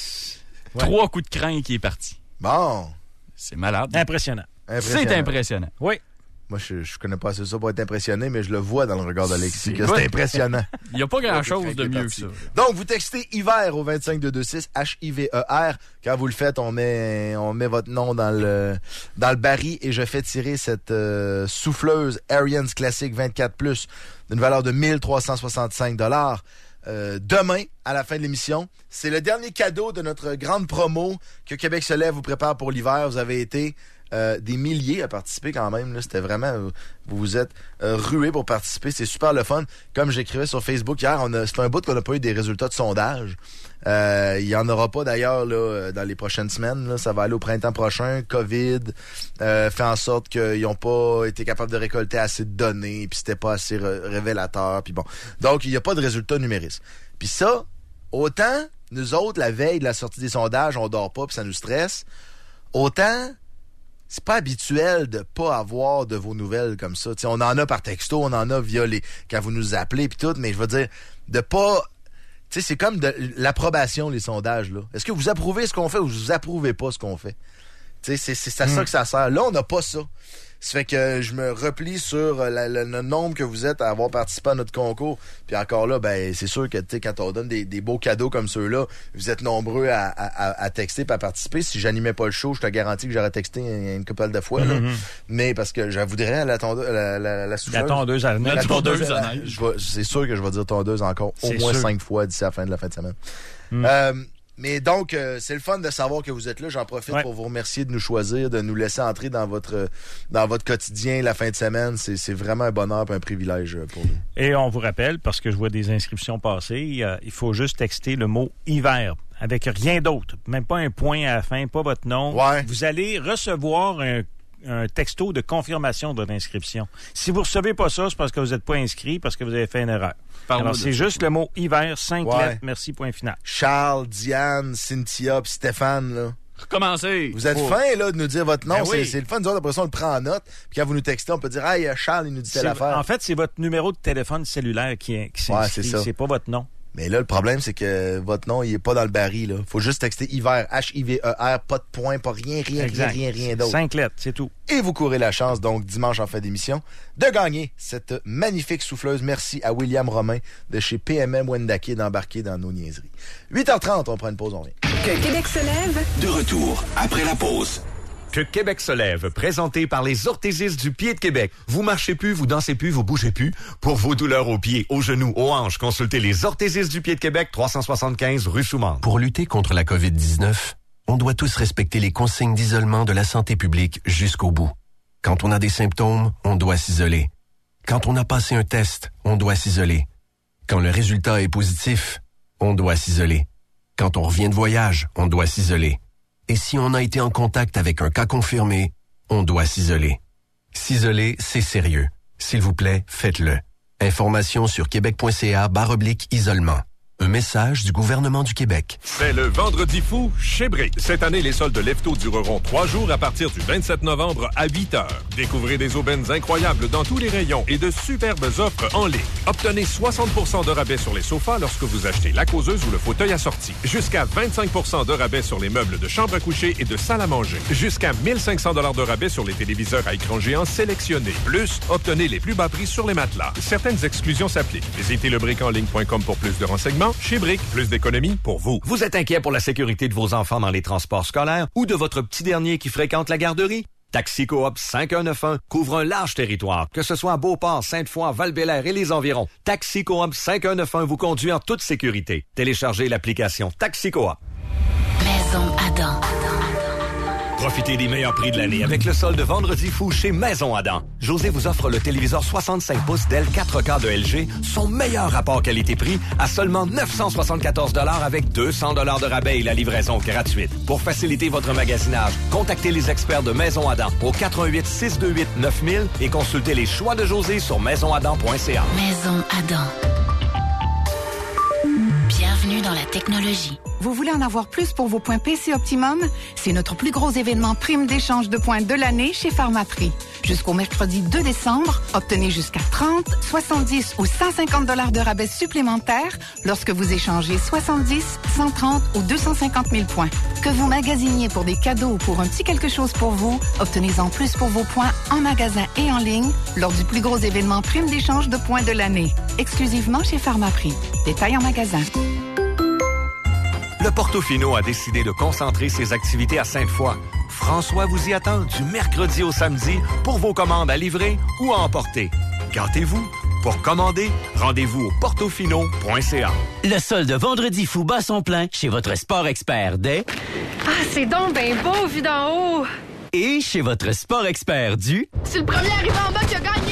3 coups de crin qui est parti. Bon. C'est malade. Impressionnant. C'est impressionnant. Oui. Moi, je connais pas assez ça pour être impressionné, mais je le vois dans le regard d'Alexis que c'est impressionnant. Il n'y a pas grand-chose de mieux que ça. Donc, vous textez HIVER au 25226, HIVER. Quand vous le faites, on met votre nom dans le baril et je fais tirer cette souffleuse Ariens Classic 24+, d'une valeur de 1365 $. demain, à la fin de l'émission. C'est le dernier cadeau de notre grande promo que Québec se lève vous prépare pour l'hiver. Vous avez été des milliers à participer quand même. Là. C'était vraiment... vous vous êtes rués pour participer. C'est super le fun. Comme j'écrivais sur Facebook hier, c'est un bout qu'on n'a pas eu des résultats de sondage. Il y en aura pas d'ailleurs là dans les prochaines semaines. Là. Ça va aller au printemps prochain. COVID fait en sorte qu'ils n'ont pas été capables de récolter assez de données, puis c'était pas assez révélateur. Puis bon, donc il n'y a pas de résultats numéristes. Puis ça, autant nous autres la veille de la sortie des sondages, on dort pas puis ça nous stresse. Autant c'est pas habituel de pas avoir de vos nouvelles comme ça. T'sais, on en a par texto, on en a via quand vous nous appelez puis tout, mais je veux dire de pas. Tu sais, c'est comme de l'approbation, les sondages, là. Est-ce que vous approuvez ce qu'on fait ou vous approuvez pas ce qu'on fait? Tu sais, c'est à ça que ça sert. Là, on n'a pas ça. Ça fait que je me replie sur le nombre que vous êtes à avoir participé à notre concours. Puis encore là, ben c'est sûr que quand on donne des beaux cadeaux comme ceux-là, vous êtes nombreux à texter et à participer. Si j'animais pas le show, je te garantis que j'aurais texté une couple de fois. Là. Mais parce que je voudrais la tondeuse à neige. C'est sûr que je vais dire tondeuse encore au moins 5 fois d'ici la fin de la fin de semaine. Mais donc, c'est le fun de savoir que vous êtes là. J'en profite pour vous remercier de nous choisir, de nous laisser entrer dans votre quotidien la fin de semaine. C'est vraiment un bonheur et un privilège pour nous. Et on vous rappelle, parce que je vois des inscriptions passer, il faut juste texter le mot « hiver » avec rien d'autre. Même pas un point à la fin, pas votre nom. Ouais. Vous allez recevoir un texto de confirmation de votre inscription. Si vous ne recevez pas ça, c'est parce que vous n'êtes pas inscrit, parce que vous avez fait une erreur. Alors, c'est juste le mot « hiver », 5 lettres, merci, point final. Charles, Diane, Cynthia puis Stéphane, là. Recommencez. Vous êtes fin, là, de nous dire votre nom. Ben c'est le fun. Nous autres, après ça, on le prend en note. Puis quand vous nous textez, on peut dire « Hey, Charles, il nous dit telle affaire. » En fait, c'est votre numéro de téléphone cellulaire qui s'inscrit. C'est pas votre nom. Mais là, le problème, c'est que votre nom, il est pas dans le baril, là. Faut juste texter hiver, H-I-V-E-R, pas de point, pas rien d'autre. 5 lettres, c'est tout. Et vous courez la chance, donc, dimanche en fin d'émission, de gagner cette magnifique souffleuse. Merci à William Romain de chez PMM Wendake d'embarquer dans nos niaiseries. 8h30, on prend une pause, on revient. Que Québec se lève. De retour après la pause. Que Québec se lève, présenté par les orthésistes du pied de Québec. Vous marchez plus, vous dansez plus, vous bougez plus. Pour vos douleurs aux pieds, aux genoux, aux hanches, consultez les orthésistes du pied de Québec, 375 rue Soumande. Pour lutter contre la COVID-19, on doit tous respecter les consignes d'isolement de la santé publique jusqu'au bout. Quand on a des symptômes, on doit s'isoler. Quand on a passé un test, on doit s'isoler. Quand le résultat est positif, on doit s'isoler. Quand on revient de voyage, on doit s'isoler. Et si on a été en contact avec un cas confirmé, on doit s'isoler. S'isoler, c'est sérieux. S'il vous plaît, faites-le. Information sur québec.ca/isolement. Un message du gouvernement du Québec. C'est le Vendredi fou chez Brick. Cette année, les soldes Lefto dureront 3 jours à partir du 27 novembre à 8h. Découvrez des aubaines incroyables dans tous les rayons et de superbes offres en ligne. Obtenez 60% de rabais sur les sofas lorsque vous achetez la causeuse ou le fauteuil assorti. Jusqu'à 25% de rabais sur les meubles de chambre à coucher et de salle à manger. Jusqu'à 1500 $ de rabais sur les téléviseurs à écran géant sélectionnés. Plus, obtenez les plus bas prix sur les matelas. Certaines exclusions s'appliquent. Visitez lebrickenligne.com pour plus de renseignements. Chez Brick, plus d'économies pour vous. Vous êtes inquiet pour la sécurité de vos enfants dans les transports scolaires ou de votre petit dernier qui fréquente la garderie? Taxi Coop 5191 couvre un large territoire, que ce soit à Beauport, Sainte-Foy, Val-Bélair et les environs. Taxi Coop 5191 vous conduit en toute sécurité. Téléchargez l'application Taxi Coop. Maison Adam. Profitez des meilleurs prix de l'année avec le solde Vendredi fou chez Maison Adam. José vous offre le téléviseur 65 pouces Dell 4K de LG, son meilleur rapport qualité-prix, à seulement 974 $ avec 200 $ de rabais et la livraison gratuite. Pour faciliter votre magasinage, contactez les experts de Maison Adam au 88 628 9000 et consultez les choix de José sur maisonadam.ca. Maison Adam. Bienvenue dans la technologie. Vous voulez en avoir plus pour vos points PC Optimum? C'est notre plus gros événement prime d'échange de points de l'année chez Pharmaprix. Jusqu'au mercredi 2 décembre, obtenez jusqu'à 30, 70 ou 150 $ de rabais supplémentaires lorsque vous échangez 70, 130 ou 250 000 points. Que vous magasiniez pour des cadeaux ou pour un petit quelque chose pour vous, obtenez-en plus pour vos points en magasin et en ligne lors du plus gros événement prime d'échange de points de l'année. Exclusivement chez Pharmaprix. Détails en magasin. Le Portofino a décidé de concentrer ses activités à Sainte-Foy. François vous y attend du mercredi au samedi pour vos commandes à livrer ou à emporter. Gâtez-vous. Pour commander, rendez-vous au portofino.ca. Le solde vendredi fou bat son plein chez votre Sport Expert dès... Ah, c'est donc ben beau, vu d'en haut! Et chez votre Sport Expert du... C'est le premier arrivé en bas qui a gagné!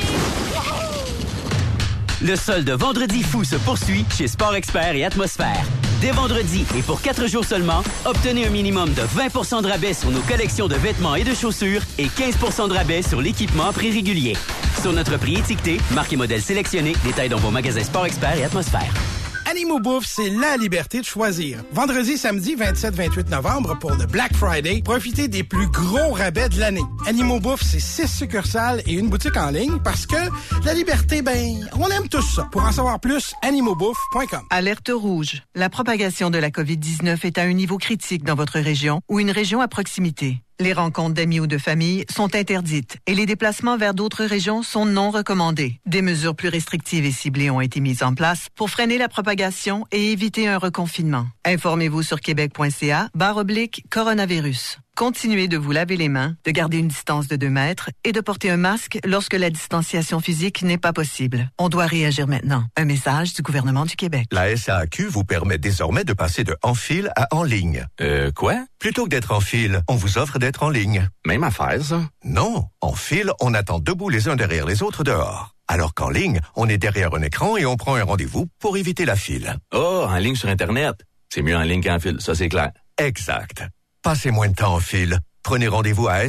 Le solde vendredi fou se poursuit chez Sport Expert et Atmosphère. Dès vendredi et pour 4 jours seulement, obtenez un minimum de 20 de rabais sur nos collections de vêtements et de chaussures et 15 de rabais sur l'équipement à prix régulier. Sur notre prix étiqueté, marque et modèle sélectionnés, détails dans vos magasins Sport Expert et Atmosphère. Animaux Bouffe, c'est la liberté de choisir. Vendredi, samedi, 27-28 novembre, pour le Black Friday, profitez des plus gros rabais de l'année. Animaux Bouffe, c'est 6 succursales et une boutique en ligne parce que la liberté, on aime tous ça. Pour en savoir plus, animauxbouffe.com. Alerte rouge. La propagation de la COVID-19 est à un niveau critique dans votre région ou une région à proximité. Les rencontres d'amis ou de famille sont interdites et les déplacements vers d'autres régions sont non recommandés. Des mesures plus restrictives et ciblées ont été mises en place pour freiner la propagation et éviter un reconfinement. Informez-vous sur québec.ca/coronavirus. Continuez de vous laver les mains, de garder une distance de 2 mètres et de porter un masque lorsque la distanciation physique n'est pas possible. On doit réagir maintenant. Un message du gouvernement du Québec. La SAAQ vous permet désormais de passer de en file à en ligne. Quoi? Plutôt que d'être en file, on vous offre d'être en ligne. Même affaire, ça? Non. En file, on attend debout les uns derrière les autres dehors. Alors qu'en ligne, on est derrière un écran et on prend un rendez-vous pour éviter la file. Oh, en ligne sur Internet. C'est mieux en ligne qu'en file, ça c'est clair. Exact. Passez moins de temps en file. Prenez rendez-vous à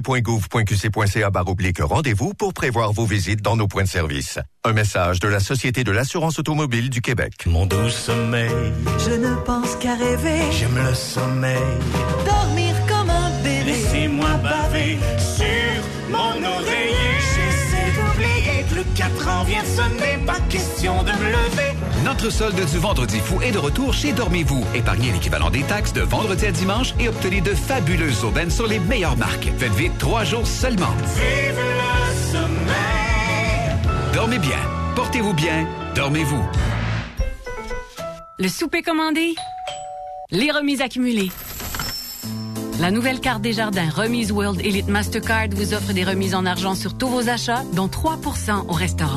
saaq.gouv.qc.ca/rendez-vous pour prévoir vos visites dans nos points de service. Un message de la Société de l'assurance automobile du Québec. Mon doux sommeil, je ne pense qu'à rêver. J'aime le sommeil. Dormir comme un bébé. Laissez-moi baver sur mon oreiller. J'essaie d'oublier que le 4 ans vient de sonner. Pas question de me lever. Notre solde du Vendredi fou est de retour chez Dormez-vous. Épargnez l'équivalent des taxes de vendredi à dimanche et obtenez de fabuleuses aubaines sur les meilleures marques. Faites vite 3 jours seulement. Vive le sommeil. Dormez bien. Portez-vous bien. Dormez-vous. Le souper commandé. Les remises accumulées. La nouvelle carte Desjardins Remise World Elite Mastercard vous offre des remises en argent sur tous vos achats, dont 3% au restaurant.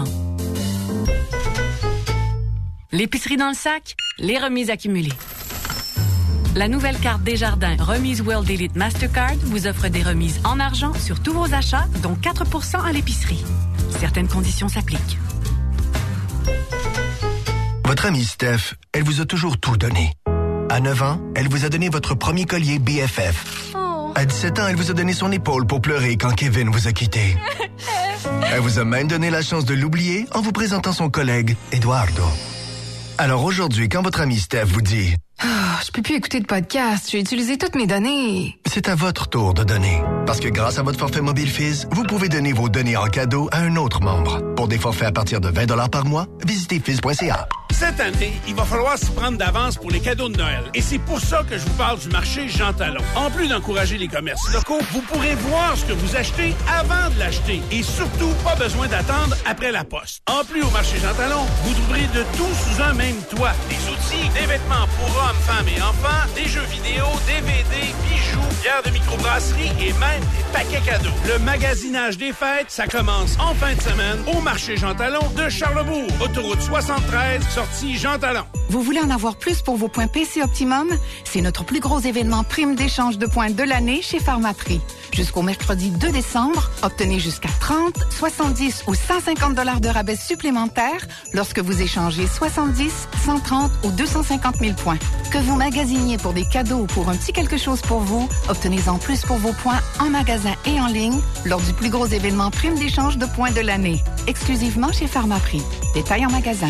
L'épicerie dans le sac, les remises accumulées. La nouvelle carte Desjardins Remise World Elite Mastercard vous offre des remises en argent sur tous vos achats, dont 4% à l'épicerie. Certaines conditions s'appliquent. Votre amie Steph, elle vous a toujours tout donné. À 9 ans, elle vous a donné votre premier collier BFF. Oh. À 17 ans, elle vous a donné son épaule pour pleurer quand Kevin vous a quitté. Elle vous a même donné la chance de l'oublier en vous présentant son collègue, Eduardo. Alors aujourd'hui, quand votre ami Steph vous dit Je peux plus écouter de podcast, j'ai utilisé toutes mes données. C'est à votre tour de donner. Parce que grâce à votre forfait mobile Fizz, vous pouvez donner vos données en cadeau à un autre membre. Pour des forfaits à partir de 20$ par mois, visitez fizz.ca. Cette année, il va falloir s'y prendre d'avance pour les cadeaux de Noël. Et c'est pour ça que je vous parle du marché Jean Talon. En plus d'encourager les commerces locaux, vous pourrez voir ce que vous achetez avant de l'acheter. Et surtout, pas besoin d'attendre après la poste. En plus, au marché Jean Talon, vous trouverez de tout sous un même toit. Des outils, des vêtements pour hommes, femmes et enfants, des jeux vidéo, DVD, bijoux, bières de microbrasserie et même des paquets cadeaux. Le magasinage des fêtes, ça commence en fin de semaine au marché Jean Talon de Charlebourg. Autoroute 73, sortie Jean Talon. Vous voulez en avoir plus pour vos points PC Optimum? C'est notre plus gros événement prime d'échange de points de l'année chez Pharmaprix. Jusqu'au mercredi 2 décembre, obtenez jusqu'à 30, 70 ou 150 $ de rabais supplémentaires lorsque vous échangez 70, 130 ou 250 000 points. Que vous magasiniez pour des cadeaux ou pour un petit quelque chose pour vous, obtenez-en plus pour vos points en magasin et en ligne lors du plus gros événement prime d'échange de points de l'année. Exclusivement chez Pharmaprix. Détails en magasin.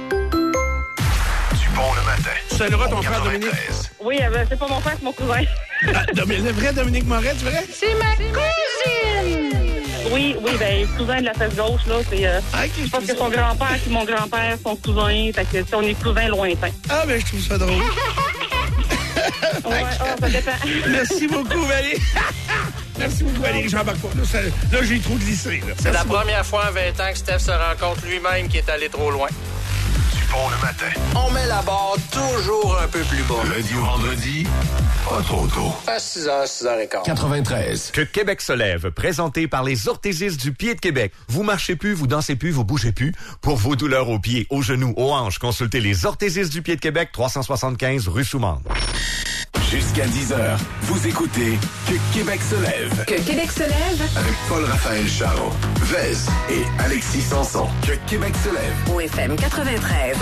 Bon le matin. Salut, ton frère Dominique. Oui, c'est pas mon frère, c'est mon cousin. Le vrai Dominique Moret, tu vrai? C'est ma cousine! Oui, ben, cousin de la fesse gauche, là, c'est... je pense que son grand-père et mon grand-père sont cousins, fait que on est cousins lointains. Ah, ben, je trouve ça drôle. Ouais, ça dépend. Merci beaucoup, Valérie. Merci beaucoup, Valérie. J'embarque pas. Là, j'ai trop glissé. C'est la première fois en 20 ans que Steph se rend compte lui-même qu'il est allé trop loin. pont le matin. On met la barre toujours un peu plus bas. Lundi au vendredi, pas trop tôt. À 6h, 6h15. 93. Que Québec se lève, présenté par les orthésistes du pied de Québec. Vous marchez plus, vous dansez plus, vous bougez plus. Pour vos douleurs aux pieds, aux genoux, aux hanches, consultez les orthésistes du pied de Québec, 375 rue Soumande. Jusqu'à 10h, vous écoutez Que Québec se lève. Que Québec se lève. Avec Paul-Raphaël Charron, Vez et Alexis Sanson. Que Québec se lève. Au FM 93.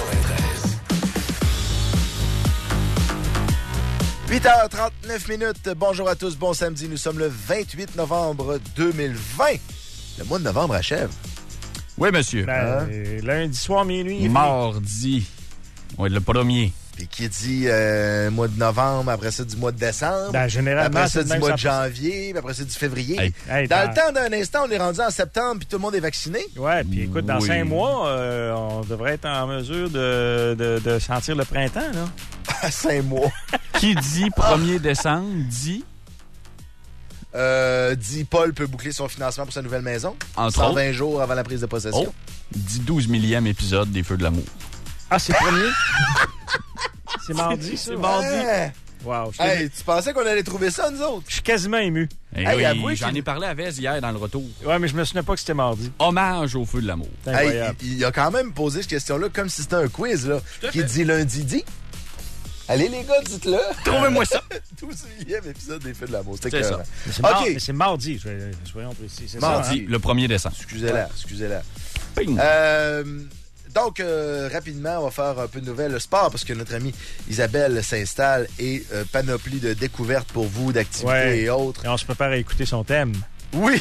8h39. Bonjour à tous, bon samedi. Nous sommes le 28 novembre 2020. Le mois de novembre achève. Oui, monsieur. Lundi soir, minuit. Mardi. Oui, le premier. Puis qui dit mois de novembre, après ça du mois de décembre. Ben, généralement, après ça c'est du même mois de ça. janvier, puis après ça du février. Hey, dans le temps d'un instant, on est rendu en septembre, puis tout le monde est vacciné. Ouais, puis écoute, dans 5 mois, on devrait être en mesure de sentir le printemps, là. À 5 mois. Qui dit 1er décembre, dit... dit Paul peut boucler son financement pour sa nouvelle maison. Entre 120 jours avant la prise de possession. Dit 12 millième épisode des Feux de l'amour. Ah, c'est le premier? C'est mardi, ça? C'est mardi. Ouais. Wow. Hey, tu pensais qu'on allait trouver ça, nous autres? Je suis quasiment ému. Oui, j'en ai parlé à Vez hier dans le retour. Ouais, mais je me souvenais pas que c'était mardi. Hommage aux Feux de l'amour. Hey, il a quand même posé cette question-là comme si c'était un quiz, là. Qui dit lundi dit. Allez, les gars, dites-le. Trouvez-moi ça. 12e épisode des Feux de l'amour. C'était C'est ça. Mais c'est mardi, soyons précis. C'est mardi, ça, hein? le 1er décembre. Excusez-la. Donc, rapidement, on va faire un peu de nouvelles sport parce que notre amie Isabelle s'installe et panoplie de découvertes pour vous, d'activités et autres. Et on se prépare à écouter son thème. Oui,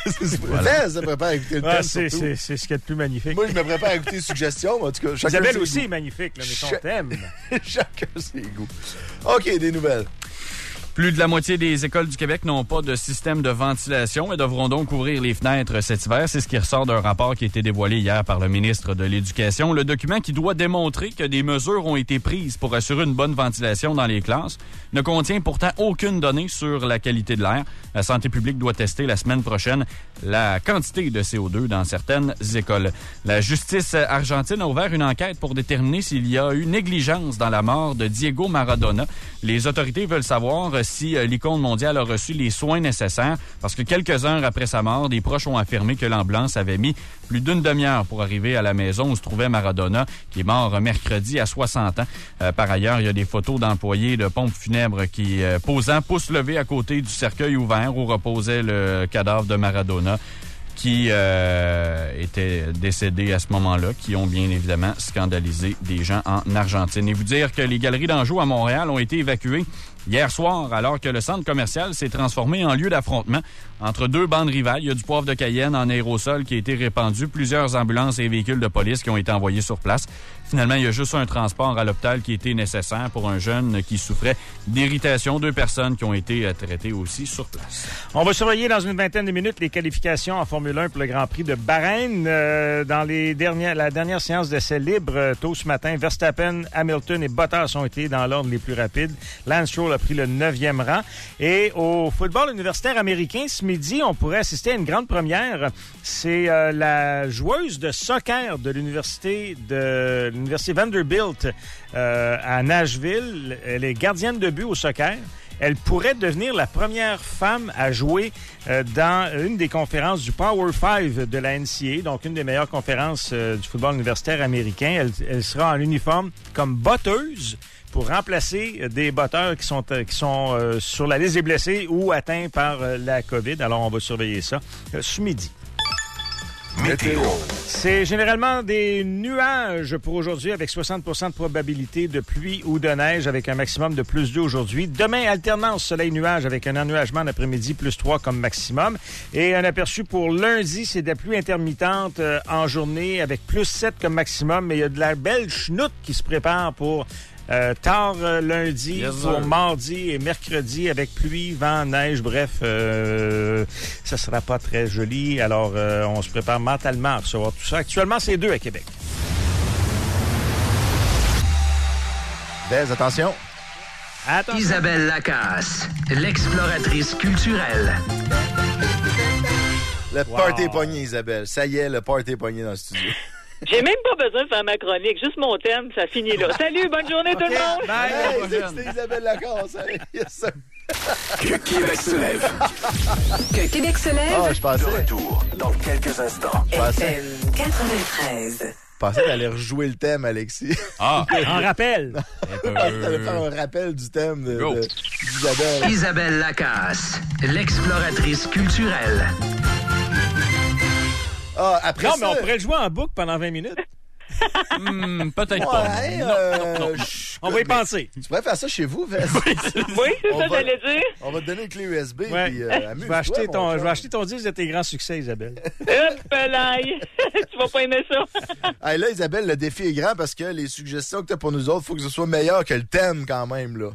Vez se prépare à écouter le thème. C'est ce qu'il y a de plus magnifique. Moi, je me prépare à écouter les suggestions. En tout cas, Isabelle aussi est magnifique, là, mais son thème. Chacun ses goûts. OK, des nouvelles. Plus de la moitié des écoles du Québec n'ont pas de système de ventilation et devront donc ouvrir les fenêtres cet hiver. C'est ce qui ressort d'un rapport qui a été dévoilé hier par le ministre de l'Éducation. Le document qui doit démontrer que des mesures ont été prises pour assurer une bonne ventilation dans les classes ne contient pourtant aucune donnée sur la qualité de l'air. La santé publique doit tester la semaine prochaine la quantité de CO2 dans certaines écoles. La justice argentine a ouvert une enquête pour déterminer s'il y a eu négligence dans la mort de Diego Maradona. Les autorités veulent savoir si l'icône mondiale a reçu les soins nécessaires parce que quelques heures après sa mort, des proches ont affirmé que l'ambulance avait mis plus d'une demi-heure pour arriver à la maison où se trouvait Maradona, qui est mort mercredi à 60 ans. Par ailleurs, il y a des photos d'employés de pompes funèbres qui posant pouce levé à côté du cercueil ouvert où reposait le cadavre de Maradona, qui étaient décédés à ce moment-là, qui ont bien évidemment scandalisé des gens en Argentine. Et vous dire que les galeries d'Anjou à Montréal ont été évacuées hier soir, alors que le centre commercial s'est transformé en lieu d'affrontement entre deux bandes rivales. Il y a du poivre de Cayenne en aérosol qui a été répandu, plusieurs ambulances et véhicules de police qui ont été envoyés sur place. Finalement, il y a juste un transport à l'hôpital qui était nécessaire pour un jeune qui souffrait d'irritation. 2 personnes qui ont été traitées aussi sur place. On va surveiller dans une vingtaine de minutes les qualifications en Formule 1 pour le Grand Prix de Bahreïn. Dans la dernière séance d'essai libre, tôt ce matin, Verstappen, Hamilton et Bottas ont été dans l'ordre les plus rapides. Lance Stroll a pris le 9e rang. Et au football universitaire américain, ce midi, on pourrait assister à une grande première. C'est la joueuse de soccer de l'université Vanderbilt à Nashville. Elle est gardienne de but au soccer. Elle pourrait devenir la première femme à jouer dans une des conférences du Power 5 de la NCAA, donc une des meilleures conférences du football universitaire américain. Elle sera en uniforme comme botteuse pour remplacer des botteurs qui sont sur la liste des blessés ou atteints par la COVID. Alors, on va surveiller ça ce midi. Météo. C'est généralement des nuages pour aujourd'hui avec 60% de probabilité de pluie ou de neige avec un maximum de +2 aujourd'hui. Demain, alternance soleil-nuage avec un ennuagement d'après-midi +3 comme maximum. Et un aperçu pour lundi, c'est de la pluie intermittente en journée avec +7 comme maximum. Mais il y a de la belle chenoute qui se prépare pour tard lundi, pour mardi et mercredi avec pluie, vent, neige, bref, ça sera pas très joli. Alors, on se prépare mentalement à recevoir tout ça. Actuellement, c'est 2 à Québec. Vez, attention. Isabelle Lacasse, l'exploratrice culturelle. Le party est pogné, Isabelle. Ça y est, le party est pogné dans le studio. J'ai même pas besoin de faire ma chronique, juste mon thème, ça finit là. Salut, bonne journée tout le monde! Bye! Hey, c'est Isabelle Lacasse. Yes. Que Québec se lève. Que Québec se lève. Ah, je pensais. De retour dans quelques instants. FM 93. Je pensais que t'allais rejouer le thème, Alexis. Ah, en rappel. T'allais faire un rappel du thème d'Isabelle. Isabelle Lacasse, l'exploratrice culturelle. Ah, après non, ça... mais on pourrait le jouer en boucle pendant 20 minutes. Peut-être pas. Non. On va y penser. Tu pourrais faire ça chez vous, Vest? Oui, c'est ça, j'allais dire. On va te donner une clé USB. Ouais. Puis, je vais acheter ton disque de tes grands succès, Isabelle. Tu vas pas aimer ça. Hey, là, Isabelle, le défi est grand parce que les suggestions que tu as pour nous autres, il faut que ce soit meilleur que le thème quand même. Là.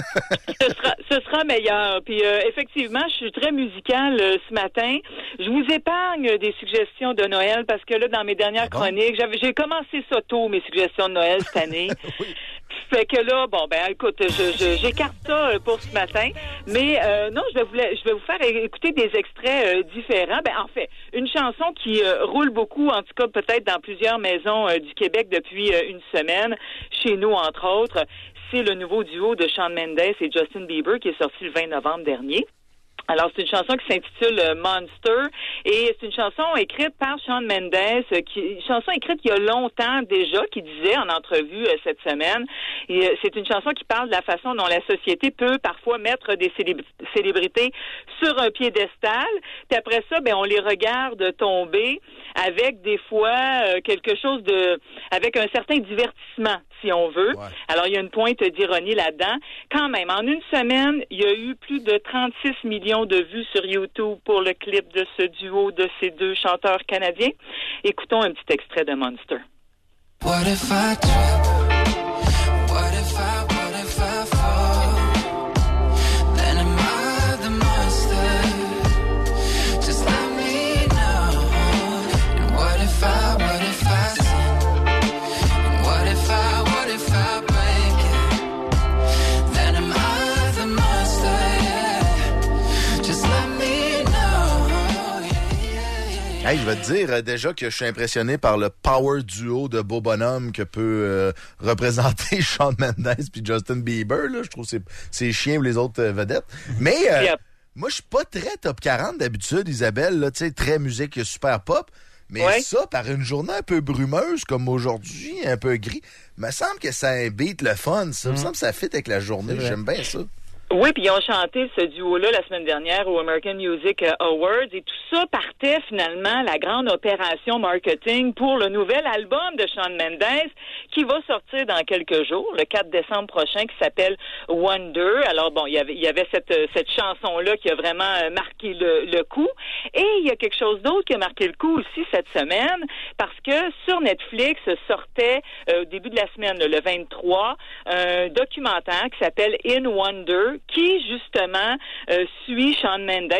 Ce sera meilleur. Puis effectivement, je suis très musicale ce matin. Je vous épargne des suggestions de Noël parce que là, dans mes dernières chroniques, j'ai commencé ça tôt, mes suggestions de Noël cette année. Oui. Fait que là, bon, ben, écoute, j'écarte ça pour ce matin. Mais non, je vais vous faire écouter des extraits différents. Ben, en fait, une chanson qui roule beaucoup, en tout cas peut-être dans plusieurs maisons du Québec depuis une semaine, chez nous entre autres. C'est le nouveau duo de Shawn Mendes et Justin Bieber qui est sorti le 20 novembre dernier. Alors, c'est une chanson qui s'intitule Monster et c'est une chanson écrite par Shawn Mendes, une chanson écrite il y a longtemps déjà, qui disait en entrevue cette semaine. Et, c'est une chanson qui parle de la façon dont la société peut parfois mettre des célébrités sur un piédestal. Puis après ça, ben on les regarde tomber avec des fois quelque chose avec un certain divertissement, si on veut. Ouais. Alors, il y a une pointe d'ironie là-dedans. Quand même, en une semaine, il y a eu plus de 36 millions de vues sur YouTube pour le clip de ce duo de ces deux chanteurs canadiens. Écoutons un petit extrait de Monster. What if I trip? What if I fall? Then am I the monster? Just let me know. And what if I sin? And what if I break it? Then am I the monster? Yeah. Just let me know. Hey, je vais te dire déjà que je suis impressionné par le power duo de beau bonhomme que peut représenter Shawn Mendes puis Justin Bieber. Là. Je trouve que c'est chiant ou les autres vedettes. Mais moi, je suis pas très top 40 d'habitude, Isabelle. Là, très musique super pop. Mais ça, par une journée un peu brumeuse comme aujourd'hui, un peu gris, me semble que ça a un beat le fun. Ça me semble que ça fit avec la journée. J'aime bien ça. Oui, puis ils ont chanté ce duo-là la semaine dernière au American Music Awards et tout ça partait finalement la grande opération marketing pour le nouvel album de Shawn Mendes qui va sortir dans quelques jours, le 4 décembre prochain, qui s'appelle Wonder. Alors bon, il y avait cette chanson-là qui a vraiment marqué le coup. Et il y a quelque chose d'autre qui a marqué le coup aussi cette semaine parce que sur Netflix sortait au début de la semaine, le 23, un documentaire qui s'appelle In Wonder qui, justement, suit Shawn Mendes.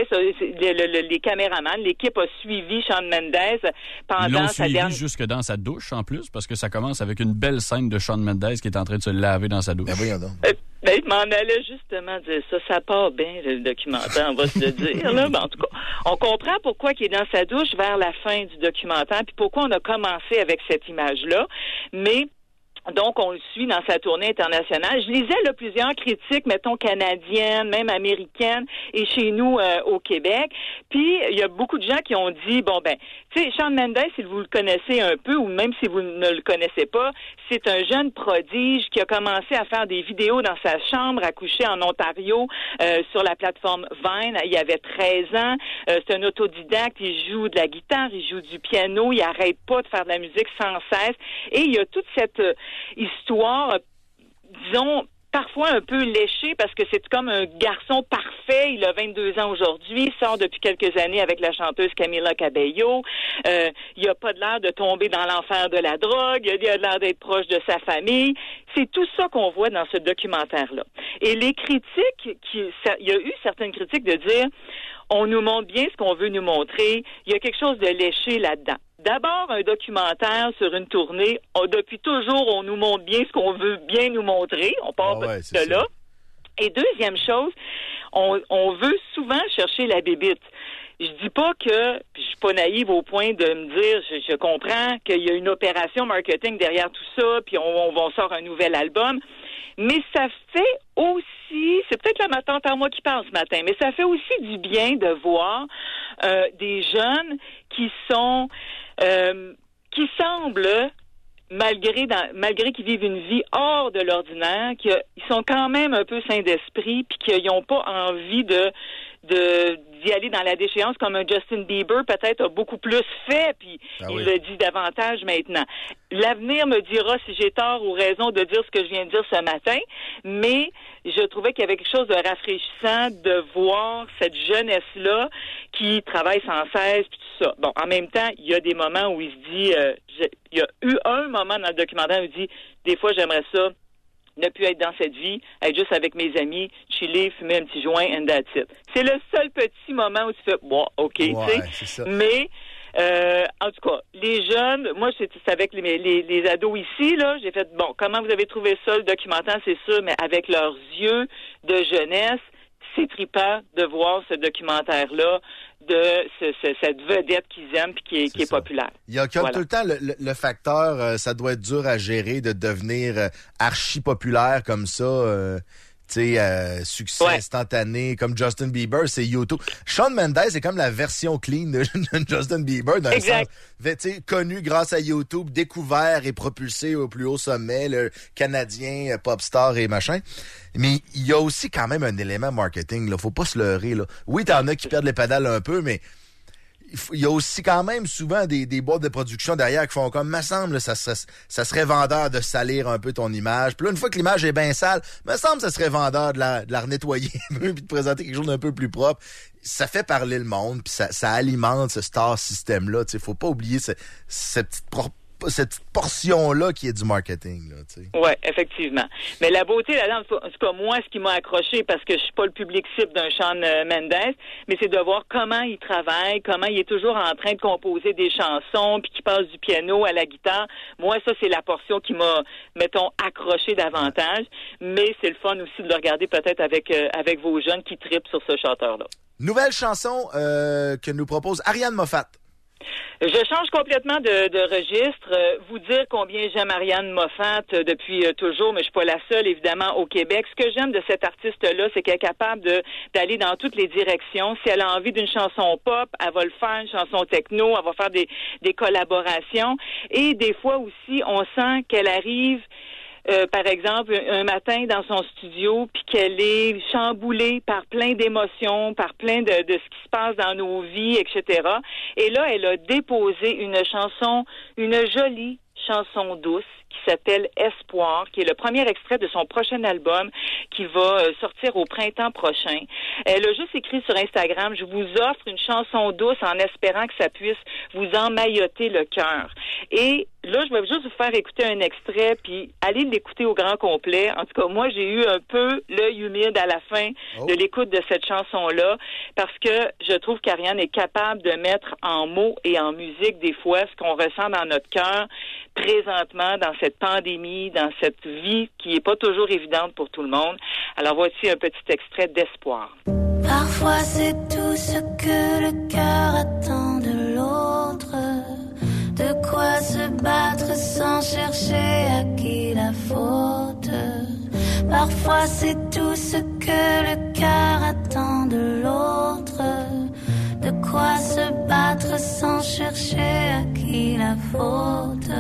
Les caméramans, l'équipe a suivi Shawn Mendes pendant sa dernière... jusque dans sa douche, en plus, parce que ça commence avec une belle scène de Shawn Mendes qui est en train de se laver dans sa douche. Ben voyons donc. Je m'en allais justement dire ça. Ça part bien, le documentaire, on va se le dire. Là. Ben, en tout cas, on comprend pourquoi il est dans sa douche vers la fin du documentaire, puis pourquoi on a commencé avec cette image-là. Mais... donc, on le suit dans sa tournée internationale. Je lisais là, plusieurs critiques, mettons, canadiennes, même américaines, et chez nous, au Québec. Puis, il y a beaucoup de gens qui ont dit, bon, ben, tu sais, Shawn Mendes, si vous le connaissez un peu, ou même si vous ne le connaissez pas, c'est un jeune prodige qui a commencé à faire des vidéos dans sa chambre à coucher en Ontario, sur la plateforme Vine. Il avait 13 ans. C'est un autodidacte. Il joue de la guitare, il joue du piano. Il arrête pas de faire de la musique sans cesse. Et il y a toute cette... histoire, disons, parfois un peu léchée parce que c'est comme un garçon parfait. Il a 22 ans aujourd'hui, il sort depuis quelques années avec la chanteuse Camila Cabello. Il a pas de l'air de tomber dans l'enfer de la drogue, il a l'air d'être proche de sa famille. C'est tout ça qu'on voit dans ce documentaire-là. Et les critiques, il y a eu certaines critiques de dire on nous montre bien ce qu'on veut nous montrer, il y a quelque chose de léché là-dedans. D'abord, un documentaire sur une tournée. Depuis toujours, on nous montre bien ce qu'on veut bien nous montrer. On part de là. Et deuxième chose, on veut souvent chercher la bébite. je dis pas que, puis je suis pas naïve au point de me dire, je comprends qu'il y a une opération marketing derrière tout ça, puis on sort un nouvel album, mais ça fait aussi, c'est peut-être ma tante à moi qui parle ce matin, mais ça fait aussi du bien de voir des jeunes qui semblent, malgré qu'ils vivent une vie hors de l'ordinaire, qu'ils sont quand même un peu sains d'esprit, puis qu'ils n'ont pas envie d'y aller dans la déchéance comme un Justin Bieber peut-être a beaucoup plus fait, puis il le dit davantage maintenant. L'avenir me dira si j'ai tort ou raison de dire ce que je viens de dire ce matin, mais je trouvais qu'il y avait quelque chose de rafraîchissant de voir cette jeunesse-là qui travaille sans cesse, puis tout ça. Bon, en même temps, il y a des moments où il se dit, il y a eu un moment dans le documentaire où il dit, des fois j'aimerais ça, ne plus être dans cette vie, être juste avec mes amis, chiller, fumer un petit joint, and that's it. C'est le seul petit moment où tu fais, bon, OK, tu sais. Mais, en tout cas, les jeunes, moi, c'est avec les ados ici, là, j'ai fait, bon, comment vous avez trouvé ça, le documentaire, c'est sûr, mais avec leurs yeux de jeunesse, c'est trippant de voir ce documentaire-là de cette vedette qu'ils aiment et qui est populaire. Il y a comme tout le temps le facteur, ça doit être dur à gérer de devenir archi populaire comme ça. Tu sais, succès instantané, comme Justin Bieber, c'est YouTube. Shawn Mendes, c'est comme la version clean de Justin Bieber, dans le sens, tu sais, connu grâce à YouTube, découvert et propulsé au plus haut sommet, le Canadien, pop star et machin. Mais il y a aussi quand même un élément marketing, là. Faut pas se leurrer, là. Oui, t'en as qui perdent les pédales un peu, mais il y a aussi quand même souvent des boîtes de production derrière qui font comme, me semble, ça serait vendeur de salir un peu ton image. Puis là, une fois que l'image est bien sale, me semble ça serait vendeur de la renettoyer un peu puis de présenter quelque chose d'un peu plus propre. Ça fait parler le monde, puis ça alimente ce star système-là. Tu sais, faut pas oublier cette petite portion-là qui est du marketing, là, tu sais. Oui, effectivement. Mais la beauté là-dedans, en tout cas, moi, ce qui m'a accroché, parce que je suis pas le public cible d'un Shawn Mendes, mais c'est de voir comment il travaille, comment il est toujours en train de composer des chansons, puis qu'il passe du piano à la guitare. Moi, ça, c'est la portion qui m'a, mettons, accroché davantage. Mais c'est le fun aussi de le regarder peut-être avec vos jeunes qui trippent sur ce chanteur-là. Nouvelle chanson que nous propose Ariane Moffat. Je change complètement de registre. Vous dire combien j'aime Ariane Moffat depuis toujours, mais je suis pas la seule, évidemment, au Québec. Ce que j'aime de cette artiste-là, c'est qu'elle est capable d'aller dans toutes les directions. Si elle a envie d'une chanson pop, elle va le faire, une chanson techno, elle va faire des collaborations. Et des fois aussi, on sent qu'elle arrive par exemple, un matin dans son studio, puis qu'elle est chamboulée par plein d'émotions, par plein de ce qui se passe dans nos vies, etc. Et là, elle a déposé une jolie chanson douce qui s'appelle Espoir, qui est le premier extrait de son prochain album qui va sortir au printemps prochain. Elle a juste écrit sur Instagram, je vous offre une chanson douce en espérant que ça puisse vous emmailloter le cœur. Et là, je vais juste vous faire écouter un extrait, puis allez l'écouter au grand complet. En tout cas, moi, j'ai eu un peu l'œil humide à la fin de l'écoute de cette chanson-là, parce que je trouve qu'Ariane est capable de mettre en mots et en musique, des fois, ce qu'on ressent dans notre cœur présentement, dans cette pandémie, dans cette vie qui est pas toujours évidente pour tout le monde. Alors, voici un petit extrait d'Espoir. Parfois, c'est tout ce que le cœur attend de l'autre. De quoi se battre sans chercher à qui la faute. Parfois c'est tout ce que le cœur attend de l'autre. De quoi se battre sans chercher à qui la faute.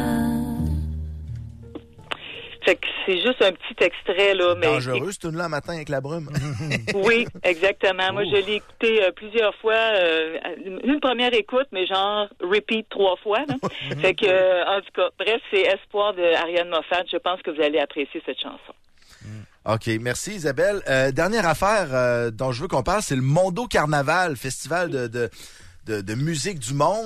Fait que c'est juste un petit extrait, là. Mais dangereux, ce tune-là, matin avec la brume. Oui, exactement. Moi, je l'ai écouté plusieurs fois. Une première écoute, mais genre repeat 3 fois. Là. Fait que, en tout cas, bref, c'est Espoir de Ariane Moffat. Je pense que vous allez apprécier cette chanson. OK, merci Isabelle. Dernière affaire dont je veux qu'on parle, c'est le Mondo Carnaval, festival de musique du monde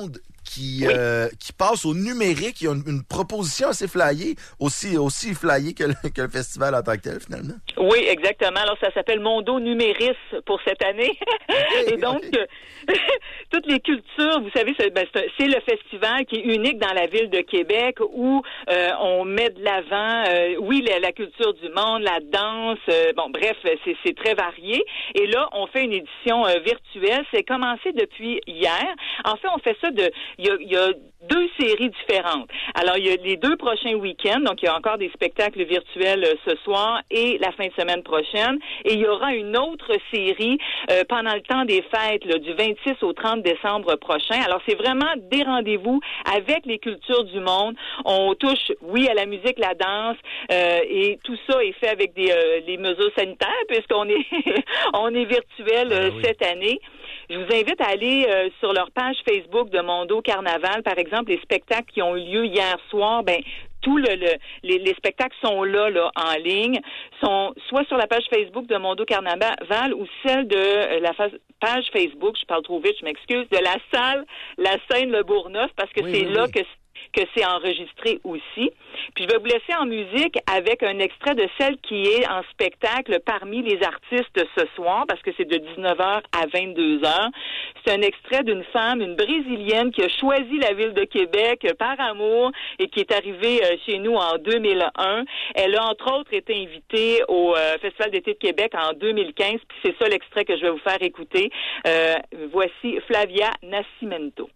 qui passe au numérique. Il y a une proposition assez flyée, aussi flyée que le festival en tant que tel, finalement. Oui, exactement. Alors, ça s'appelle Mondo Numéris pour cette année. Et donc, toutes les cultures, vous savez, c'est le festival qui est unique dans la ville de Québec où on met de l'avant, la culture du monde, la danse, bref, c'est très varié. Et là, on fait une édition virtuelle. C'est commencé depuis hier. En fait, on fait ça il y a 2 séries différentes. Alors, il y a les 2 prochains week-ends, donc il y a encore des spectacles virtuels ce soir et la fin de semaine prochaine. Et il y aura une autre série pendant le temps des fêtes, là, du 26 au 30 décembre prochain. Alors, c'est vraiment des rendez-vous avec les cultures du monde. On touche, oui, à la musique, la danse, et tout ça est fait avec les mesures sanitaires, puisqu'on est on est virtuel cette année. Je vous invite à aller sur leur page Facebook de Mondo Carnaval, par exemple, les spectacles qui ont eu lieu hier soir, tous les spectacles sont là en ligne, sont soit sur la page Facebook de Mondo Carnaval ou celle de la page Facebook, je parle trop vite, je m'excuse, de la salle La Scène Le Bourgneuf, parce que là que c'est enregistré aussi. Puis je vais vous laisser en musique avec un extrait de celle qui est en spectacle parmi les artistes ce soir, parce que c'est de 19h à 22h. C'est un extrait d'une femme, une Brésilienne, qui a choisi la ville de Québec par amour et qui est arrivée chez nous en 2001. Elle a entre autres été invitée au Festival d'été de Québec en 2015, puis c'est ça l'extrait que je vais vous faire écouter. Voici Flavia Nascimento.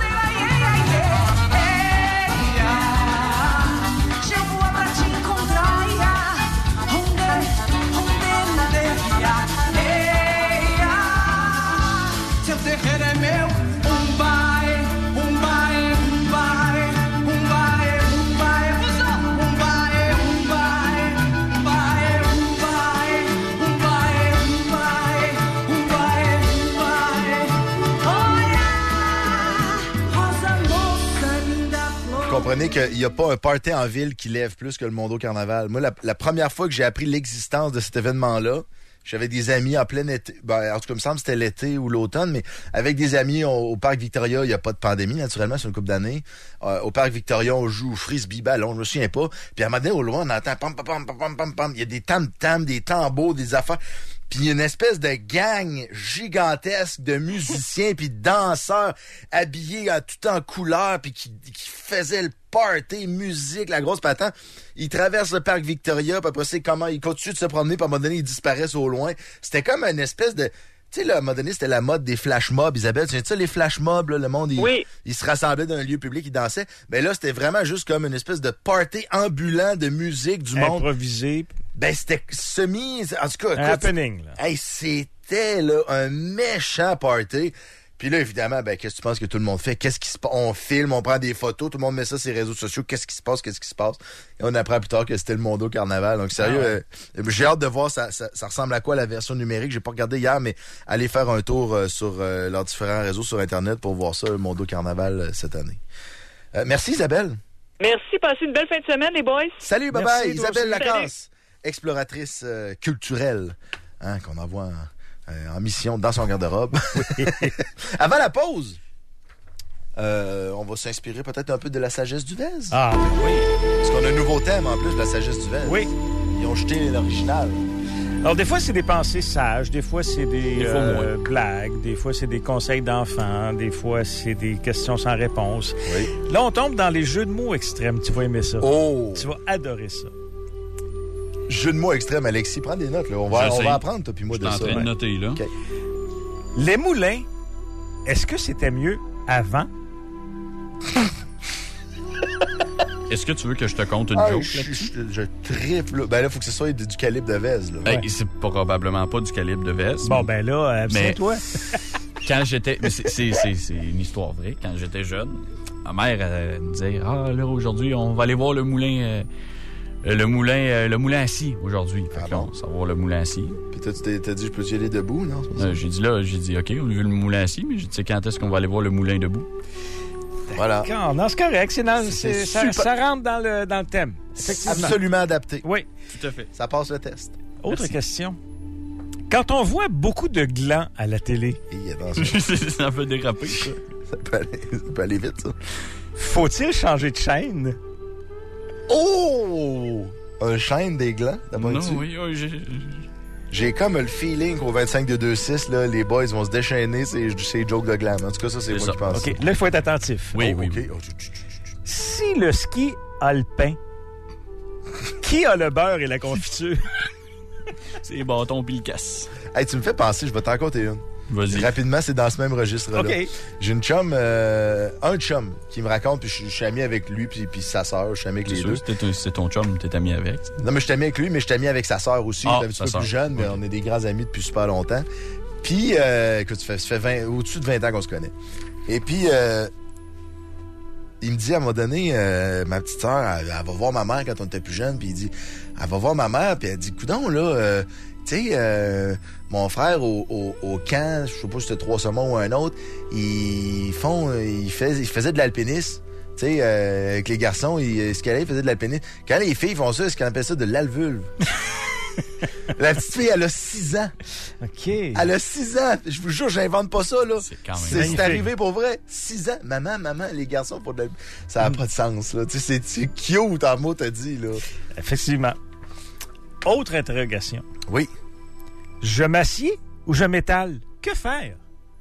Comprenez qu'il n'y a pas un party en ville qui lève plus que le Mondo Carnaval. Moi, la première fois que j'ai appris l'existence de cet événement-là, j'avais des amis en plein été. En tout cas, il me semble que c'était l'été ou l'automne, mais avec des amis au Parc Victoria, il n'y a pas de pandémie, naturellement, c'est une couple d'années. Au Parc Victoria, on joue au frisbee ballon, je me souviens pas. Puis à un moment donné, au loin, on entend pam, pam, pam, pam, pam, pam, pam. Il y a des tam-tams, des tambours, des affaires. Puis il y a une espèce de gang gigantesque de musiciens puis de danseurs habillés tout en couleur puis qui faisaient le party, musique, la grosse patente. Ils traversent le parc Victoria, puis après c'est comment ils continuent de se promener, puis à un moment donné, ils disparaissent au loin. C'était comme une espèce de... Tu sais, là, à un moment donné, c'était la mode des flash mobs. Isabelle, tu sais ça, les flash mobs, là, le monde, il se rassemblait dans un lieu public, il dansait. Mais là, c'était vraiment juste comme une espèce de party ambulant de musique du monde. Improvisé. C'était semi... En tout cas, un happening, là. Hey, c'était, là, un méchant party. Puis là, évidemment, qu'est-ce que tu penses que tout le monde fait? Qu'est-ce qui se passe? On filme, on prend des photos, tout le monde met ça sur les réseaux sociaux. Qu'est-ce qui se passe? Et on apprend plus tard que c'était le Mondo Carnaval. Donc, sérieux, j'ai hâte de voir ça ressemble à quoi la version numérique. J'ai pas regardé hier, mais allez faire un tour sur leurs différents réseaux sur Internet pour voir ça, le Mondo Carnaval, cette année. Merci, Isabelle. Merci. Passez une belle fin de semaine, les boys. Salut, bye-bye. Isabelle Lacasse, exploratrice culturelle, qu'on envoie en mission dans son garde-robe. Oui. Avant la pause, on va s'inspirer peut-être un peu de la sagesse du Vez. Ah, oui. Parce qu'on a un nouveau thème en plus de la sagesse du Vez. Oui. Ils ont jeté l'original. Alors, des fois, c'est des pensées sages, des fois, c'est des blagues, des fois, c'est des conseils d'enfants, des fois, c'est des questions sans réponse. Oui. Là, on tombe dans les jeux de mots extrêmes. Tu vas aimer ça. Oh! Tu vas adorer ça. Jeu de mots extrême, Alexis. Prends des notes, là. On va apprendre, toi puis moi, de ça. Je suis en train de noter, là. Okay. Les moulins, est-ce que c'était mieux avant? Est-ce que tu veux que je te conte une joke? Je triple. Là, il faut que ce soit du calibre de Vez. Là. C'est probablement pas du calibre de Vez. Bon, là, c'est toi. Quand j'étais... C'est une histoire vraie. Quand j'étais jeune, ma mère me disait « Ah, là, aujourd'hui, on va aller voir le moulin... Le moulin assis aujourd'hui. Fait que là, on va voir le moulin assis. Puis toi, t'as dit, je peux y aller debout, non? J'ai dit, OK, on a vu le moulin assis, mais j'ai dit, quand est-ce qu'on va aller voir le moulin debout? Voilà. Non, c'est correct. Ça rentre dans le thème. Absolument adapté. Oui. Tout à fait. Ça passe le test. Autre question. Quand on voit beaucoup de glands à la télé... ça fait déraper, ça. Ça peut aller vite, ça. Faut-il changer de chaîne? Oh! Un chaîne des glands, Non, oui, j'ai comme le feeling qu'au 25 de 2-6, là, les boys vont se déchaîner ces jokes de glam. En tout cas, ça, c'est moi qui pense. OK, là, il faut être attentif. Oui. Si le ski a le pain, qui a le beurre et la confiture? C'est les bâtons pis le casse. Hey, tu me fais penser, je vais t'en raconter une. Vas-y. Rapidement, c'est dans ce même registre-là. OK. J'ai une chum, un chum, qui me raconte, puis je suis ami avec lui, puis sa sœur, je suis ami avec les deux. C'est ton chum, t'es ami avec. Non, mais je suis ami avec lui, mais je suis ami avec sa sœur aussi. Ah, Il est un petit peu plus jeune, mais on est des grands amis depuis super longtemps. Puis, écoute, ça fait au-dessus de 20 ans qu'on se connaît. Et puis, il me dit, à un moment donné, ma petite sœur, elle va voir ma mère quand on était plus jeune, puis il dit, elle va voir ma mère, puis elle dit, coudonc, là, tu sais, mon frère au camp, je sais pas si c'était 3 saumons ou un autre, il faisait de l'alpinisme. Tu sais, avec les garçons, ce qu'elle faisait de l'alpinisme. Quand les filles font ça, c'est qu'on appelle ça de l'alvulve. La petite fille, elle a 6 ans. OK. Elle a 6 ans. Je vous jure, j'invente pas ça, là. C'est arrivé pour vrai. 6 ans. Maman, les garçons font de l'alpinisme. Ça n'a pas de sens, là. Tu sais, c'est cute, en mot, t'as dit, là. Effectivement. Autre interrogation. Oui. Je m'assieds ou je m'étale? Que faire?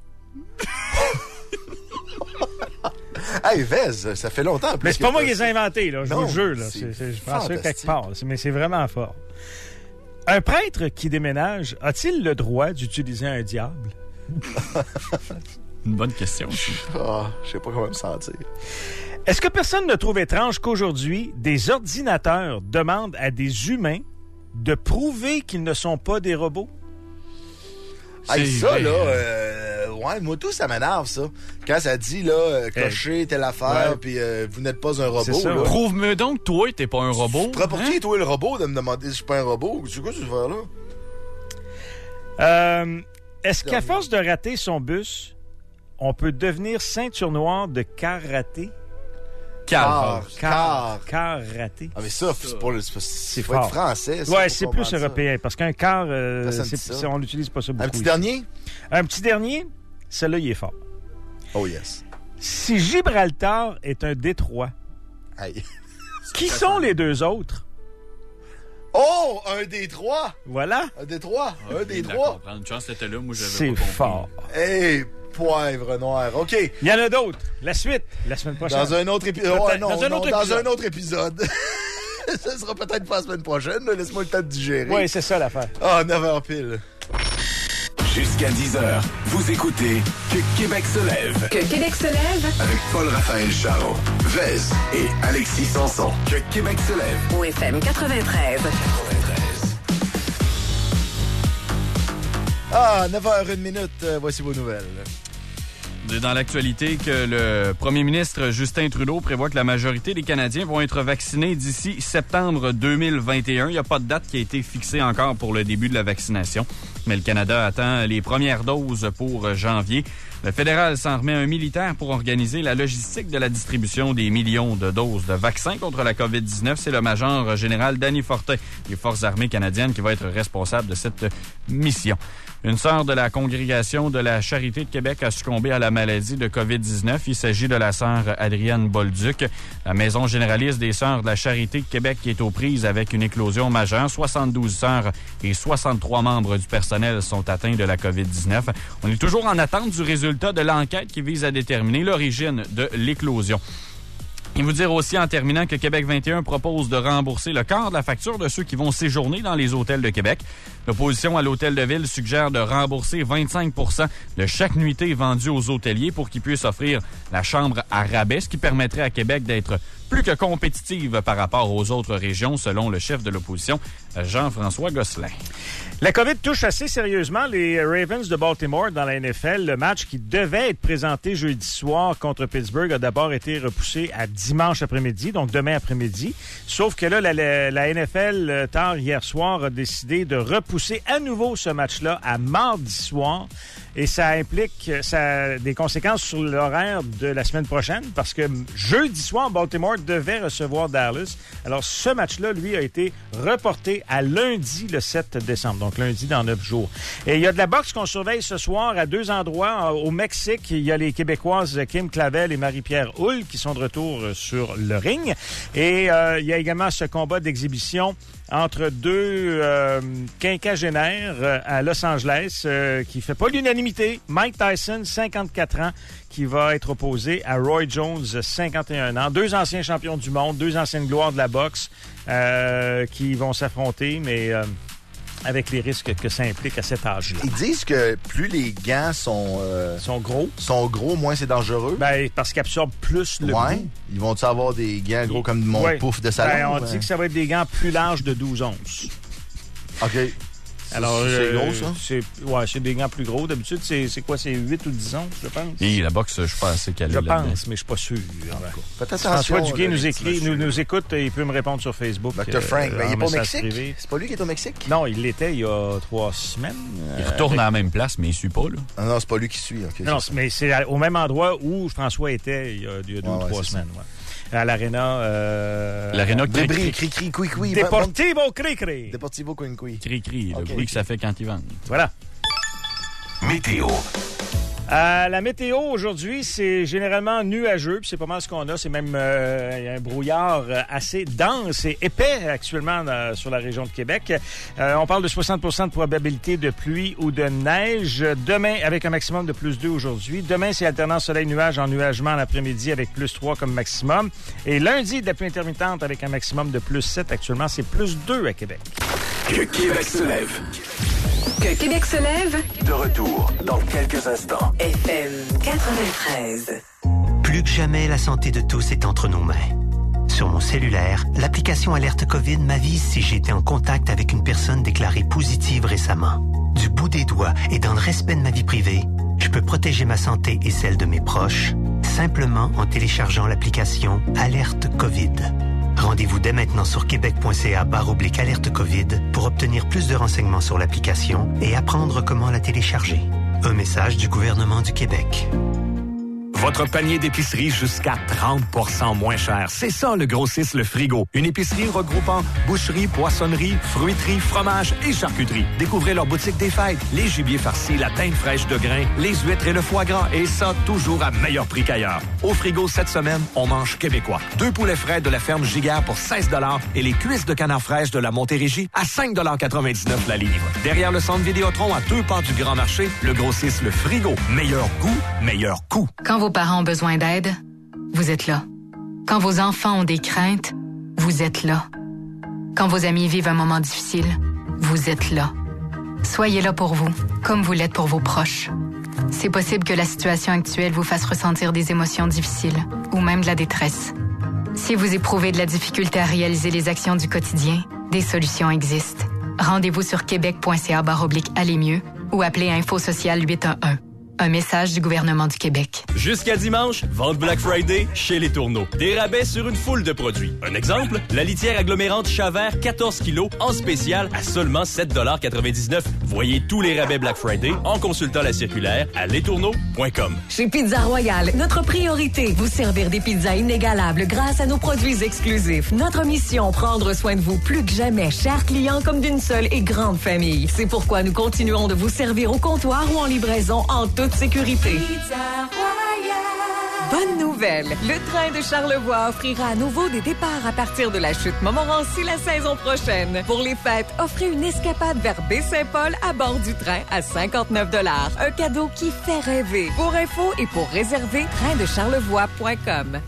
Hey, Vez, ça fait longtemps. Mais c'est pas moi qui les ai inventés, là. Je vous le jure, là. Je prends ça quelque part. Mais c'est vraiment fort. Un prêtre qui déménage a-t-il le droit d'utiliser un diable? Une bonne question. Je sais pas comment me sentir. Est-ce que personne ne trouve étrange qu'aujourd'hui, des ordinateurs demandent à des humains de prouver qu'ils ne sont pas des robots? Hey, ça, là, ouais, moi, tout, ça m'énerve, ça. Quand ça dit, là, cocher telle affaire, puis vous n'êtes pas un robot. Ça, là. Prouve-moi donc, toi, t'es pas un robot. Pour qui, toi, le robot, de me demander si je suis pas un robot? C'est quoi, ce faire-là? Est-ce qu'à force de rater son bus, on peut devenir ceinture noire de karaté? Karaté. Ah, mais ça, c'est faut être français. Ouais, c'est plus européen, parce qu'un quart, on n'utilise pas ça beaucoup. Un petit dernier? Un petit dernier, celui-là, il est fort. Oh yes. Si Gibraltar est un détroit, qui sont les deux autres? Oh, un détroit! Voilà. Un détroit. Une chance que t'étais là, moi, j'avais c'est pas compris. fort. Hey, poivre noir. OK. Il y en a d'autres. La suite, la semaine prochaine. Dans un autre épisode. Dans un autre épisode. Ça sera peut-être pas la semaine prochaine. Là. Laisse-moi le temps de digérer. Oui, c'est ça l'affaire. 9h pile. Jusqu'à 10h, vous écoutez Que Québec se lève. Que Québec se lève. Avec Paul-Raphaël Charron, Vez et Alexis Sanson. Que Québec se lève. Au FM 93. 9h01. Voici vos nouvelles. Dans l'actualité, que le premier ministre Justin Trudeau prévoit que la majorité des Canadiens vont être vaccinés d'ici septembre 2021. Il n'y a pas de date qui a été fixée encore pour le début de la vaccination, mais le Canada attend les premières doses pour janvier. Le fédéral s'en remet un militaire pour organiser la logistique de la distribution des millions de doses de vaccins contre la COVID-19. C'est le major général Danny Fortin des Forces armées canadiennes qui va être responsable de cette mission. Une sœur de la congrégation de la Charité de Québec a succombé à la maladie de COVID-19. Il s'agit de la sœur Adrienne Bolduc. La Maison généraliste des sœurs de la Charité de Québec qui est aux prises avec une éclosion majeure. 72 sœurs et 63 membres du personnel sont atteints de la COVID-19. On est toujours en attente du résultat de l'enquête qui vise à déterminer l'origine de l'éclosion. Et vous dire aussi en terminant que Québec 21 propose de rembourser le quart de la facture de ceux qui vont séjourner dans les hôtels de Québec. L'opposition à l'hôtel de ville suggère de rembourser 25 % de chaque nuitée vendue aux hôteliers pour qu'ils puissent offrir la chambre à rabais, ce qui permettrait à Québec d'être plus que compétitive par rapport aux autres régions, selon le chef de l'opposition, Jean-François Gosselin. La COVID touche assez sérieusement les Ravens de Baltimore dans la NFL. Le match qui devait être présenté jeudi soir contre Pittsburgh a d'abord été repoussé à dimanche après-midi, donc demain après-midi. Sauf que là, la NFL, tard hier soir, a décidé de repousser à nouveau ce match-là à mardi soir. Et ça implique des conséquences sur l'horaire de la semaine prochaine parce que jeudi soir, Baltimore devait recevoir Dallas. Alors, ce match-là, lui, a été reporté à lundi, le 7 décembre. Donc, lundi dans 9 jours. Et il y a de la boxe qu'on surveille ce soir à 2 endroits. Au Mexique, il y a les Québécoises Kim Clavel et Marie-Pierre Houle qui sont de retour sur le ring. Et il y a également ce combat d'exhibition entre deux quinquagénaires à Los Angeles qui fait pas l'unanimité. Mike Tyson, 54 ans, qui va être opposé à Roy Jones, 51 ans. 2 anciens champions du monde, 2 anciennes gloires de la boxe qui vont s'affronter, mais avec les risques que ça implique à cet âge-là. Ils disent que plus les gants sont gros, moins c'est dangereux. Ben, parce qu'ils absorbent plus le goût. Ils vont-ils avoir des gants gros comme mon pouf de salon? Ben, on dit que ça va être des gants plus larges de 12 onces. OK. Alors, c'est gros, ça? C'est des gants plus gros. D'habitude, c'est quoi? C'est 8 ou 10 onces, je pense. Et la boxe, je suis pas assez calé là-dedans. Je pense, mais je suis pas sûr. Faites attention. François Duguay nous écoute, il peut me répondre sur Facebook. Dr. Frank, il n'est pas au Mexique? C'est pas lui qui est au Mexique? Non, il l'était il y a 3 semaines. Il retourne à la même place, mais il suit pas, là. Ah non, c'est pas lui qui suit. Okay, non, mais c'est au même endroit où François était il y a 2 ou 3 semaines. À l'Arena... L'Arena Cri-Cri, Cui-Cui. Deportivo Cri-Cri. Deportivo Cui-Cui. Cri-Cri, le bruit que ça fait quand ils vendent. Voilà. Météo. La météo aujourd'hui, c'est généralement nuageux, puis c'est pas mal ce qu'on a. C'est même un brouillard assez dense et épais actuellement sur la région de Québec. On parle de 60% de probabilité de pluie ou de neige. Demain, avec un maximum de +2 aujourd'hui. Demain, c'est alternance soleil-nuage en nuagement l'après-midi avec +3 comme maximum. Et lundi, de la pluie intermittente avec un maximum de +7. Actuellement, c'est +2 à Québec. Que Québec se lève. Que Québec se lève. De retour dans quelques instants. FM 93. Plus que jamais, la santé de tous est entre nos mains. Sur mon cellulaire, l'application Alerte COVID m'avise si j'ai été en contact avec une personne déclarée positive récemment. Du bout des doigts et dans le respect de ma vie privée, je peux protéger ma santé et celle de mes proches simplement en téléchargeant l'application Alerte COVID. Rendez-vous dès maintenant sur québec.ca/alerte COVID pour obtenir plus de renseignements sur l'application et apprendre comment la télécharger. Un message du gouvernement du Québec. Votre panier d'épicerie jusqu'à 30% moins cher. C'est ça, le Grossiste Le Frigo. Une épicerie regroupant boucherie, poissonnerie, fruiterie, fromage et charcuterie. Découvrez leur boutique des fêtes. Les gibiers farcis, la dinde fraîche de grains, les huîtres et le foie gras. Et ça, toujours à meilleur prix qu'ailleurs. Au frigo, cette semaine, on mange québécois. 2 poulets frais de la ferme Giguère pour 16 $ et les cuisses de canard fraîche de la Montérégie à 5,99 $ la livre. Derrière le centre Vidéotron, à 2 pas du Grand Marché, le Grossiste Le Frigo. Meilleur goût, meilleur coût. Quand vos parents ont besoin d'aide, vous êtes là. Quand vos enfants ont des craintes, vous êtes là. Quand vos amis vivent un moment difficile, vous êtes là. Soyez là pour vous, comme vous l'êtes pour vos proches. C'est possible que la situation actuelle vous fasse ressentir des émotions difficiles ou même de la détresse. Si vous éprouvez de la difficulté à réaliser les actions du quotidien, des solutions existent. Rendez-vous sur québec.ca/aller mieux ou appelez Info Social 811. Un message du gouvernement du Québec. Jusqu'à dimanche, vente Black Friday chez Les Tourneaux. Des rabais sur une foule de produits. Un exemple, la litière agglomérante Chavert 14 kg en spécial à seulement 7,99 $. Voyez tous les rabais Black Friday en consultant la circulaire à lestourneaux.com. Chez Pizza Royale, notre priorité, vous servir des pizzas inégalables grâce à nos produits exclusifs. Notre mission, prendre soin de vous plus que jamais, chers clients, comme d'une seule et grande famille. C'est pourquoi nous continuons de vous servir au comptoir ou en livraison en toute sécurité. Pizza Royale. Bonne nouvelle! Le train de Charlevoix offrira à nouveau des départs à partir de la chute Montmorency la saison prochaine. Pour les fêtes, offrez une escapade vers Baie-Saint-Paul à bord du train à 59 $. Un cadeau qui fait rêver. Pour info et pour réserver, traindecharlevoix.com.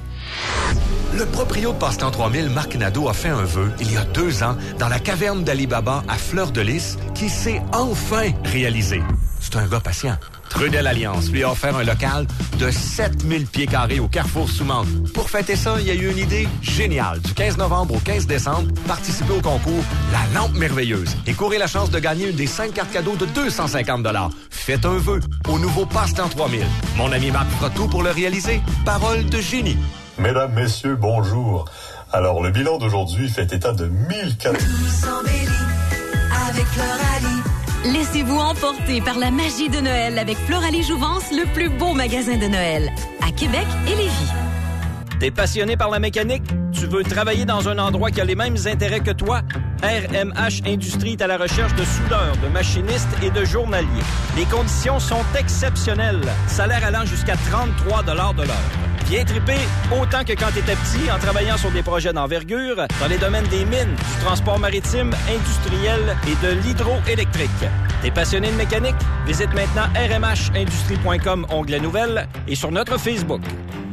Le proprio de Passe-Temps 3000, Marc Nadeau, a fait un vœu il y a 2 ans dans la caverne d'Ali Baba à Fleur-de-Lys qui s'est enfin réalisé. C'est un gars patient. Trudel Alliance lui a offert un local de 7000 pieds carrés au Carrefour Soumande. Pour fêter ça, il y a eu une idée géniale. Du 15 novembre au 15 décembre, participez au concours La Lampe Merveilleuse et courez la chance de gagner une des 5 cartes cadeaux de 250 $. Faites un vœu au nouveau Passe-Temps 3000. Mon ami Marc fera tout pour le réaliser. Parole de génie. Mesdames, messieurs, bonjour. Alors, le bilan d'aujourd'hui fait état de 1400... Avec Floralie, Laissez-vous emporter par la magie de Noël avec Floralie Jouvence, le plus beau magasin de Noël, à Québec et Lévis. T'es passionné par la mécanique? Tu veux travailler dans un endroit qui a les mêmes intérêts que toi? RMH Industrie est à la recherche de soudeurs, de machinistes et de journaliers. Les conditions sont exceptionnelles. Salaire allant jusqu'à 33 de l'heure. Viens triper autant que quand t'étais petit en travaillant sur des projets d'envergure dans les domaines des mines, du transport maritime, industriel et de l'hydroélectrique. T'es passionné de mécanique? Visite maintenant rmhindustrie.com, onglet Nouvelles, et sur notre Facebook.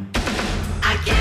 À Québec,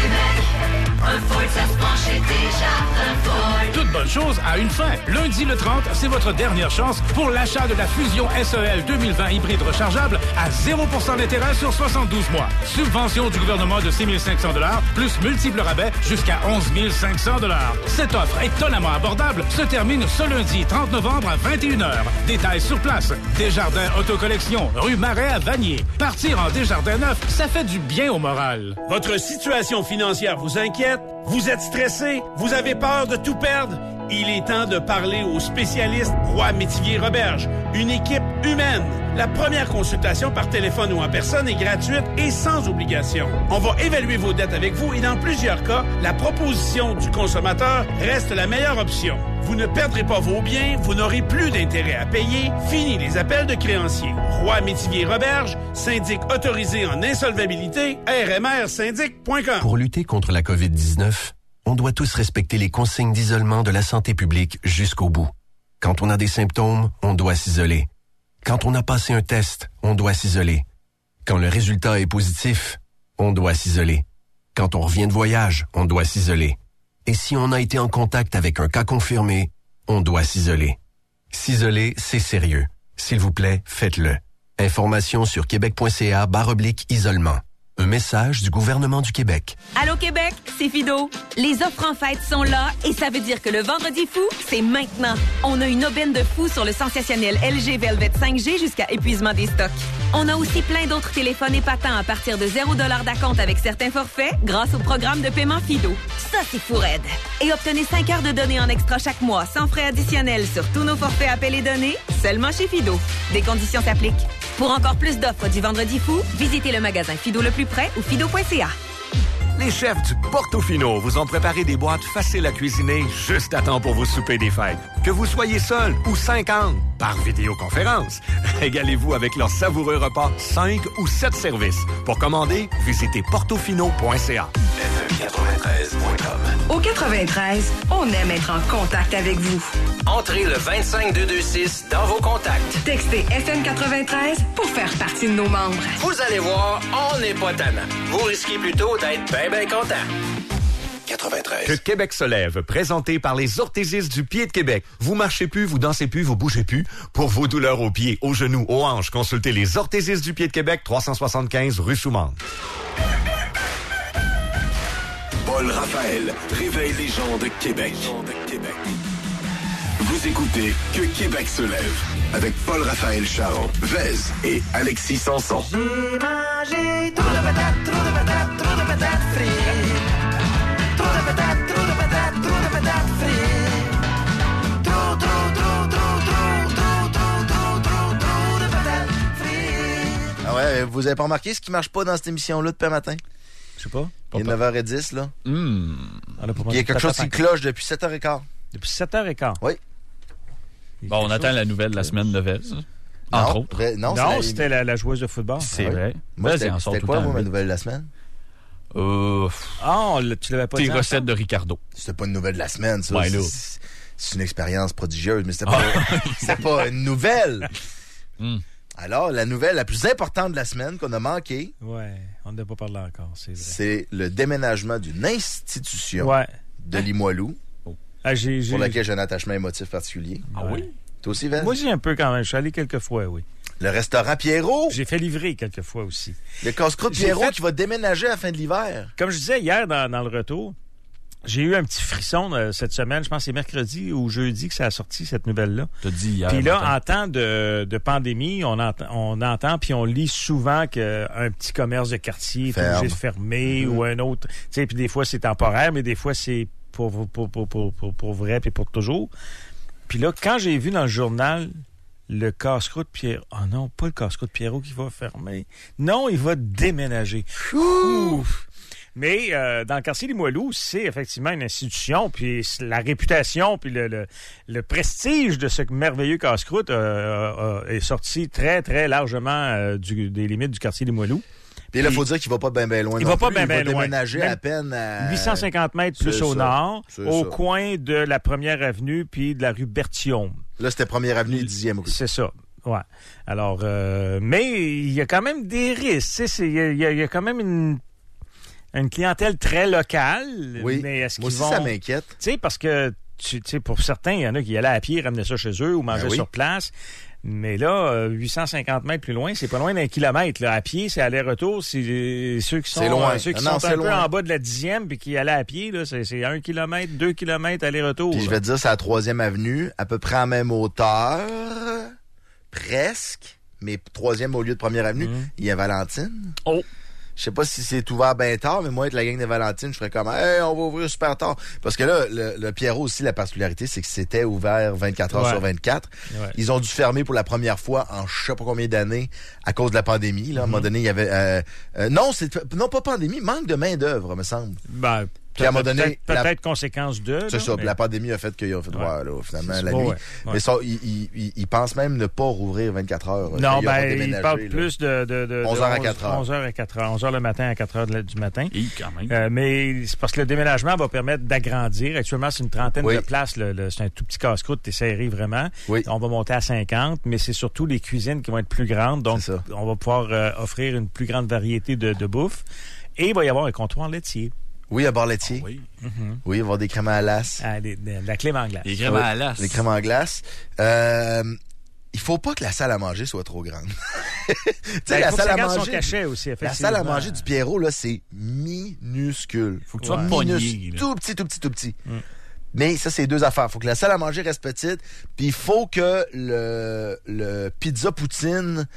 un Ford, ça se penche et déjà un Ford. Toute bonne chose a une fin. Lundi le 30, c'est votre dernière chance pour l'achat de la Fusion SEL 2020 hybride rechargeable à 0% d'intérêt sur 72 mois. Subvention du gouvernement de 6 500 $, plus multiples rabais jusqu'à 11 500 $. Cette offre étonnamment abordable se termine ce lundi 30 novembre à 21h. Détails sur place. Desjardins Autocollection, rue Marais à Vanier. Partir en Desjardins neuf, ça fait du bien au moral. Votre situation financière vous inquiète? Vous êtes stressé? Vous avez peur de tout perdre? Il est temps de parler aux spécialistes Roy Métivier Roberge. Une équipe humaine. La première consultation par téléphone ou en personne est gratuite et sans obligation. On va évaluer vos dettes avec vous et dans plusieurs cas, la proposition du consommateur reste la meilleure option. Vous ne perdrez pas vos biens, vous n'aurez plus d'intérêt à payer. Fini les appels de créanciers. Roy Métivier Roberge, syndic autorisé en insolvabilité, rmrsyndic.com. Pour lutter contre la COVID-19, on doit tous respecter les consignes d'isolement de la santé publique jusqu'au bout. Quand on a des symptômes, on doit s'isoler. Quand on a passé un test, on doit s'isoler. Quand le résultat est positif, on doit s'isoler. Quand on revient de voyage, on doit s'isoler. Et si on a été en contact avec un cas confirmé, on doit s'isoler. S'isoler, c'est sérieux. S'il vous plaît, faites-le. Information sur québec.ca/isolement. Un message du gouvernement du Québec. Allô Québec, c'est Fido. Les offres en fête sont là et ça veut dire que le vendredi fou, c'est maintenant. On a une aubaine de fou sur le sensationnel LG Velvet 5G jusqu'à épuisement des stocks. On a aussi plein d'autres téléphones épatants à partir de 0 $ d'acompte avec certains forfaits grâce au programme de paiement Fido. Ça, c'est fou raide. Et obtenez 5 heures de données en extra chaque mois sans frais additionnels sur tous nos forfaits appels et données, seulement chez Fido. Des conditions s'appliquent. Pour encore plus d'offres du vendredi fou, visitez le magasin Fido le plus près ou fido.ca. Les chefs du Portofino vous ont préparé des boîtes faciles à cuisiner juste à temps pour vos soupers des fêtes. Que vous soyez seul ou 50 par vidéoconférence, régalez-vous avec leurs savoureux repas 5 ou 7 services. Pour commander, visitez portofino.ca. FM93.com. Au 93, on aime être en contact avec vous. Entrez le 25226 dans vos contacts. Textez FM93 pour faire partie de nos membres. Vous allez voir, on n'est pas tannant. Vous risquez plutôt d'être bien content. 93. Que Québec se lève, présenté par les orthésistes du pied de Québec. Vous marchez plus, vous dansez plus, vous bougez plus. Pour vos douleurs aux pieds, aux genoux, aux hanches, consultez les orthésistes du pied de Québec, 375 rue Soumande. Paul Raphaël réveille les gens de Québec. Vous écoutez Que Québec se lève avec Paul Raphaël Charon, Vez et Alexis Sanson. J'ai mangé trop de patates, trop de patates, trop de patates frites. Trop de patates, trop de patates, trop de patates frites. Trop de patates frites. Ah ouais, vous avez pas remarqué ce qui marche pas dans cette émission-là depuis un matin? Je sais pas. Il est 9h10, là. Il y a quelque chose qui cloche depuis 7h15. Depuis 7h15? Oui. Bon, on attend la nouvelle de la semaine de Vez. Entre autres. Non, c'était la joueuse de football. C'est vrai. Moi, c'était quoi, moi, ma nouvelle de la semaine? Tu l'avais pas dit. Tes recettes de Ricardo. C'était pas une nouvelle de la semaine, ça. Ouais, c'est une expérience prodigieuse, mais c'était pas une nouvelle. Alors, la nouvelle la plus importante de la semaine qu'on a manquée... Ouais, on n'a pas parlé encore, c'est vrai. C'est le déménagement d'une institution de Limoilou, pour laquelle j'ai un attachement émotif particulier. Ah oui? Toi aussi, Val? Moi aussi, un peu quand même. Je suis allé quelques fois, oui. Le restaurant Pierrot. J'ai fait livrer quelques fois aussi. Le casse-croûte Pierrot qui va déménager à la fin de l'hiver. Comme je disais hier dans le retour, j'ai eu un petit frisson cette semaine. Je pense que c'est mercredi ou jeudi que ça a sorti, cette nouvelle-là. T'as dit hier. Puis là, en temps de pandémie, on entend puis on lit souvent qu'un petit commerce de quartier est obligé de fermer ou un autre. Tu sais, puis des fois, c'est temporaire, mais des fois, c'est pour vrai puis pour toujours. Puis là, quand j'ai vu dans le journal le casse-croûte Pierrot. Ah non, pas le casse-croûte Pierrot qui va fermer. Non, il va déménager. Ouf! Mais dans le quartier Limoilou, c'est effectivement une institution, puis la réputation, puis le prestige de ce merveilleux casse-croûte est sorti très, très largement des limites du quartier Limoilou. Puis là, il faut dire qu'il va pas bien loin. Il va pas bien loin. Il va déménager à peine à 850 mètres plus au nord, au coin de la 1er avenue puis de la rue Bertillon. Là, c'était 1er avenue et 10e rue. C'est ça. Ouais. Alors, mais il y a quand même des risques. Il y a quand même une clientèle très locale. Oui. Mais est-ce moi qu'ils aussi, vont... ça m'inquiète. Tu sais, parce que pour certains, il y en a qui allaient à pied, ramenaient ça chez eux ou mangeaient sur place. Mais là, 850 mètres plus loin, c'est pas loin d'un kilomètre. Là. À pied, c'est aller-retour. C'est ceux qui sont, loin. Ceux qui sont un peu en bas de la 10e puis qui allaient à pied, là, c'est 1 kilomètre, 2 kilomètres aller-retour. Puis je vais te dire, c'est la 3e avenue, à peu près en même hauteur, presque, mais 3e au lieu de 1er avenue. Il y a Valentine. Oh! Je sais pas si c'est ouvert bien tard, mais moi, avec la gang de Valentine, je ferais comme, hey, on va ouvrir super tard. Parce que là, le Pierrot aussi, la particularité, c'est que c'était ouvert 24 heures sur 24. Ouais. Ils ont dû fermer pour la première fois en je sais pas combien d'années à cause de la pandémie. Là. À un moment donné, il y avait, non, pas pandémie, manque de main-d'œuvre, me semble. Ben, puis à un moment donné, peut-être conséquence de. C'est ça. Mais... La pandémie a fait qu'ils ont fait là, finalement, la nuit. Mais ça, ils pensent même ne pas rouvrir 24 heures. Non, ils parlent plus de 11h à 4h. 11h à 4h. 11h le matin à 4h du matin. Et quand même. Mais c'est parce que le déménagement va permettre d'agrandir. Actuellement, c'est une trentaine de places. C'est un tout petit casse-croûte. T'es serré vraiment. Oui. On va monter à 50, mais c'est surtout les cuisines qui vont être plus grandes. Donc, on va pouvoir offrir une plus grande variété de bouffe. Et il va y avoir un comptoir laitier. Oui, à bar laitier. Oui. Oui, il va y avoir des crèmes à glace. La crème en glace. Les crèmes à glace. Les crèmes en glace. Il faut pas que la salle à manger soit trop grande. Tu sais, la salle à manger. Son cachet aussi, la salle à manger du Pierrot, là, c'est minuscule. Faut que tu sois pogné. Tout petit. Mais ça, c'est deux affaires. Faut que la salle à manger reste petite. Puis il faut que le pizza poutine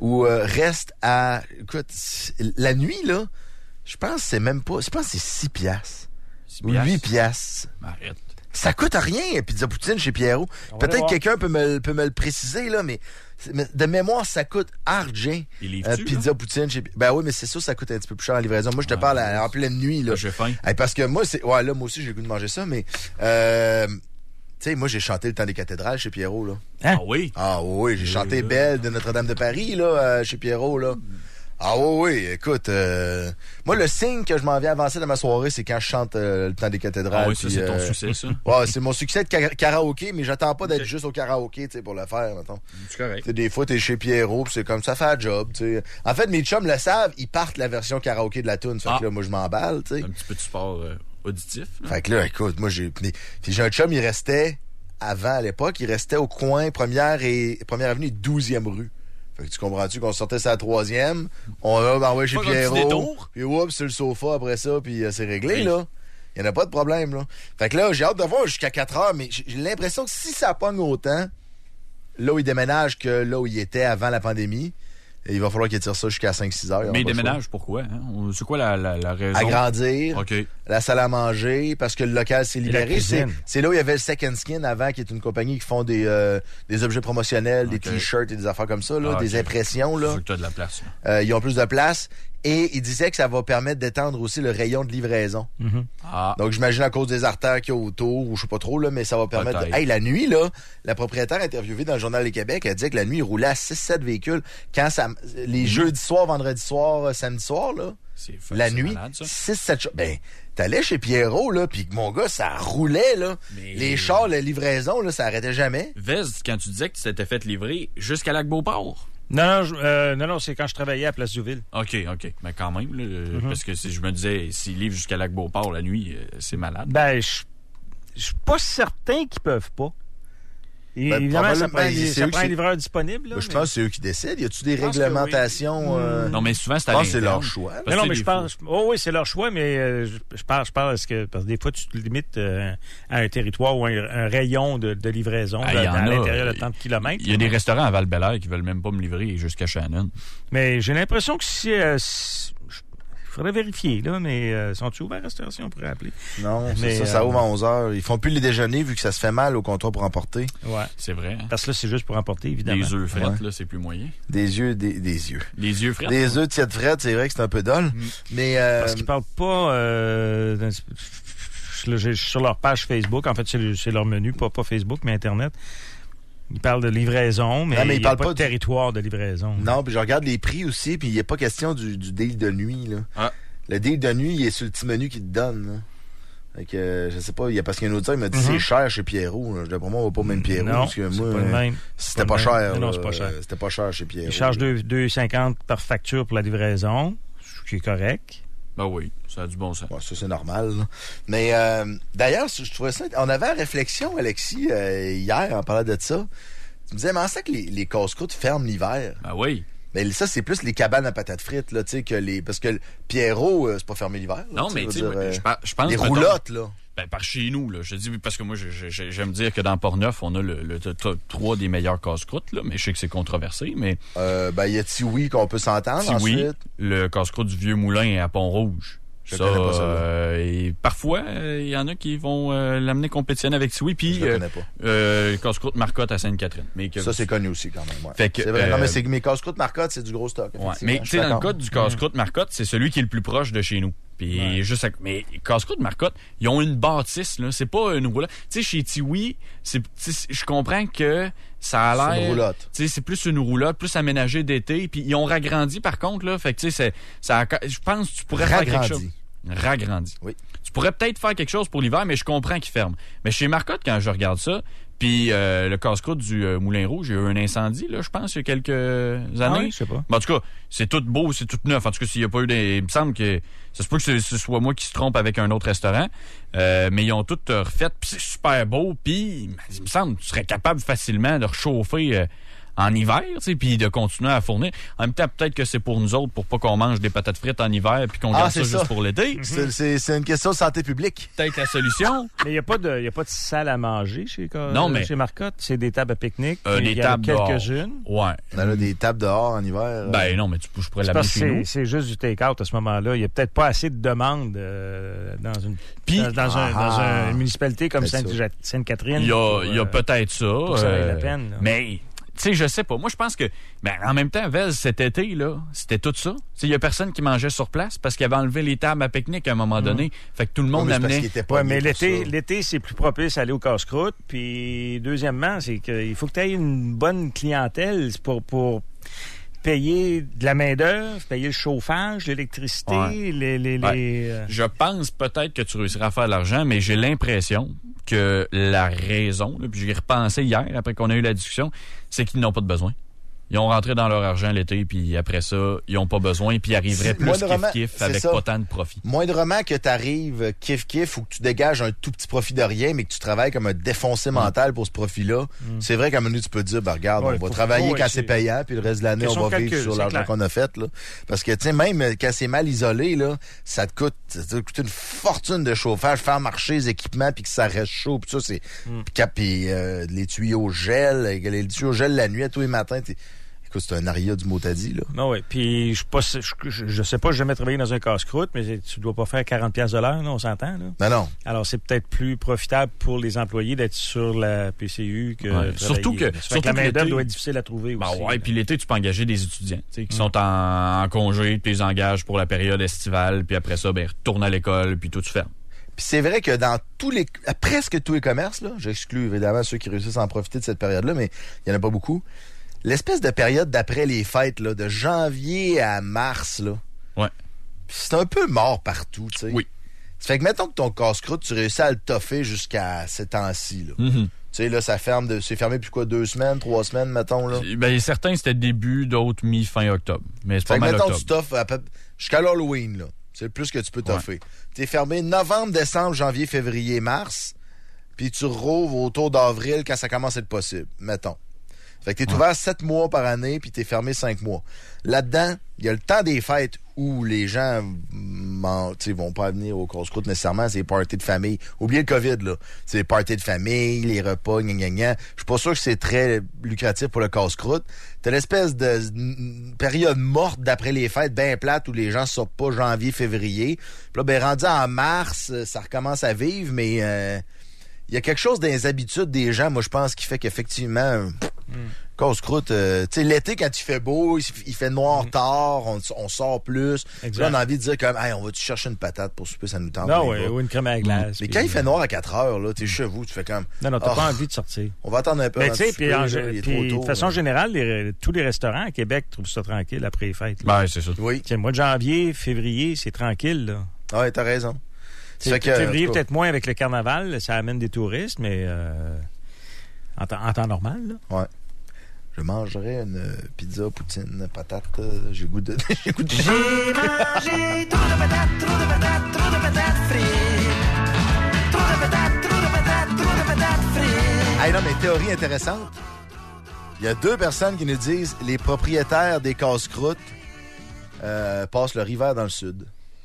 reste à... Écoute, la nuit, là, je pense que c'est même pas... Je pense que c'est 6 piastres. 8 piastres. Arrête. Ça coûte rien, pizza poutine chez Pierrot. Peut-être que quelqu'un peut me le préciser, là, mais de mémoire, ça coûte argent. Pizza poutine chez... Ben oui, mais c'est sûr, ça coûte un petit peu plus cher en livraison. Moi, je te parle en pleine nuit, là. J'ai faim. Parce que moi, c'est... Ouais, là, moi aussi, j'ai le goût de manger ça, mais... Tu sais, moi, j'ai chanté le temps des cathédrales chez Pierrot, là. Hein? Ah oui? Ah oui, j'ai chanté Belle de Notre-Dame de Paris, là, chez Pierrot, là. Ah oui, écoute, moi, le signe que je m'en viens avancer dans ma soirée, c'est quand je chante le temps des cathédrales. Ah oui, ça, c'est ton succès, ça? Ouais, c'est mon succès de karaoké, mais j'attends pas d'être juste au karaoké, tu sais, pour le faire, mettons. C'est correct. T'sais, des fois, t'es chez Pierrot, pis c'est comme ça fait un job, tu sais. En fait, mes chums le savent, ils partent la version karaoké de la toune, fait que là, moi, je m'emballe, tu sais. Un petit peu de sport auditif. Là. Fait que là, écoute, moi, j'ai un chum, il restait, avant, à l'époque, il restait au coin Première Avenue et 12e rue. Fait que tu comprends-tu qu'on sortait sa 3e, on va envoyer chez Pierrot, puis oups, sur le sofa après ça, puis c'est réglé, là. Il n'y en a pas de problème, là. Fait que là, j'ai hâte de voir jusqu'à 4 heures, mais j'ai l'impression que si ça pogne autant, là où il déménage que là où il était avant la pandémie, il va falloir qu'il tire ça jusqu'à 5-6 heures. Mais il déménage, pourquoi? Hein? C'est quoi la raison? Agrandir, okay. La salle à manger, parce que le local s'est libéré. C'est là où il y avait le Second Skin avant, qui est une compagnie qui font des objets promotionnels, des t-shirts et des affaires comme ça, là, des impressions. Là. C'est que tu as de la place. Ils ont plus de place. Et il disait que ça va permettre d'étendre aussi le rayon de livraison. Mm-hmm. Donc, j'imagine à cause des artères qu'il y a autour, ou je sais pas trop, là, mais ça va permettre... Hey, la nuit, là, la propriétaire interviewée dans le Journal du Québec, elle disait que la nuit, il roulait à 6-7 véhicules. Quand les jeudis soirs, vendredi soir, samedi soir, là, la nuit, 6-7... Ben, t'allais chez Pierrot, là, pis mon gars, ça roulait, là. Mais... Les chars, la livraison, là, ça arrêtait jamais. Vez, quand tu disais que tu t'étais fait livrer jusqu'à Lac-Beauport... Non, c'est quand je travaillais à Place Jouville. OK. Mais quand même, là, parce que je me disais, s'ils livrent jusqu'à Lac-Beauport la nuit, c'est malade. Ben, je suis pas certain qu'ils peuvent pas. Évidemment, ça prend un livreur disponible. Là, je pense que c'est eux qui décident. Y a-tu des réglementations? Non, mais souvent, c'est à l'interne. C'est leur choix. Non, mais je pense... oui, c'est leur choix, mais je parle parce que des fois, tu te limites à un territoire ou un rayon de livraison à l'intérieur de tant de kilomètres. Il y a des restaurants à Val-Bélair qui veulent même pas me livrer jusqu'à Shannon. Mais j'ai l'impression que faudrait vérifier, là, mais sont-ils ouverts à restauration? On pourrait appeler. Non, mais, c'est ça ouvre à 11h. Ils font plus les déjeuners vu que ça se fait mal au comptoir pour emporter. Ouais. C'est vrai. Hein? Parce que là, c'est juste pour emporter, évidemment. Des œufs frettes, là, c'est plus moyen. Des yeux. Les yeux frettes. Des œufs tièdes frettes, c'est vrai que c'est un peu dole. Mais parce qu'ils parlent pas... sur leur page Facebook, en fait, c'est leur menu, pas Facebook, mais Internet. Ils parlent de livraison, mais il n'y a pas de territoire de livraison. Non, puis je regarde les prix aussi, puis il n'y a pas question du deal de nuit. Là. Ah. Le deal de nuit, il est sur le petit menu qu'ils te donnent. Là. Fait que, je sais pas, parce qu'il y a un autre, il m'a dit c'est cher chez Pierrot. Là. Pour moi, on va pas même Pierrot. Non, parce que moi, pas le même. C'était pas cher. Non, c'est pas cher. C'était pas cher chez Pierrot. Ils chargent 2,50 par facture pour la livraison, ce qui est correct. Ben oui, ça a du bon sens. Ouais, ça, c'est normal. Là. Mais d'ailleurs, je trouvais ça... On avait la réflexion, Alexis, hier, en parlant de ça. Tu me disais, mais ça que les casse-croûtes ferment l'hiver? Ben oui. Mais ça, c'est plus les cabanes à patates frites, là, tu sais, que les... Parce que le Pierrot, c'est pas fermé l'hiver. Là, non, mais tu sais, je pense... Les roulottes, là. Ben, par chez nous, là. Je dis, parce que moi, j'aime dire que dans Port-Neuf, on a le top 3 des meilleurs casse-croûtes, là. Mais je sais que c'est controversé, mais... Ben, il y a Tiwi qu'on peut s'entendre, Tiwi, ensuite. le casse-croûte du Vieux Moulin à Pont-Rouge. Je connais pas ça. Et parfois, il y en a qui vont l'amener compétitionner avec Tiwi, puis je le connais pas. casse-croûte Marcotte à Sainte-Catherine. Mais ça, c'est connu aussi, quand même. Ouais. Fait que, c'est vrai. Non, mais mes casse-croûte Marcotte, c'est du gros stock. Ouais. Mais tu sais, dans le cas du casse-croûte Marcotte, c'est celui qui est le plus proche de chez nous. Puis mais casse-croûte Marcotte, ils ont une bâtisse, là. C'est pas une roulotte. Tu sais, chez Tiwi, je comprends que ça a l'air... C'est une roulotte. Tu sais, c'est plus une roulotte, plus aménagée d'été. Puis ils ont ragrandi, par contre, là. Fait que, tu sais, je pense que tu pourrais faire quelque chose. Ragrandi. Oui. Tu pourrais peut-être faire quelque chose pour l'hiver, mais je comprends qu'ils ferment. Mais chez Marcotte, quand je regarde ça, puis le casse-croûte du Moulin Rouge, il y a eu un incendie, là, je pense, il y a quelques années. Oui, je sais pas. Ben, en tout cas, c'est tout beau, c'est tout neuf. En tout cas, s'il n'y a pas eu il me semble que ça se peut que ce soit moi qui se trompe avec un autre restaurant. Mais ils ont tout refait, puis c'est super beau. Puis, il me semble que tu serais capable facilement de réchauffer en hiver, tu sais, puis de continuer à fournir. En même temps, peut-être que c'est pour nous autres, pour pas qu'on mange des patates frites en hiver, puis qu'on garde ça juste pour l'été. C'est une question de santé publique. Peut-être la solution. Mais il n'y a pas de salle à manger chez Marcotte. C'est des tables à pique-nique. Des tables quelques-unes. Ouais. On a des tables dehors en hiver. Ben non, mais je pourrais l'amener chez nous. C'est juste du take-out à ce moment-là. Il n'y a peut-être pas assez de demandes dans une municipalité comme Sainte-Catherine. Il y a peut-être ça. Pour que ça vaille la peine. Là. Mais... Tu sais, je sais pas. Moi, je pense que, en même temps, Vez, cet été, là, c'était tout ça. Tu sais, il y a personne qui mangeait sur place parce qu'il avait enlevé les tables à pique-nique à un moment donné. Fait que tout le monde amenait. Mais l'été, c'est plus propice à aller au casse-croûte. Puis, deuxièmement, c'est qu'il faut que tu aies une bonne clientèle pour payer de la main-d'œuvre, payer le chauffage, l'électricité, Je pense peut-être que tu réussiras à faire de l'argent, mais j'ai l'impression que la raison, là, puis j'y ai repensé hier, après qu'on a eu la discussion, c'est qu'ils n'ont pas de besoin. Ils ont rentré dans leur argent l'été, puis après ça, ils n'ont pas besoin, puis ils arriveraient plus kiff-kiff avec pas tant de profit. Moindrement que tu arrives kiff-kiff ou que tu dégages un tout petit profit de rien, mais que tu travailles comme un défoncé mental pour ce profit-là, c'est vrai qu'à un moment donné, tu peux te dire, regarde, on va travailler quand c'est payant, puis le reste de l'année, on va vivre sur l'argent qu'on a fait. Là. Parce que, tu sais, même quand c'est mal isolé, là, ça te coûte une fortune de chauffage, faire marcher les équipements, puis que ça reste chaud, puis ça, c'est... Puis les tuyaux gel, les tuyaux gel la nuit, tous les matins, écoute, c'est un aria du mot t'as dit, là. Non, oui. Puis, je sais pas, j'ai jamais travaillé dans un casse-croûte, mais tu dois pas faire 40$ de l'heure, là, on s'entend, là. Non. Alors, c'est peut-être plus profitable pour les employés d'être sur la PCU que surtout que la main-d'œuvre doit être difficile à trouver aussi. Puis l'été, tu peux engager des étudiants, tu sais, qui sont en congé, tu les engages pour la période estivale, puis après ça, retourne à l'école, puis tout se ferme. Puis c'est vrai que dans presque tous les commerces, là, j'exclus évidemment ceux qui réussissent à en profiter de cette période-là, mais il y en a pas beaucoup. L'espèce de période d'après les fêtes, là, de janvier à mars, là. Ouais. C'est un peu mort partout, tu sais. Oui. Ça fait que, mettons que ton casse-croûte, tu réussis à le toffer jusqu'à ces temps-ci, là. Mm-hmm. Tu sais, là, c'est fermé depuis quoi, 2 semaines, 3 semaines, mettons, là? Certains, c'était début, d'autres mi-fin octobre. Mais c'est pas mal mettons, octobre. tu toffes jusqu'à l'Halloween, là. C'est le plus que tu peux toffer. Ouais. T'es fermé novembre, décembre, janvier, février, mars, puis tu rouvres autour d'avril quand ça commence à être possible, mettons. Fait que t'es ouvert 7 mois par année, puis t'es fermé 5 mois. Là-dedans, il y a le temps des fêtes où les gens vont pas venir au casse-croûte nécessairement, c'est les parties de famille. Oubliez le COVID, là. C'est les parties de famille, les repas, gna. Je suis pas sûr que c'est très lucratif pour le casse-croûte. T'as l'espèce de période morte d'après les fêtes, bien plate, où les gens sortent pas janvier, février. Puis là, ben, rendu en mars, ça recommence à vivre, mais il y a quelque chose dans les habitudes des gens, moi, je pense, qui fait qu'effectivement... Casse-croûte, tu sais, l'été, quand il fait beau, il fait noir tard, on sort plus. Là, on a envie de dire comme, hey, on va-tu chercher une patate pour souper, ça nous tente. Non, oui, ou une crème à la glace. Mais quand il fait noir à 4 heures, là, t'es chez vous, tu fais comme. Non, t'as pas envie de sortir. On va attendre un peu. Mais tu sais, puis de façon générale, tous les restaurants à Québec trouvent ça tranquille après les fêtes. Ben, c'est ça. Oui. Le mois de janvier, février, c'est tranquille, là. Ouais, t'as raison. Février, peut-être moins avec le carnaval, ça amène des touristes, mais en temps normal, là. Ouais. Je mangerais une pizza, poutine, patate. J'ai goût de... J'ai mangé trop de patates frites. Trop de patates frites. Hey, non, mais théorie intéressante. Il y a 2 personnes qui nous disent les propriétaires des casse-croûtes passent leur hiver dans le sud.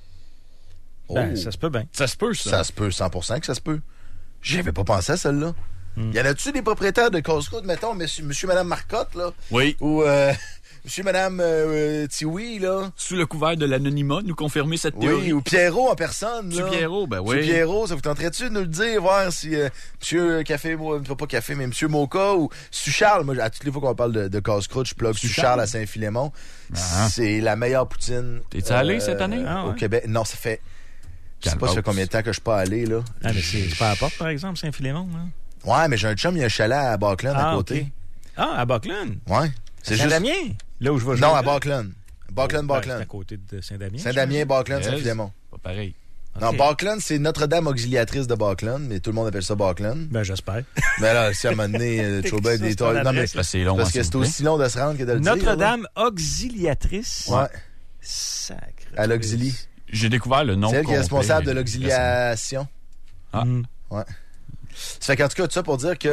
Ben, ça se peut bien. Ça se peut, ça. Ça se peut, 100% que ça se peut. J'avais pas pensé à celle-là. Y en a-tu des propriétaires de casse-croûte, mettons, monsieur, madame Marcotte, là? Oui. Ou monsieur, madame Tiwi, là? Sous le couvert de l'anonymat, nous confirmer cette théorie. Oui, ou Pierrot en personne, là. Monsieur Pierrot, ben oui. Monsieur Pierrot, ça vous tenterait-tu de nous le dire, voir si monsieur Café, pas Café, mais monsieur Moka ou Sucharles, moi, à toutes les fois qu'on parle de casse-croûte, je plug Sucharles à Saint-Philémon. Ah. C'est la meilleure poutine. T'es-tu allé cette année? Au Québec? Non, ça fait... Je sais pas ça fait combien de temps que je suis pas allé, là. Ah, mais c'est pas à la porte, par exemple, Saint-Philémon, là? Ouais, mais j'ai un chum, il y a un chalet à Buckland à côté. Okay. Ah, à Buckland? Ouais. C'est Saint-Damien? Là où je vais jouer? Non, à Buckland. Buckland. C'est à côté de Saint-Damien. Saint-Damien, Buckland, Saint-Philémon. Pas pareil. Non, Buckland, c'est Notre-Dame auxiliatrice de Buckland, mais tout le monde appelle ça Buckland. Ben, j'espère. Mais là, si à un moment donné, tu bien des toiles. Non, mais c'est long. Parce que c'est aussi long de se rendre que de le dire. Notre-Dame auxiliatrice? Ouais. Sacre. À l'auxilie. J'ai découvert le nom. C'est elle qui est responsable de l'auxiliation. Ah. Ouais. Ça fait qu'en tout cas, tout ça pour dire que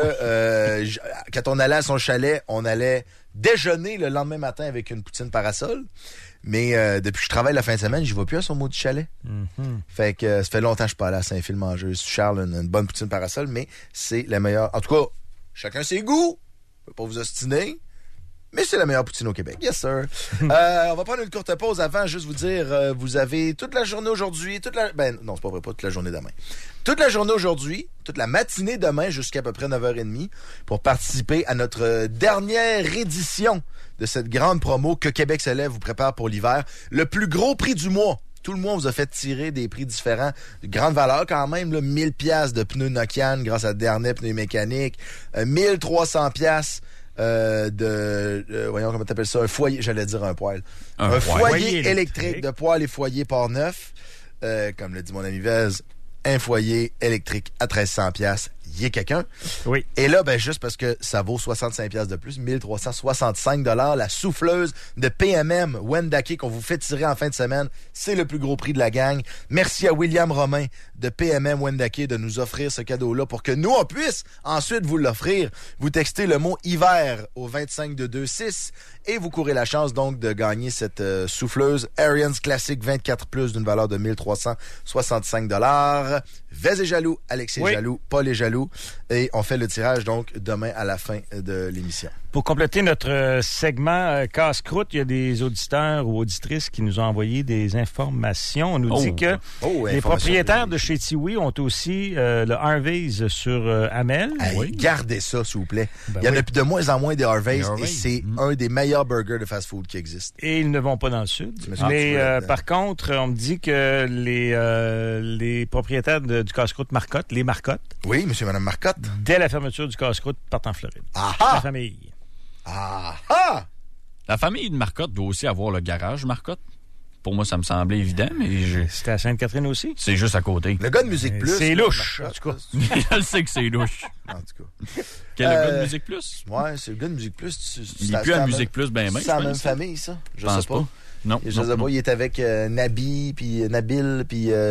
quand on allait à son chalet, on allait déjeuner le lendemain matin avec une poutine parasol. Mais depuis que je travaille la fin de semaine, j'y vais plus à son maudit chalet. Fait que ça fait longtemps que je suis pas allé à Saint-Phil manger. Charles, une bonne poutine parasol, mais c'est la meilleure. En tout cas, chacun ses goûts. Je peux pas vous ostiner. Mais c'est la meilleure poutine au Québec. Yes, sir. On va prendre une courte pause avant, juste vous dire, vous avez toute la journée aujourd'hui, ben non, c'est pas vrai, pas toute la journée demain. Toute la journée aujourd'hui, toute la matinée demain jusqu'à à peu près 9h30 pour participer à notre dernière édition de cette grande promo que Québec se lève vous prépare pour l'hiver. Le plus gros prix du mois. Tout le mois, on vous a fait tirer des prix différents, de grande valeur quand même, là, 1000 pièces de pneus Nokian grâce à Dernier Pneus Mécaniques, 1300 pièces voyons comment t'appelles ça, un foyer, j'allais dire un poêle. Un foyer électrique de poêle et foyer Port-Neuf. Comme l'a dit mon ami Vez, un foyer électrique à 1300 pièces. Y est quelqu'un. Oui. Et là, ben, juste parce que ça vaut 65 pièces de plus, 1365 $, la souffleuse de PMM Wendake qu'on vous fait tirer en fin de semaine, c'est le plus gros prix de la gang. Merci à William Romain de PMM Wendake de nous offrir ce cadeau-là pour que nous, on puisse ensuite vous l'offrir. Vous textez le mot hiver au 25226 et vous courez la chance donc de gagner cette souffleuse Arians Classic 24+, d'une valeur de 1365 $. Vez est jaloux, Alexis est jaloux, Paul est jaloux. Et on fait le tirage donc demain à la fin de l'émission. Pour compléter notre segment casse-croûte, il y a des auditeurs ou auditrices qui nous ont envoyé des informations. On nous dit que les propriétaires de chez Tiwi ont aussi le Harvey's sur Amel. Hey, gardez ça, s'il vous plaît. Il y en a de moins en moins des Harvey's et c'est un des meilleurs burgers de fast-food qui existent. Et ils ne vont pas dans le sud. Mais par contre, on me dit que les propriétaires du casse-croûte Marcotte, les Marcotte. Oui, monsieur et madame Marcotte. Dès la fermeture du casse-croûte, partent en Floride. Ah! La famille. Ah! Ah! La famille de Marcotte doit aussi avoir le garage Marcotte. Pour moi, ça me semblait évident, mais... C'était à Sainte-Catherine aussi? C'est juste à côté. Le gars de Musique Plus. C'est louche, en tout cas. Je sais que c'est louche. En tout cas. Quel est le gars de Musique Plus? Ouais, c'est le gars de Musique Plus. Il n'est plus à Musique Plus, ben même. C'est la même famille, ça? Je sais pas. Non. Je sais pas, il est avec Nabil, puis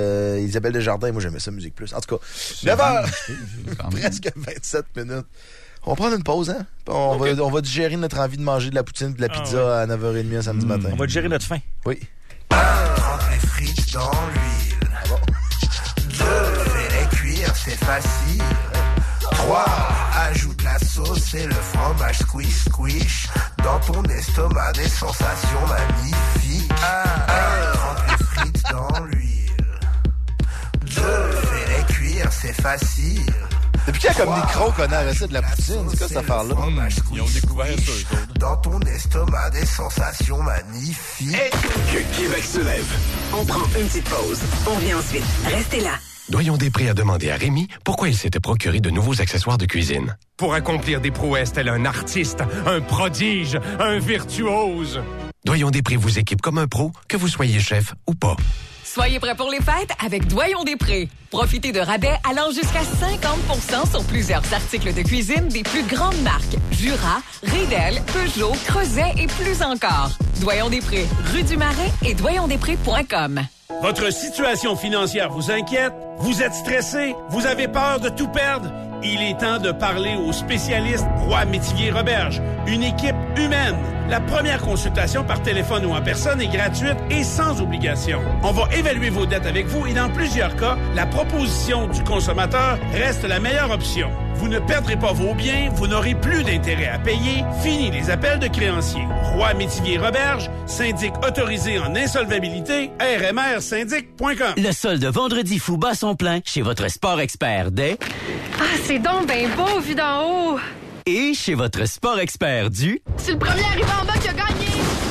Isabelle Desjardins. Moi, j'aimais ça, Musique Plus. En tout cas, 9h, presque 27 minutes. On va prendre une pause, hein? On va digérer notre envie de manger de la poutine et de la pizza à 9h30 un samedi matin. On va digérer notre faim. Oui. 1. Trempe les frites dans l'huile. 2. Fais-les cuire, c'est facile. 3. Ajoute la sauce et le fromage squish. Dans ton estomac, des sensations magnifiques. 1. Trempe les frites dans l'huile. 2. Fais-les cuire, c'est facile. Depuis qu'il y a comme micro qu'on a arrêté de la poutine, c'est quoi cette affaire-là? Ils ont découvert ça, eux autres. Dans ton estomac, des sensations magnifiques. Que Québec se lève. On prend une petite pause. On revient ensuite. Restez là. Doyon Després a demandé à Rémi pourquoi il s'était procuré de nouveaux accessoires de cuisine. Pour accomplir des prouesses tel un artiste, un prodige, un virtuose. Doyon Després vous équipe comme un pro, que vous soyez chef ou pas. Soyez prêts pour les fêtes avec Doyon Després. Profitez de rabais allant jusqu'à 50% sur plusieurs articles de cuisine des plus grandes marques. Jura, Riedel, Peugeot, Creuset et plus encore. Doyon Després, rue du Marais et doyondesprés.com. Votre situation financière vous inquiète? Vous êtes stressé? Vous avez peur de tout perdre? Il est temps de parler aux spécialistes Roy Métivier Roberge, une équipe humaine. La première consultation par téléphone ou en personne est gratuite et sans obligation. On va évaluer vos dettes avec vous et dans plusieurs cas, la proposition du consommateur reste la meilleure option. Vous ne perdrez pas vos biens, vous n'aurez plus d'intérêt à payer. Fini les appels de créanciers. Roy Métivier Roberge, syndic autorisé en insolvabilité, rmrsyndic.com. Le solde vendredi fou bat son plein chez votre Sport Expert dès... Ah, c'est donc ben beau vu d'en haut! Et chez votre Sport Expert du... C'est le premier arrivé en bas qui a gagné!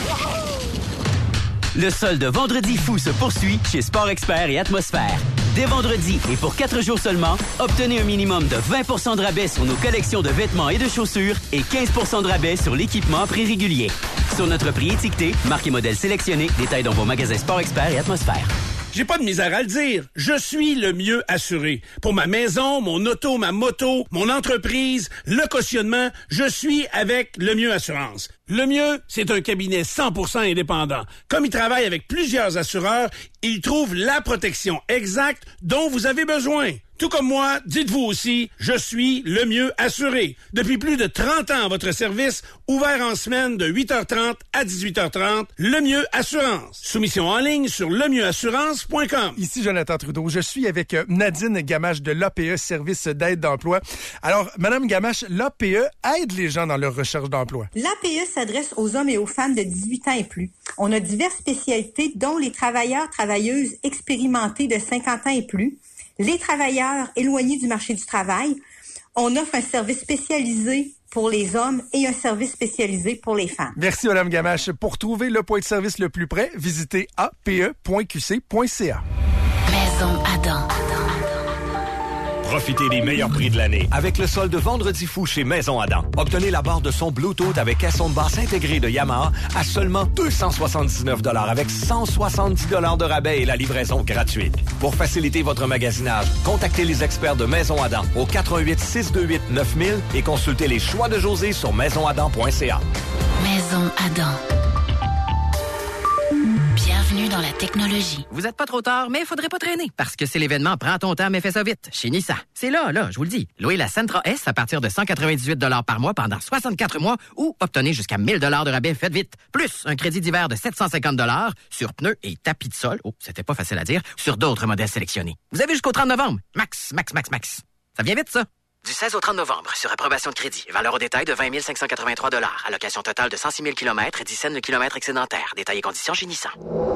Le solde vendredi fou se poursuit chez Sport Expert et Atmosphère. Dès vendredi et pour 4 jours seulement, obtenez un minimum de 20% de rabais sur nos collections de vêtements et de chaussures et 15% de rabais sur l'équipement à prix régulier. Sur notre prix étiqueté, marque et modèle sélectionnés, détails dans vos magasins Sport Expert et Atmosphère. J'ai pas de misère à le dire. Je suis le mieux assuré. Pour ma maison, mon auto, ma moto, mon entreprise, le cautionnement, je suis avec Le Mieux Assurance. Le Mieux, c'est un cabinet 100% indépendant. Comme il travaille avec plusieurs assureurs, il trouve la protection exacte dont vous avez besoin. Tout comme moi, dites-vous aussi, je suis le mieux assuré. Depuis plus de 30 ans à votre service, ouvert en semaine de 8h30 à 18h30, Le Mieux Assurance. Soumission en ligne sur lemieuxassurance.com. Ici Jonathan Trudeau. Je suis avec Nadine Gamache de l'APE, Service d'aide d'emploi. Alors, Madame Gamache, l'APE aide les gens dans leur recherche d'emploi. L'APE s'adresse aux hommes et aux femmes de 18 ans et plus. On a diverses spécialités, dont les travailleurs-travailleuses expérimentés de 50 ans et plus, les travailleurs éloignés du marché du travail. On offre un service spécialisé pour les hommes et un service spécialisé pour les femmes. Merci, Mme Gamache. Pour trouver le point de service le plus près, visitez ape.qc.ca. Maison Adam. Profitez des meilleurs prix de l'année avec le solde vendredi fou chez Maison Adam. Obtenez la barre de son Bluetooth avec caisson de basse intégrée de Yamaha à seulement 279 $ avec 170 $ de rabais et la livraison gratuite. Pour faciliter votre magasinage, contactez les experts de Maison Adam au 88 628 9000 et consultez les choix de José sur maisonadam.ca. Maison Adam. Bienvenue dans la technologie. Vous êtes pas trop tard, mais il faudrait pas traîner, parce que c'est l'événement Prends ton temps, mais fais ça vite, chez Nissan. C'est là, je vous le dis. Louez la Sentra S à partir de 198 $ par mois pendant 64 mois ou obtenez jusqu'à 1000 $ de rabais, faites vite. Plus un crédit d'hiver de 750 $ sur pneus et tapis de sol. Oh, c'était pas facile à dire. Sur d'autres modèles sélectionnés. Vous avez jusqu'au 30 novembre. Max. Ça vient vite, ça. Du 16 au 30 novembre, sur approbation de crédit. Valeur au détail de 20 583 $. Allocation totale de 106 000 km et 10 cents de kilomètres excédentaires. Détails et conditions chez Nissan.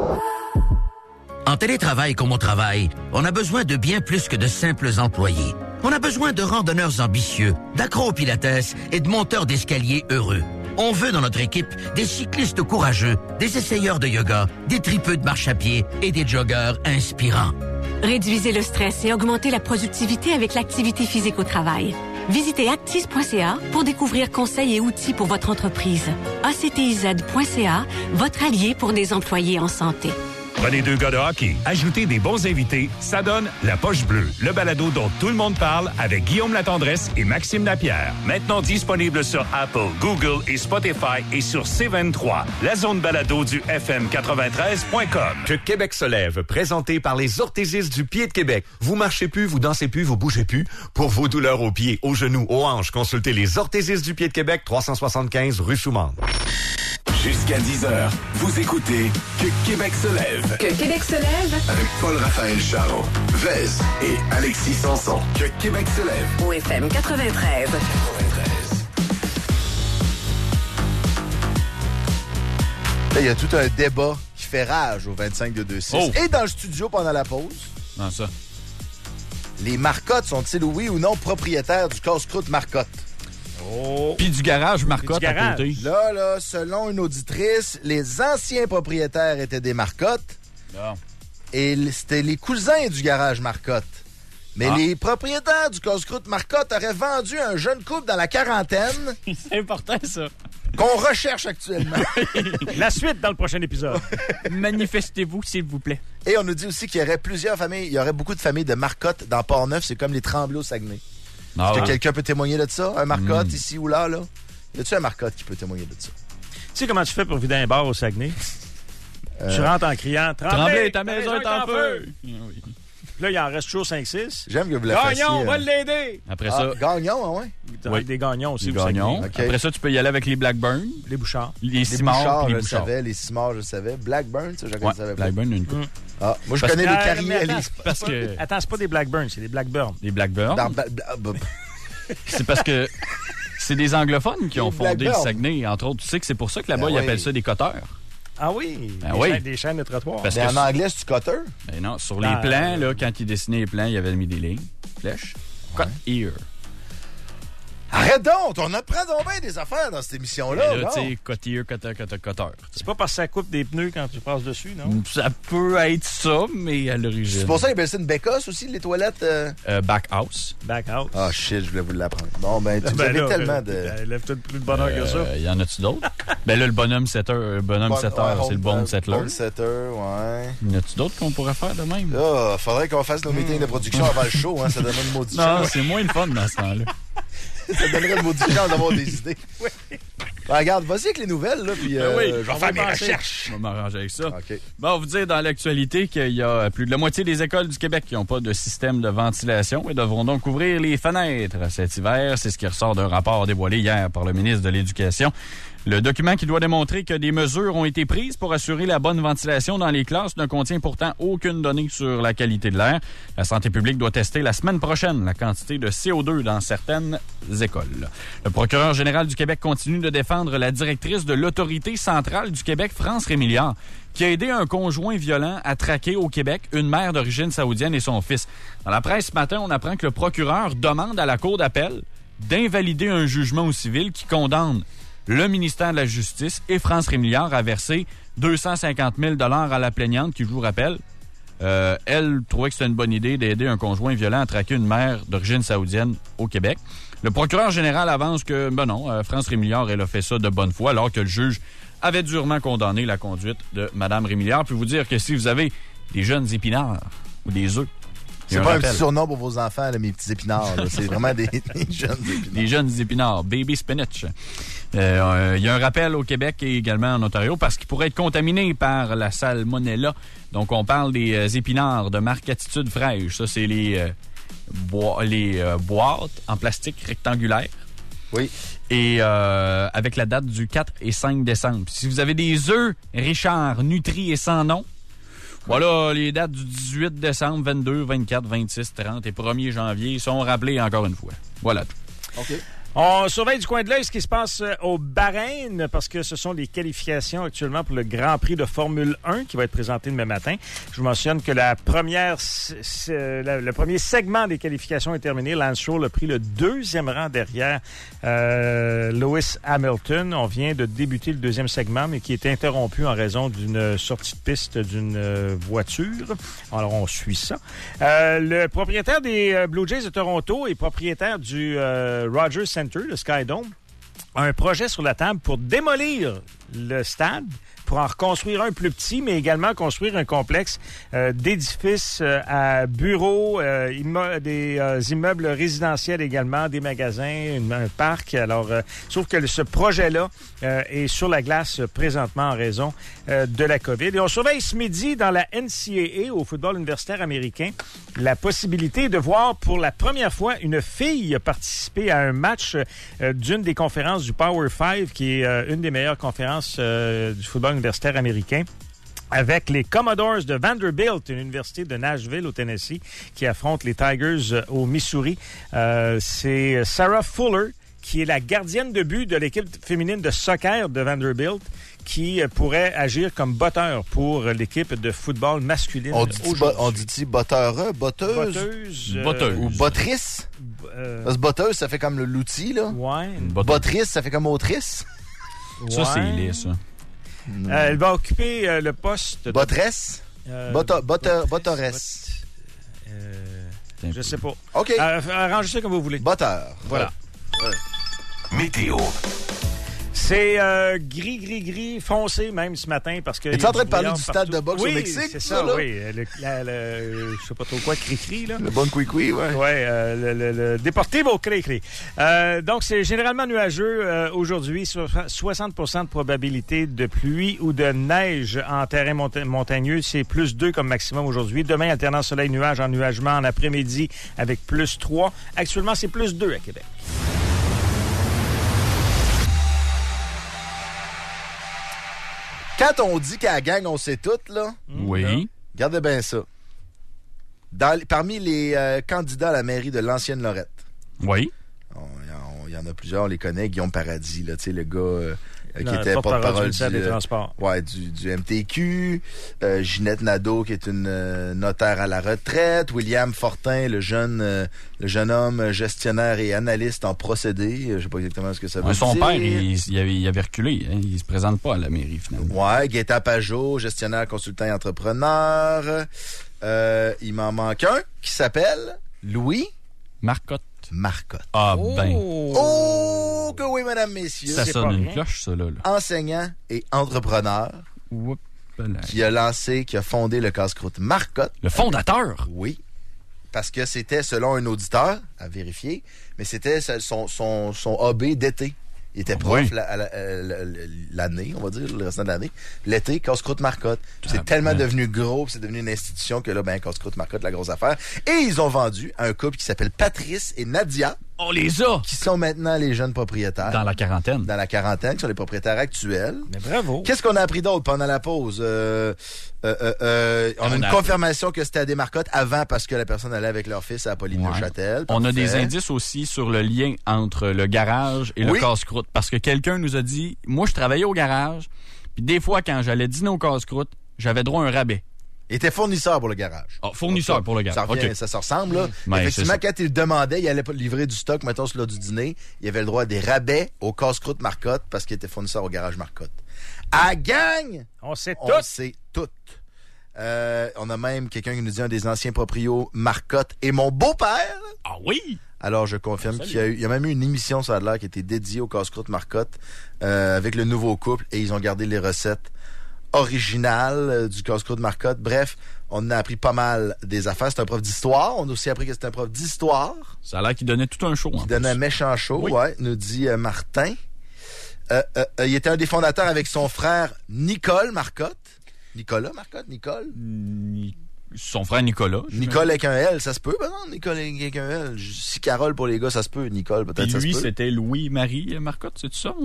En télétravail comme au travail, on a besoin de bien plus que de simples employés. On a besoin de randonneurs ambitieux, d'accros au pilates et de monteurs d'escalier heureux. On veut dans notre équipe des cyclistes courageux, des essayeurs de yoga, des tripeux de marche à pied et des joggeurs inspirants. Réduisez le stress et augmentez la productivité avec l'activité physique au travail. Visitez actis.ca pour découvrir conseils et outils pour votre entreprise. actiz.ca, votre allié pour des employés en santé. Prenez 2 gars de hockey, ajoutez des bons invités, ça donne La Poche Bleue, le balado dont tout le monde parle avec Guillaume Latendresse et Maxime Lapierre. Maintenant disponible sur Apple, Google et Spotify et sur C23, la zone balado du FM93.com. Que Québec se lève, présenté par les orthésistes du pied de Québec. Vous marchez plus, vous dansez plus, vous bougez plus. Pour vos douleurs aux pieds, aux genoux, aux hanches, consultez les orthésistes du pied de Québec, 375 rue Soumande. Jusqu'à 10h, vous écoutez Que Québec se lève. Que Québec se lève. Avec Paul-Raphaël Charron, Vez et Alexis Sanson. Que Québec se lève. Au FM 93. Là, il y a tout un débat qui fait rage au 25 de 2-6. Oh. Et dans le studio pendant la pause. Non, ça. Les Marcotte sont-ils, oui ou non, propriétaires du casse-croûte Marcotte? Oh. Puis du garage Marcotte à côté. Là, selon une auditrice, les anciens propriétaires étaient des Marcotte. Non. Et c'était les cousins du garage Marcotte. Mais les propriétaires du casse-croûte Marcotte auraient vendu un jeune couple dans la quarantaine. C'est important, ça. Qu'on recherche actuellement. La suite dans le prochain épisode. Manifestez-vous, s'il vous plaît. Et on nous dit aussi qu'il y aurait plusieurs familles, il y aurait beaucoup de familles de Marcotte dans Port-Neuf. C'est comme les Tremblay au Saguenay. Est-ce que quelqu'un peut témoigner de ça? Un Marcotte ici ou là? Y a-tu un Marcotte qui peut témoigner de ça? Tu sais comment tu fais pour vider un bar au Saguenay? Tu rentres en criant « Tremblay, ta maison est en feu! » Puis là, il en reste toujours 5-6. J'aime que vous la fassiez. Gagnon, on va l'aider! Après ça... Gagnon, ouais? Avec des gagnons aussi. Des gagnons. Okay. Après ça, tu peux y aller avec les Blackburn. Les Bouchards. Les Simard, je le savais. Les Simard, je le savais. Blackburn, ça, je ne savais pas. Blackburn, une coupe. Ah, moi, je connais les Carriers. Parce que... Attends, c'est pas des Blackburn, c'est des Blackburn. Des Blackburn? C'est parce que c'est des anglophones qui ont fondé le Saguenay, entre autres. Tu sais que c'est pour ça que là-bas, ils appellent ça des coteurs. Ah oui? Des chaînes de trottoir. Mais en anglais, c'est du cutter? Ben non, sur les plans, là, quand ils dessinaient les plans, ils avaient mis des lignes, flèches. Cut here. Arrête donc! On apprend donc bien des affaires dans cette émission-là. Là, tu sais, cut here, cutter. C'est pas parce que ça coupe des pneus quand tu passes dessus, non? Ça peut être ça, mais à l'origine. C'est pour ça qu'ils appellent ça une bécasse aussi, les toilettes? Backhouse. Backhouse. Ah, shit, je voulais vous l'apprendre. Bon, ben, tu avez là, tellement de... Lève-toi plus de bonheur que ça. Y en a-tu d'autres? Ben là, le bonhomme setter, c'est le bon settler. Bon setter, ouais. Y en a-tu d'autres qu'on pourrait faire de même? Ah, faudrait qu'on fasse nos meetings de production avant le show, hein. Ça donnerait une maudite chance. Non, c'est moins le fun dans ce temps-là. Ça donnerait une maudite chance d'avoir des idées. Oui. Ben, regarde, vas-y avec les nouvelles, là, puis je vais faire mes recherches. Je vais m'arranger avec ça. OK. Bon, on va vous dire dans l'actualité qu'il y a plus de la moitié des écoles du Québec qui n'ont pas de système de ventilation et devront donc ouvrir les fenêtres cet hiver. C'est ce qui ressort d'un rapport dévoilé hier par le ministre de l'Éducation. Le document qui doit démontrer que des mesures ont été prises pour assurer la bonne ventilation dans les classes ne contient pourtant aucune donnée sur la qualité de l'air. La santé publique doit tester la semaine prochaine la quantité de CO2 dans certaines écoles. Le procureur général du Québec continue de défendre la directrice de l'Autorité centrale du Québec, France Rémilliard, qui a aidé un conjoint violent à traquer au Québec une mère d'origine saoudienne et son fils. Dans la presse ce matin, on apprend que le procureur demande à la Cour d'appel d'invalider un jugement au civil qui condamne le ministère de la Justice et France Rémilliard a versé 250 000 $ à la plaignante qui, je vous rappelle, elle trouvait que c'était une bonne idée d'aider un conjoint violent à traquer une mère d'origine saoudienne au Québec. Le procureur général avance que, France Rémilliard, elle a fait ça de bonne foi, alors que le juge avait durement condamné la conduite de Mme Rémilliard. Puis vous dire que si vous avez des jeunes épinards ou des œufs, c'est pas un petit surnom pour vos enfants, là, mes petits épinards. C'est vraiment des jeunes épinards. Des jeunes épinards, baby spinach. Il y a un rappel au Québec et également en Ontario parce qu'ils pourraient être contaminés par la salmonella. Donc, on parle des épinards de marque Attitude Fraîche. Ça, c'est les boîtes en plastique rectangulaire. Oui. Et avec la date du 4 et 5 décembre. Si vous avez des œufs Richard nutris et sans nom, voilà, les dates du 18 décembre, 22, 24, 26, 30 et 1er janvier sont rappelées encore une fois. Voilà tout. OK. On surveille du coin de l'œil ce qui se passe au Bahreïn parce que ce sont les qualifications actuellement pour le Grand Prix de Formule 1 qui va être présenté demain matin. Je vous mentionne que le premier segment des qualifications est terminé. Lance Stroll a pris le 2e rang derrière Lewis Hamilton. On vient de débuter le 2e segment, mais qui est interrompu en raison d'une sortie de piste d'une voiture. Alors, on suit ça. Le propriétaire des Blue Jays de Toronto et propriétaire du Rogers Center, le Sky Dome, a un projet sur la table pour démolir le stade pour en reconstruire un plus petit, mais également construire un complexe d'édifices à bureaux, des immeubles résidentiels également, des magasins, un parc. Alors, sauf que ce projet-là est sur la glace présentement en raison de la COVID. Et on surveille ce midi dans la NCAA, au football universitaire américain, la possibilité de voir pour la première fois une fille participer à un match d'une des conférences du Power 5, qui est une des meilleures conférences du football universitaire américain, avec les Commodores de Vanderbilt, une université de Nashville, au Tennessee, qui affrontent les Tigers au Missouri. C'est Sarah Fuller, qui est la gardienne de but de l'équipe féminine de soccer de Vanderbilt, qui pourrait agir comme botteur pour l'équipe de football masculine. On dit botteur, botteuse? Ou bottrice? Parce que botteuse, ça fait comme l'outil, là. Ouais. Bottrice, ça fait comme autrice. Ça, c'est laid, ça. Elle va occuper le poste... Bottresse? Botteresse? Je sais pas. OK. Arrangez ça comme vous voulez. Botteur. Voilà. Météo. C'est gris foncé même ce matin parce que... Es-tu en train de parler du stade de boxe au Mexique? Oui, c'est ça, là? oui. Je sais pas trop quoi, cri-cri, là. Le bon cui-cui, ouais. Ouais, le Deportivo cri-cri. Donc, c'est généralement nuageux aujourd'hui, 60% de probabilité de pluie ou de neige en terrain montagneux. C'est plus 2 comme maximum aujourd'hui. Demain, alternant soleil-nuage, ennuagement en après-midi avec plus 3. Actuellement, c'est plus 2 à Québec. Quand on dit qu'à la gang, on sait tout, là... Oui. Regardez bien ça. Parmi les candidats à la mairie de l'ancienne Lorette. Oui. Il y en a plusieurs, on les connaît. Guillaume Paradis, là, tu sais, le gars qui était porte-parole des transports. Ouais, du MTQ. Ginette Nadeau, qui est une notaire à la retraite. William Fortin, le jeune homme gestionnaire et analyste en procédé. Je sais pas exactement ce que ça veut dire. Son père, il avait reculé. Hein. Il se présente pas à la mairie, finalement. Ouais, Gaëtan Pajot, gestionnaire, consultant et entrepreneur. Il m'en manque un qui s'appelle Louis Marcotte. Ah, ben. Oh, que oui, mesdames, messieurs. Ça sonne une cloche, ça, là. Enseignant et entrepreneur. Qui a fondé le casse-croûte Marcotte. Le fondateur? Oui. Parce que c'était, selon un auditeur, à vérifier, mais c'était son hobby d'été. Il était prof l'année, on va dire, le restant de l'année. L'été, Casse-Croûte Marcotte. C'est tellement devenu gros, c'est devenu une institution que là, Casse-Croûte Marcotte, la grosse affaire. Et ils ont vendu à un couple qui s'appelle Patrice et Nadia. On les a! Qui sont maintenant les jeunes propriétaires. Dans la quarantaine. Qui sont les propriétaires actuels. Mais bravo! Qu'est-ce qu'on a appris d'autre pendant la pause? On a une confirmation que c'était à des Marcottes avant parce que la personne allait avec leur fils à Apolline-Neuchâtel. On a des indices aussi sur le lien entre le garage et le casse-croûte. Parce que quelqu'un nous a dit, moi, je travaillais au garage, puis des fois, quand j'allais dîner au casse-croûte, j'avais droit à un rabais. Il était fournisseur pour le garage. Ah, fournisseur pour le garage. Ça se ressemble, là. Effectivement, quand il demandait, il allait livrer du stock, mettons, sur l'heure du dîner, il avait le droit à des rabais au casse-croûte Marcotte parce qu'il était fournisseur au garage Marcotte. À gang! On sait tout. On a même quelqu'un qui nous dit un des anciens proprios Marcotte et mon beau-père. Ah oui? Alors, je confirme qu'il y a même eu une émission, ça a l'air, qui était dédiée au casse-croûte Marcotte avec le nouveau couple et ils ont gardé les recettes originales du casse-croûte Marcotte. Bref, on a appris pas mal des affaires. C'est un prof d'histoire. On a aussi appris que c'était un prof d'histoire. Ça a l'air qu'il donnait tout un show. Il donnait un méchant show, nous dit Martin. Il était un des fondateurs avec son frère Nicole Marcotte. Nicole. Son frère Nicolas. Nicole avec un L, ça se peut, non? Nicole avec un L. Si Carole pour les gars, ça se peut. Nicole, peut-être, ça se peut. Lui, c'était Louis-Marie Marcotte, c'est ça?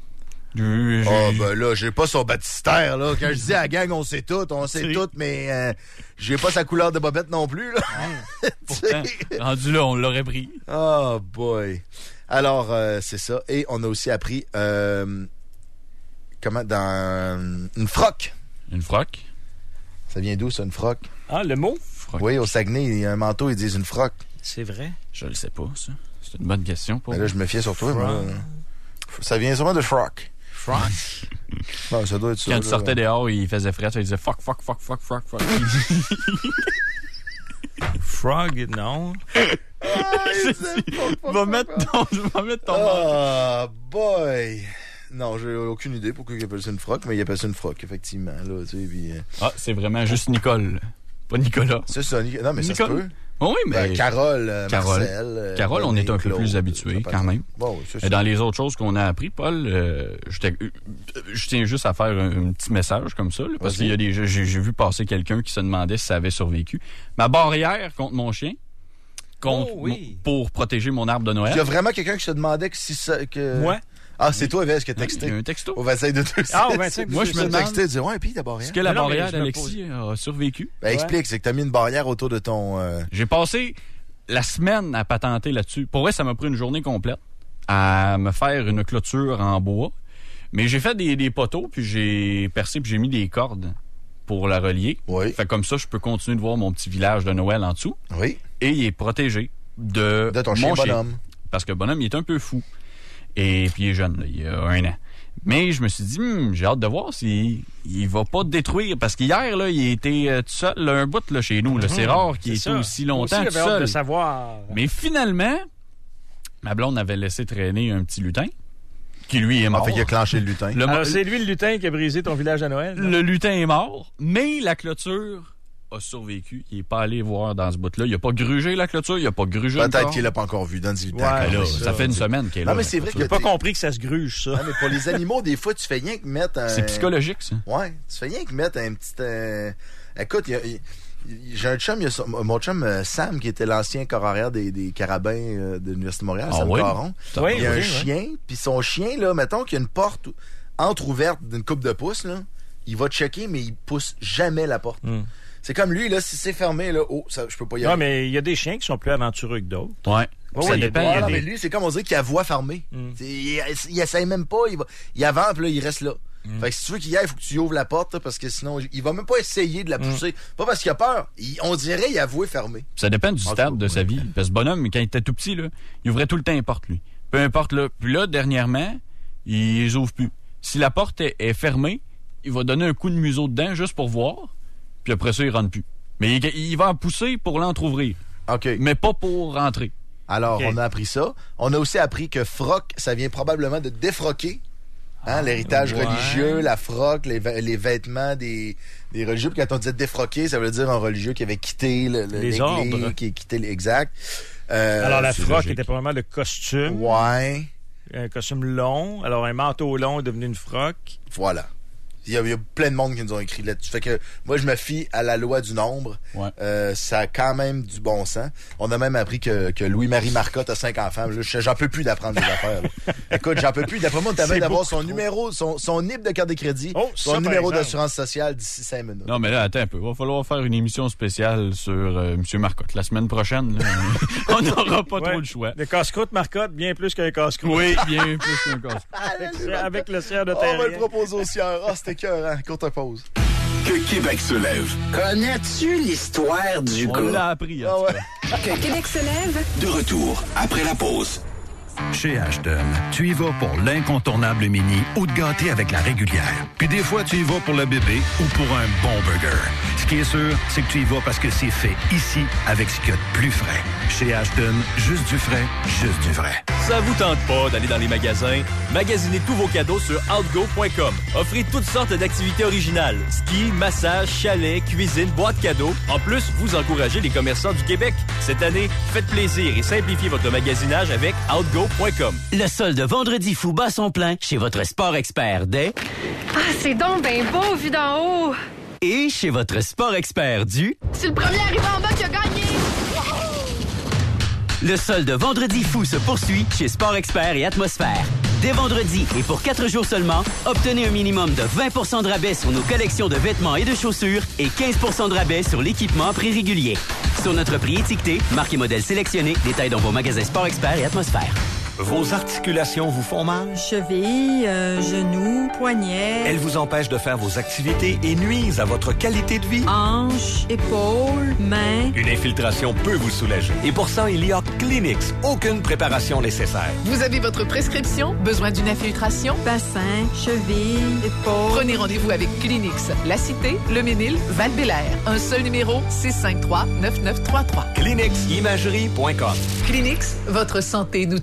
Là, j'ai pas son baptistère, là. Quand je dis à la gang, on sait tout, mais j'ai pas sa couleur de bobette non plus, là. Pourtant, rendu là, on l'aurait pris. Oh boy. Alors, c'est ça. Et on a aussi appris dans une froc. Une froc? Ça vient d'où, ça, une froc? Ah, le mot? Froc. Oui, au Saguenay, il y a un manteau, ils disent une froc. C'est vrai? Je le sais pas, ça. C'est une bonne question. Mais là, je me fiais sur toi, moi. Ça vient sûrement de froc. Froc? Bon, ça doit être ça. Quand tu sortais dehors, il faisait frais, il disait fuck. Frog, non. Je vais mettre ton Oh boy. Non, j'ai aucune idée pourquoi ils appellent ça une froc, mais ils appellent ça une froc, effectivement. Là, tu sais, puis, Ah, c'est vraiment juste Nicole. Pas Nicolas. C'est ça, non, mais Nicole. ça se peut. Oui, mais... Carole, Marcel... Carole, on est un peu plus habitués, quand même. Bon, c'est Et dans les autres choses qu'on a appris, Paul, je tiens juste à faire un petit message comme ça, là, parce qu'il y a j'ai vu passer quelqu'un qui se demandait si ça avait survécu. Ma barrière contre mon chien, pour protéger mon arbre de Noël. Il y a vraiment quelqu'un qui se demandait que si ça... Moi? Ah, c'est toi, Vest, qui a texté. Il y a un texto. Au 25 de 2. Ah, au 25 Moi, je me demande... texté, dire, ouais, puis ta barrière. Est-ce que la barrière d'Alexis a survécu? Ben, explique, c'est que t'as mis une barrière autour de ton... J'ai passé la semaine à patenter là-dessus. Pour vrai, ça m'a pris une journée complète à me faire une clôture en bois. Mais j'ai fait des poteaux, puis j'ai percé, puis j'ai mis des cordes pour la relier. Oui. Fait comme ça, je peux continuer de voir mon petit village de Noël en dessous. Oui. Et il est protégé de ton mon chien bonhomme. Parce que le bonhomme, il est un peu fou. Et puis il est jeune, là, il a 1 an. Mais je me suis dit, j'ai hâte de voir s'il va pas détruire. Parce qu'hier, là, il était tout seul, là, un bout là, chez nous. Là. C'est rare qu'il ait été aussi longtemps tout seul. De savoir. Mais finalement, ma blonde avait laissé traîner un petit lutin. Qui lui est mort. Fait qu'il a clenché le lutin. Alors, c'est lui le lutin qui a brisé ton village à Noël? Le lutin est mort, mais la clôture a survécu. Il n'est pas allé voir dans ce bout-là. Il n'a pas grugé la clôture, il n'a pas grugé peut-être qu'il l'a pas encore vu dans le temps. Là, ça fait une semaine qu'il est là. Non, mais c'est vrai que j'ai pas compris que ça se gruge, ça. Non, mais pour les animaux, des fois, tu fais rien que mettre un... C'est psychologique, ça. Ouais, tu fais rien que mettre un petit... Écoute, j'ai un chum, mon chum Sam, qui était l'ancien corps arrière des Carabins de l'Université de Montréal, Sam Caron. Oui, il y a un chien, puis son chien, là, mettons qu'il y a une porte entre-ouverte d'une coupe de pouce, là, il va checker, mais il pousse jamais la porte. C'est comme lui, là, si c'est fermé, là, je peux pas y aller. Non, mais il y a des chiens qui sont plus aventureux que d'autres. Ouais. Ça dépend. Mais lui, c'est comme on dirait qu'il a voix fermée. Il essaye même pas, il avance, puis là, il reste là. Fait que si tu veux qu'il y aille, il faut que tu ouvres la porte, là, parce que sinon, il va même pas essayer de la pousser. Pas parce qu'il a peur. On dirait qu'il a voix fermée. Ça dépend du stade de sa vie. Parce que ce bonhomme, quand il était tout petit, là, il ouvrait tout le temps les portes, lui. Peu importe, là. Puis là, dernièrement, il les ouvre plus. Si la porte est fermée, il va donner un coup de museau dedans juste pour voir. Puis après ça, il rentre plus. Mais il va en pousser pour l'entrouvrir. OK. Mais pas pour rentrer. Alors, on a appris ça. On a aussi appris que froc, ça vient probablement de défroquer. L'héritage religieux, la froc, les vêtements des religieux. Puis quand on disait défroquer, ça veut dire un religieux qui avait quitté les ordres. Qui a quitté exact. Alors, la froc était probablement le costume. Ouais. Un costume long. Alors, un manteau long est devenu une froc. Voilà. Il y a plein de monde qui nous ont écrit là-dessus. Fait que moi, je me fie à la loi du nombre. Ouais. Ça a quand même du bon sens. On a même appris que Louis-Marie Marcotte a 5 enfants. J'en peux plus d'apprendre des affaires. Là. Écoute, j'en peux plus. D'après moi, on t'avait d'avoir son numéro, son NIP de carte de crédit, son numéro d'assurance sociale d'ici 5 minutes. Non, mais là, attends un peu. Il va falloir faire une émission spéciale sur M. Marcotte. La semaine prochaine, là, on n'aura pas trop le choix. Le casse-croûte Marcotte, bien plus qu'un casse-croûte. Oui, bien plus qu'un casse-croûte. Avec le sieur de terre. On va le proposer au sieur. C'était écœurant. Courte pause. Que Québec se lève. Connais-tu l'histoire du gars? On l'a appris. Que Québec se lève. De retour après la pause. Chez Ashton, tu y vas pour l'incontournable mini ou de gâter avec la régulière. Puis des fois, tu y vas pour le bébé ou pour un bon burger. Ce qui est sûr, c'est que tu y vas parce que c'est fait ici avec ce qu'il y a de plus frais. Chez Ashton, juste du frais, juste du vrai. Ça vous tente pas d'aller dans les magasins? Magasinez tous vos cadeaux sur outgo.com. Offrez toutes sortes d'activités originales. Ski, massage, chalet, cuisine, boîte cadeaux. En plus, vous encouragez les commerçants du Québec. Cette année, faites plaisir et simplifiez votre magasinage avec outgo.com. Le solde vendredi fou bat son plein chez votre sport expert dès... Ah, c'est donc ben beau, vu d'en haut! Et chez votre sport expert du... C'est le premier arrivé en bas qui a gagné! Le solde vendredi fou se poursuit chez Sport Expert et Atmosphère. Dès vendredi et pour 4 jours seulement, obtenez un minimum de 20 de rabais sur nos collections de vêtements et de chaussures et 15 de rabais sur l'équipement à prix régulier. Sur notre prix étiqueté, marque et modèle sélectionnés, détails dans vos magasins Sport Expert et Atmosphère. Vos articulations vous font mal? Cheville, genoux, poignets. Elles vous empêchent de faire vos activités et nuisent à votre qualité de vie? Hanches, épaules, mains. Une infiltration peut vous soulager. Et pour ça, il y a Kleenex. Aucune préparation nécessaire. Vous avez votre prescription? Besoin d'une infiltration? Bassin, cheville, épaules. Prenez rendez-vous avec Kleenex. La Cité, Le Ménil, Val-Bélair. Un seul numéro, 653-9933. KleenexImagerie.com. Kleenex, votre santé nous tient à cœur.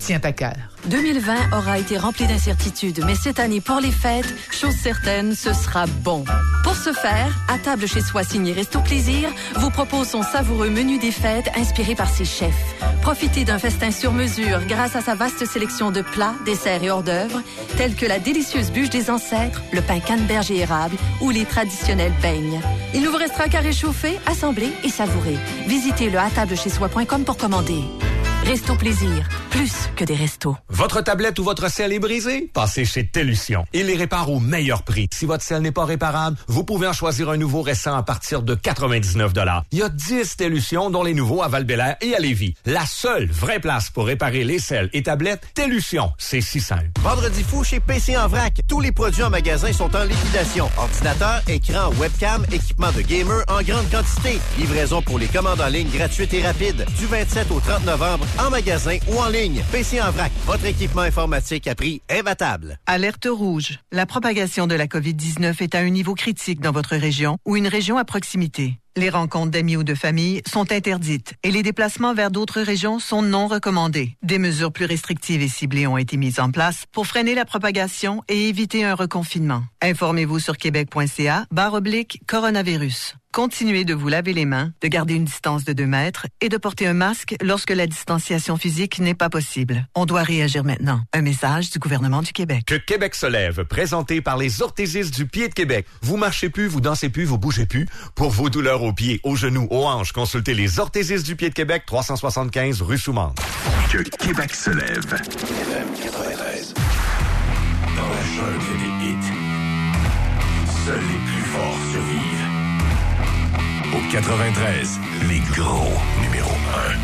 cœur. 2020 aura été rempli d'incertitudes, mais cette année, pour les fêtes, chose certaine, ce sera bon. Pour ce faire, À table chez soi signé Resto Plaisir vous propose son savoureux menu des fêtes inspiré par ses chefs. Profitez d'un festin sur mesure grâce à sa vaste sélection de plats, desserts et hors d'œuvre, tels que la délicieuse bûche des ancêtres, le pain canneberge et érable ou les traditionnels beignes. Il ne vous restera qu'à réchauffer, assembler et savourer. Visitez le atablechezsoi.com pour commander. Resto Plaisir, plus que des restos. Votre tablette ou votre sel est brisé? Passez chez Tellution. Il les répare au meilleur prix. Si votre sel n'est pas réparable, vous pouvez en choisir un nouveau récent à partir de 99 $. Il y a 10 Tellution, dont les nouveaux à Val-Bélair et à Lévis. La seule vraie place pour réparer les sels et tablettes, Tellution. C'est si simple. Vendredi fou chez PC en vrac. Tous les produits en magasin sont en liquidation. Ordinateur, écran, webcam, équipement de gamer en grande quantité. Livraison pour les commandes en ligne gratuite et rapide. Du 27 au 30 novembre, en magasin ou en ligne. PC en vrac, votre équipement informatique à prix imbattable. Alerte rouge. La propagation de la COVID-19 est à un niveau critique dans votre région ou une région à proximité. Les rencontres d'amis ou de famille sont interdites et les déplacements vers d'autres régions sont non recommandés. Des mesures plus restrictives et ciblées ont été mises en place pour freiner la propagation et éviter un reconfinement. Informez-vous sur québec.ca/coronavirus. Continuez de vous laver les mains, de garder une distance de 2 mètres et de porter un masque lorsque la distanciation physique n'est pas possible. On doit réagir maintenant. Un message du gouvernement du Québec. Que Québec se lève, présenté par les orthésistes du pied de Québec. Vous marchez plus, vous dansez plus, vous bougez plus. Pour vos douleurs aux pieds, aux genoux, aux hanches, consultez les orthésistes du pied de Québec, 375 rue Soumande. Que Québec se lève. FM 93. Dans la jungle des hits, seuls les plus forts survivent. Au 93, les gros numéro 1.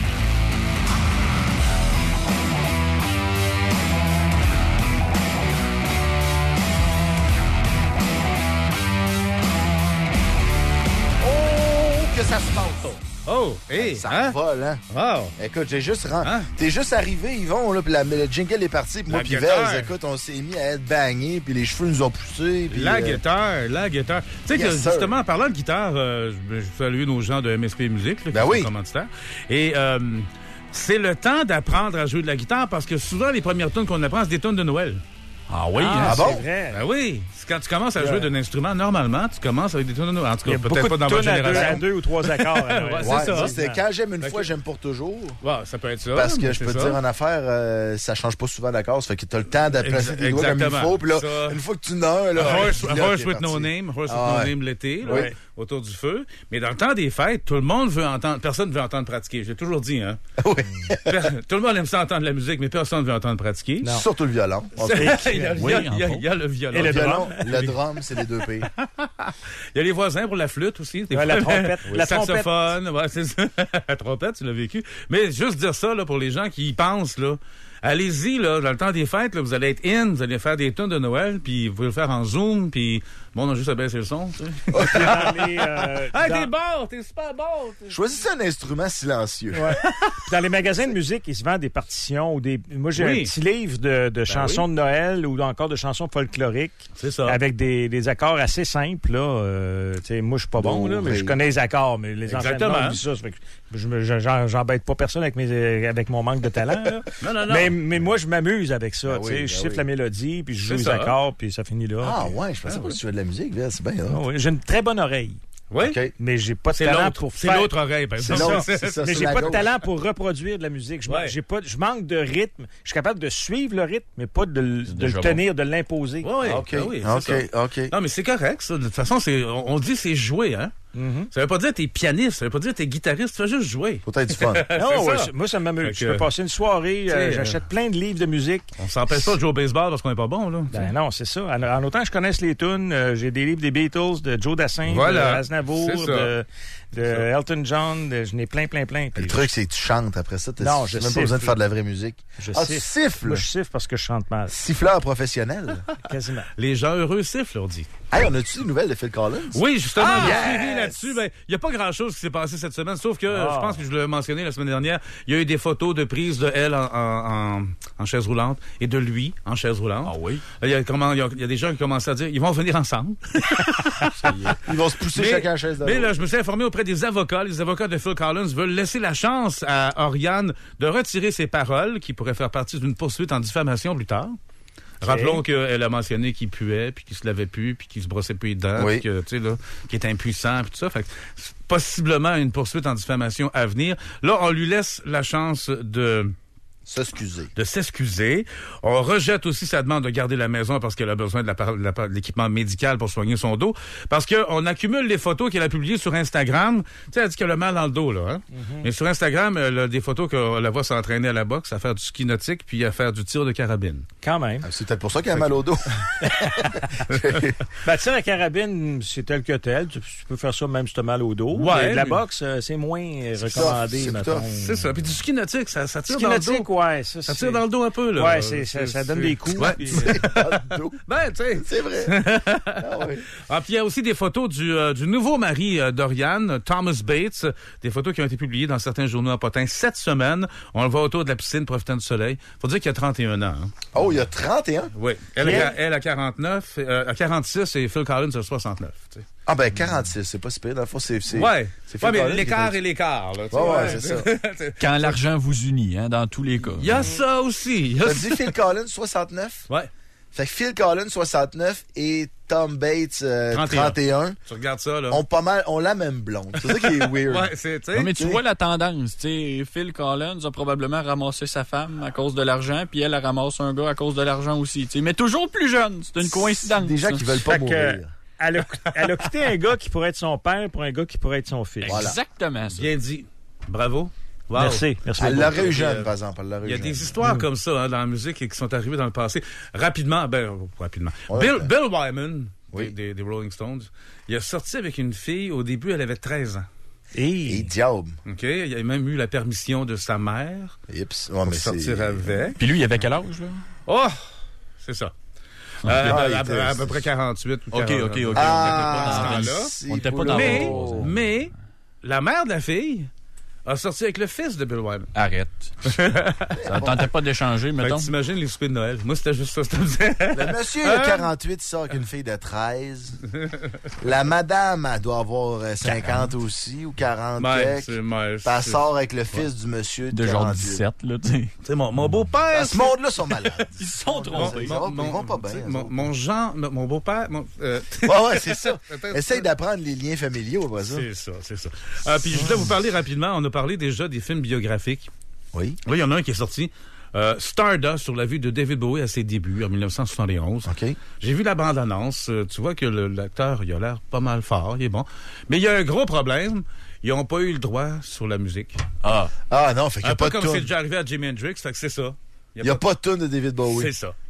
Que ça se monte. Oh, hey, ça vole, hein? Wow. Écoute, t'es juste arrivé, Yvon, là, puis le jingle est parti, puis moi puis Vez, écoute, on s'est mis à être bangés, puis les cheveux nous ont poussés. Puis, la guitare. Tu sais que, justement, en parlant de guitare, je salue nos gens de MSP Musique, là, qui sont commanditaires. Et c'est le temps d'apprendre à jouer de la guitare, parce que souvent, les premières tunes qu'on apprend, c'est des tunes de Noël. Ah oui, bon? C'est vrai. Ben oui. Quand tu commences à jouer d'un instrument, normalement, tu commences avec des tunes de Noël. En tout cas, peut-être pas dans votre génération. À 2 ou 3 accords. C'est ça. C'est quand j'aime une fois, j'aime pour toujours. Ouais, ça peut être ça. Parce que je peux te dire en affaire, ça change pas souvent d'accords. Ça fait que tu as le temps de placer tes doigts comme il faut. Puis là, une fois que tu n'as un, là. Horse with No Name l'été, autour du feu. Mais dans le temps des fêtes, tout le monde veut entendre. Personne veut entendre pratiquer. J'ai toujours dit, hein. Oui. Tout le monde aime ça entendre la musique, mais personne veut entendre pratiquer. Surtout le violon. Il y a le violon. Et le violon. Le drum, c'est les deux pires. Il y a les voisins pour la flûte aussi. La trompette. Le saxophone. Ouais, c'est ça. La trompette, tu l'as vécu. Mais juste dire ça, là, pour les gens qui y pensent, là. Allez-y, là, dans le temps des fêtes, là, vous allez être vous allez faire des tunes de Noël, puis vous pouvez le faire en Zoom, puis bon, on a juste à baisser le son, tu sais. T'es bon, t'es super bon. Choisissez un instrument silencieux. Ouais. Dans les magasins de musique, ils se vendent des partitions ou des. Moi, j'ai un petit livre de chansons de Noël ou encore de chansons folkloriques. C'est ça. Avec des accords assez simples, là. Tu sais, moi, je suis pas bon, là, mais je connais les accords, mais les enseignements disent ça. Ça fait que j'embête pas personne avec mon manque de talent, là. Non. Mais moi, je m'amuse avec ça. Je siffle la mélodie, puis je joue les accords, puis ça finit là. Ah ouais, je pensais pas que tu fais de la musique, c'est bien. J'ai une très bonne oreille. Oui, mais j'ai pas de talent pour faire... C'est l'autre oreille, par exemple. Mais j'ai pas de talent pour reproduire de la musique. Je manque de rythme. Je suis capable de suivre le rythme, mais pas de le tenir, de l'imposer. Oui, OK. Non, mais c'est correct, ça. De toute façon, on dit c'est jouer, hein? Mm-hmm. Ça veut pas dire que t'es pianiste, ça veut pas dire que t'es guitariste, tu vas juste jouer. Faut être du fun. Moi, ça m'amuse. Je peux passer une soirée, j'achète plein de livres de musique. On s'empêche pas de jouer au baseball parce qu'on est pas bon, là. Ben non, c'est ça. En autant que je connaisse les tunes, j'ai des livres des Beatles, de Joe Dassin, de Aznavour, de Elton John, je n'ai plein. Le truc, c'est que tu chantes après ça. Non, je même pas besoin de faire de la vraie musique. Tu siffles? Moi, je siffle parce que je chante mal. Siffleur professionnel. Quasiment. Les gens heureux sifflent, on dit. Hey, on a-tu des nouvelles de Phil Collins? Oui, justement, là-dessus. Ben, il n'y a pas grand-chose qui s'est passé cette semaine, sauf que je pense que je l'ai mentionné la semaine dernière. Il y a eu des photos de prise de elle en en chaise roulante et de lui en chaise roulante. Ah oui? Il y a des gens qui commencent à dire, ils vont venir ensemble. Ils vont se pousser chacun en chaise de Mais là, je me suis informé auprès des avocats. Les avocats de Phil Collins veulent laisser la chance à Oriane de retirer ses paroles qui pourraient faire partie d'une poursuite en diffamation plus tard. Rappelons qu'elle a mentionné qu'il puait, puis qu'il se lavait plus, puis qu'il se brossait plus les dents, puis que, tu sais, là, qu'il était impuissant, puis tout ça. Fait que, possiblement une poursuite en diffamation à venir. Là, on lui laisse la chance de s'excuser. On rejette aussi sa demande de garder la maison parce qu'elle a besoin de l'équipement médical pour soigner son dos. Parce qu'on accumule les photos qu'elle a publiées sur Instagram. Tu sais, elle dit qu'elle a mal dans le dos, là. Hein? Mais sur Instagram, elle a des photos qu'on la voit s'entraîner à la boxe, à faire du ski nautique, puis à faire du tir de carabine. Quand même. C'est peut-être pour ça qu'elle a mal au dos. Ben, tir à carabine, c'est tel que tel. Tu peux faire ça même si tu as mal au dos. Ouais. Mais de la boxe, c'est moins recommandé, mettons. C'est ça. Puis du ski nautique, ça tire dans le dos. Ouais, ça tire dans le dos un peu, là. Ouais, ça donne des coups. Ouais. Dans le dos. Ben, tu sais. C'est vrai. Puis il y a aussi des photos du nouveau mari d'Oriane, Thomas Bates. Des photos qui ont été publiées dans certains journaux à Potin cette semaine. On le voit autour de la piscine, profitant du soleil. Faut dire qu'il a 31 ans. Hein. Oh, il y a 31? Oui. Elle a 49, à 46 et Phil Collins a 69. T'sais. Ah ben 46, c'est pas si pire. Dans le fond, c'est ouais, Phil mais Collins l'écart est l'écart. Là, ouais, c'est ça. Quand l'argent vous unit, hein, dans tous les cas. Il y a ça aussi. T'as dit Phil Collins, 69? Ouais. Fait que Phil Collins, 69 et Tom Bates, 31. Tu regardes ça, là. On la même blonde. C'est ça qui est weird. Ouais, c'est, non, mais tu vois la tendance. T'sais, Phil Collins a probablement ramassé sa femme à cause de l'argent, puis elle a ramassé un gars à cause de l'argent aussi. T'sais. Mais toujours plus jeune. C'est une coïncidence. Des gens qui veulent pas mourir. Elle a quitté un gars qui pourrait être son père pour un gars qui pourrait être son fils. Voilà. Exactement ça. Bien dit. Bravo. Wow. Merci. Elle l'aurait eu jeune, par exemple. Il y a des histoires comme ça dans la musique et qui sont arrivées dans le passé. Rapidement. Ouais, Bill Wyman, des Rolling Stones, il a sorti avec une fille. Au début, elle avait 13 ans. Et diable. OK. Il a même eu la permission de sa mère pour sortir avec. Puis lui, il avait quel âge, là? Oh! C'est ça. À peu près 48 ou 40. OK. On n'était pas dans mais la mère de la fille a sorti avec le fils de Bill Wyman. Arrête. Ça ne tentait pas d'échanger, mettons. T'imagines les soupers de Noël. Moi, c'était juste ça. Le monsieur de 48 sort avec une fille de 13. La madame, elle doit avoir 50 aussi, ou 40 elle sort avec le fils du monsieur de 48. Genre 17, là, tu sais. Mon beau-père... Ce monde-là sont malades. Ils se sont trompés. Ils vont pas bien. Mon beau-père... Ouais, c'est ça. Essaye d'apprendre les liens familiaux, après ça. C'est ça. Puis je voulais vous parler rapidement. On a parlé déjà des films biographiques. Oui. Là, il y en a un qui est sorti. Stardust, sur la vie de David Bowie à ses débuts, en 1971. OK. J'ai vu la bande-annonce. Tu vois que l'acteur, il a l'air pas mal fort. Il est bon. Mais il y a un gros problème. Ils n'ont pas eu le droit sur la musique. Ah non, fait qu'il n'y a pas de tune. comme c'est déjà arrivé à Jimi Hendrix, fait que c'est ça. Il n'y a pas de tune de David Bowie. C'est ça.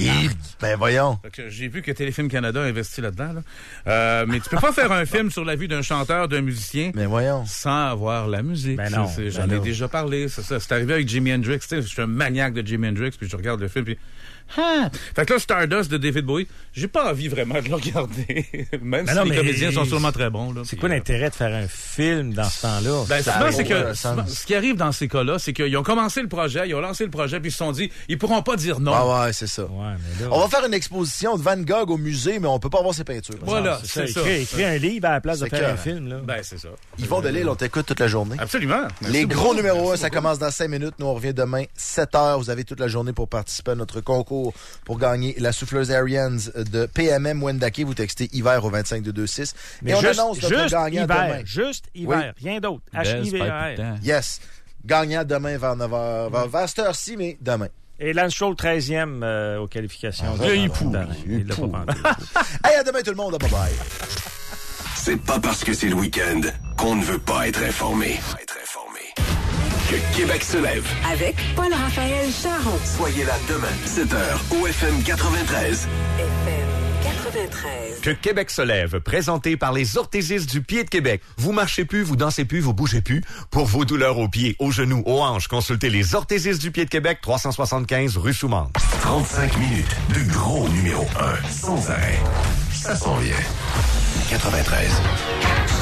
Ben voyons. J'ai vu que Téléfilm Canada a investi là-dedans. Là. Mais tu peux pas faire un film sur la vie d'un chanteur, d'un musicien, sans avoir la musique. Ben non. J'en ai déjà parlé. C'est arrivé avec Jimi Hendrix. Je suis un maniaque de Jimi Hendrix, puis je regarde le film, puis... Fait que là, Stardust de David Bowie, j'ai pas envie vraiment de le regarder. Même si les comédiens sont sûrement très bons. C'est quoi l'intérêt de faire un film dans ce temps-là? Ben, souvent, c'est que ce qui arrive dans ces cas-là, c'est qu'ils ont commencé le projet, ils ont lancé le projet, puis ils se sont dit, ils pourront pas dire non. Ah ouais, c'est ça. Ouais, mais là, on va faire une exposition de Van Gogh au musée, mais on peut pas avoir ses peintures. Voilà, c'est ça. Écris un livre à la place de faire un film. Là. Ben, c'est ça. Yvon Delisle, on t'écoute toute la journée. Absolument. Les gros numéros 1, ça commence dans 5 minutes. Nous, on revient demain, 7h. Vous avez toute la journée pour participer à notre concours pour gagner la souffleuse Arians de PMM Wendake. Vous textez hiver au 25226. Mais et on annonce notre gagnant demain. Juste hiver, rien d'autre. H-I-V-E-R. Yes. Gagnant demain vers 9h. Vers cette heure-ci, mais demain. Et Lance Stroll, 13e aux qualifications. Il l'a pas vendu. Hey, à demain tout le monde. Bye-bye. C'est pas parce que c'est le week-end qu'on ne veut pas être informé. Que Québec se lève. Avec Paul-Raphaël Charon. Soyez là demain, 7h, au FM 93. FM 93. Que Québec se lève, présenté par les orthésistes du pied de Québec. Vous marchez plus, vous dansez plus, vous bougez plus. Pour vos douleurs aux pieds, aux genoux, aux hanches, consultez les orthésistes du pied de Québec, 375 rue Soumande. 35 minutes de gros numéro 1, sans arrêt. Ça s'en vient. 93.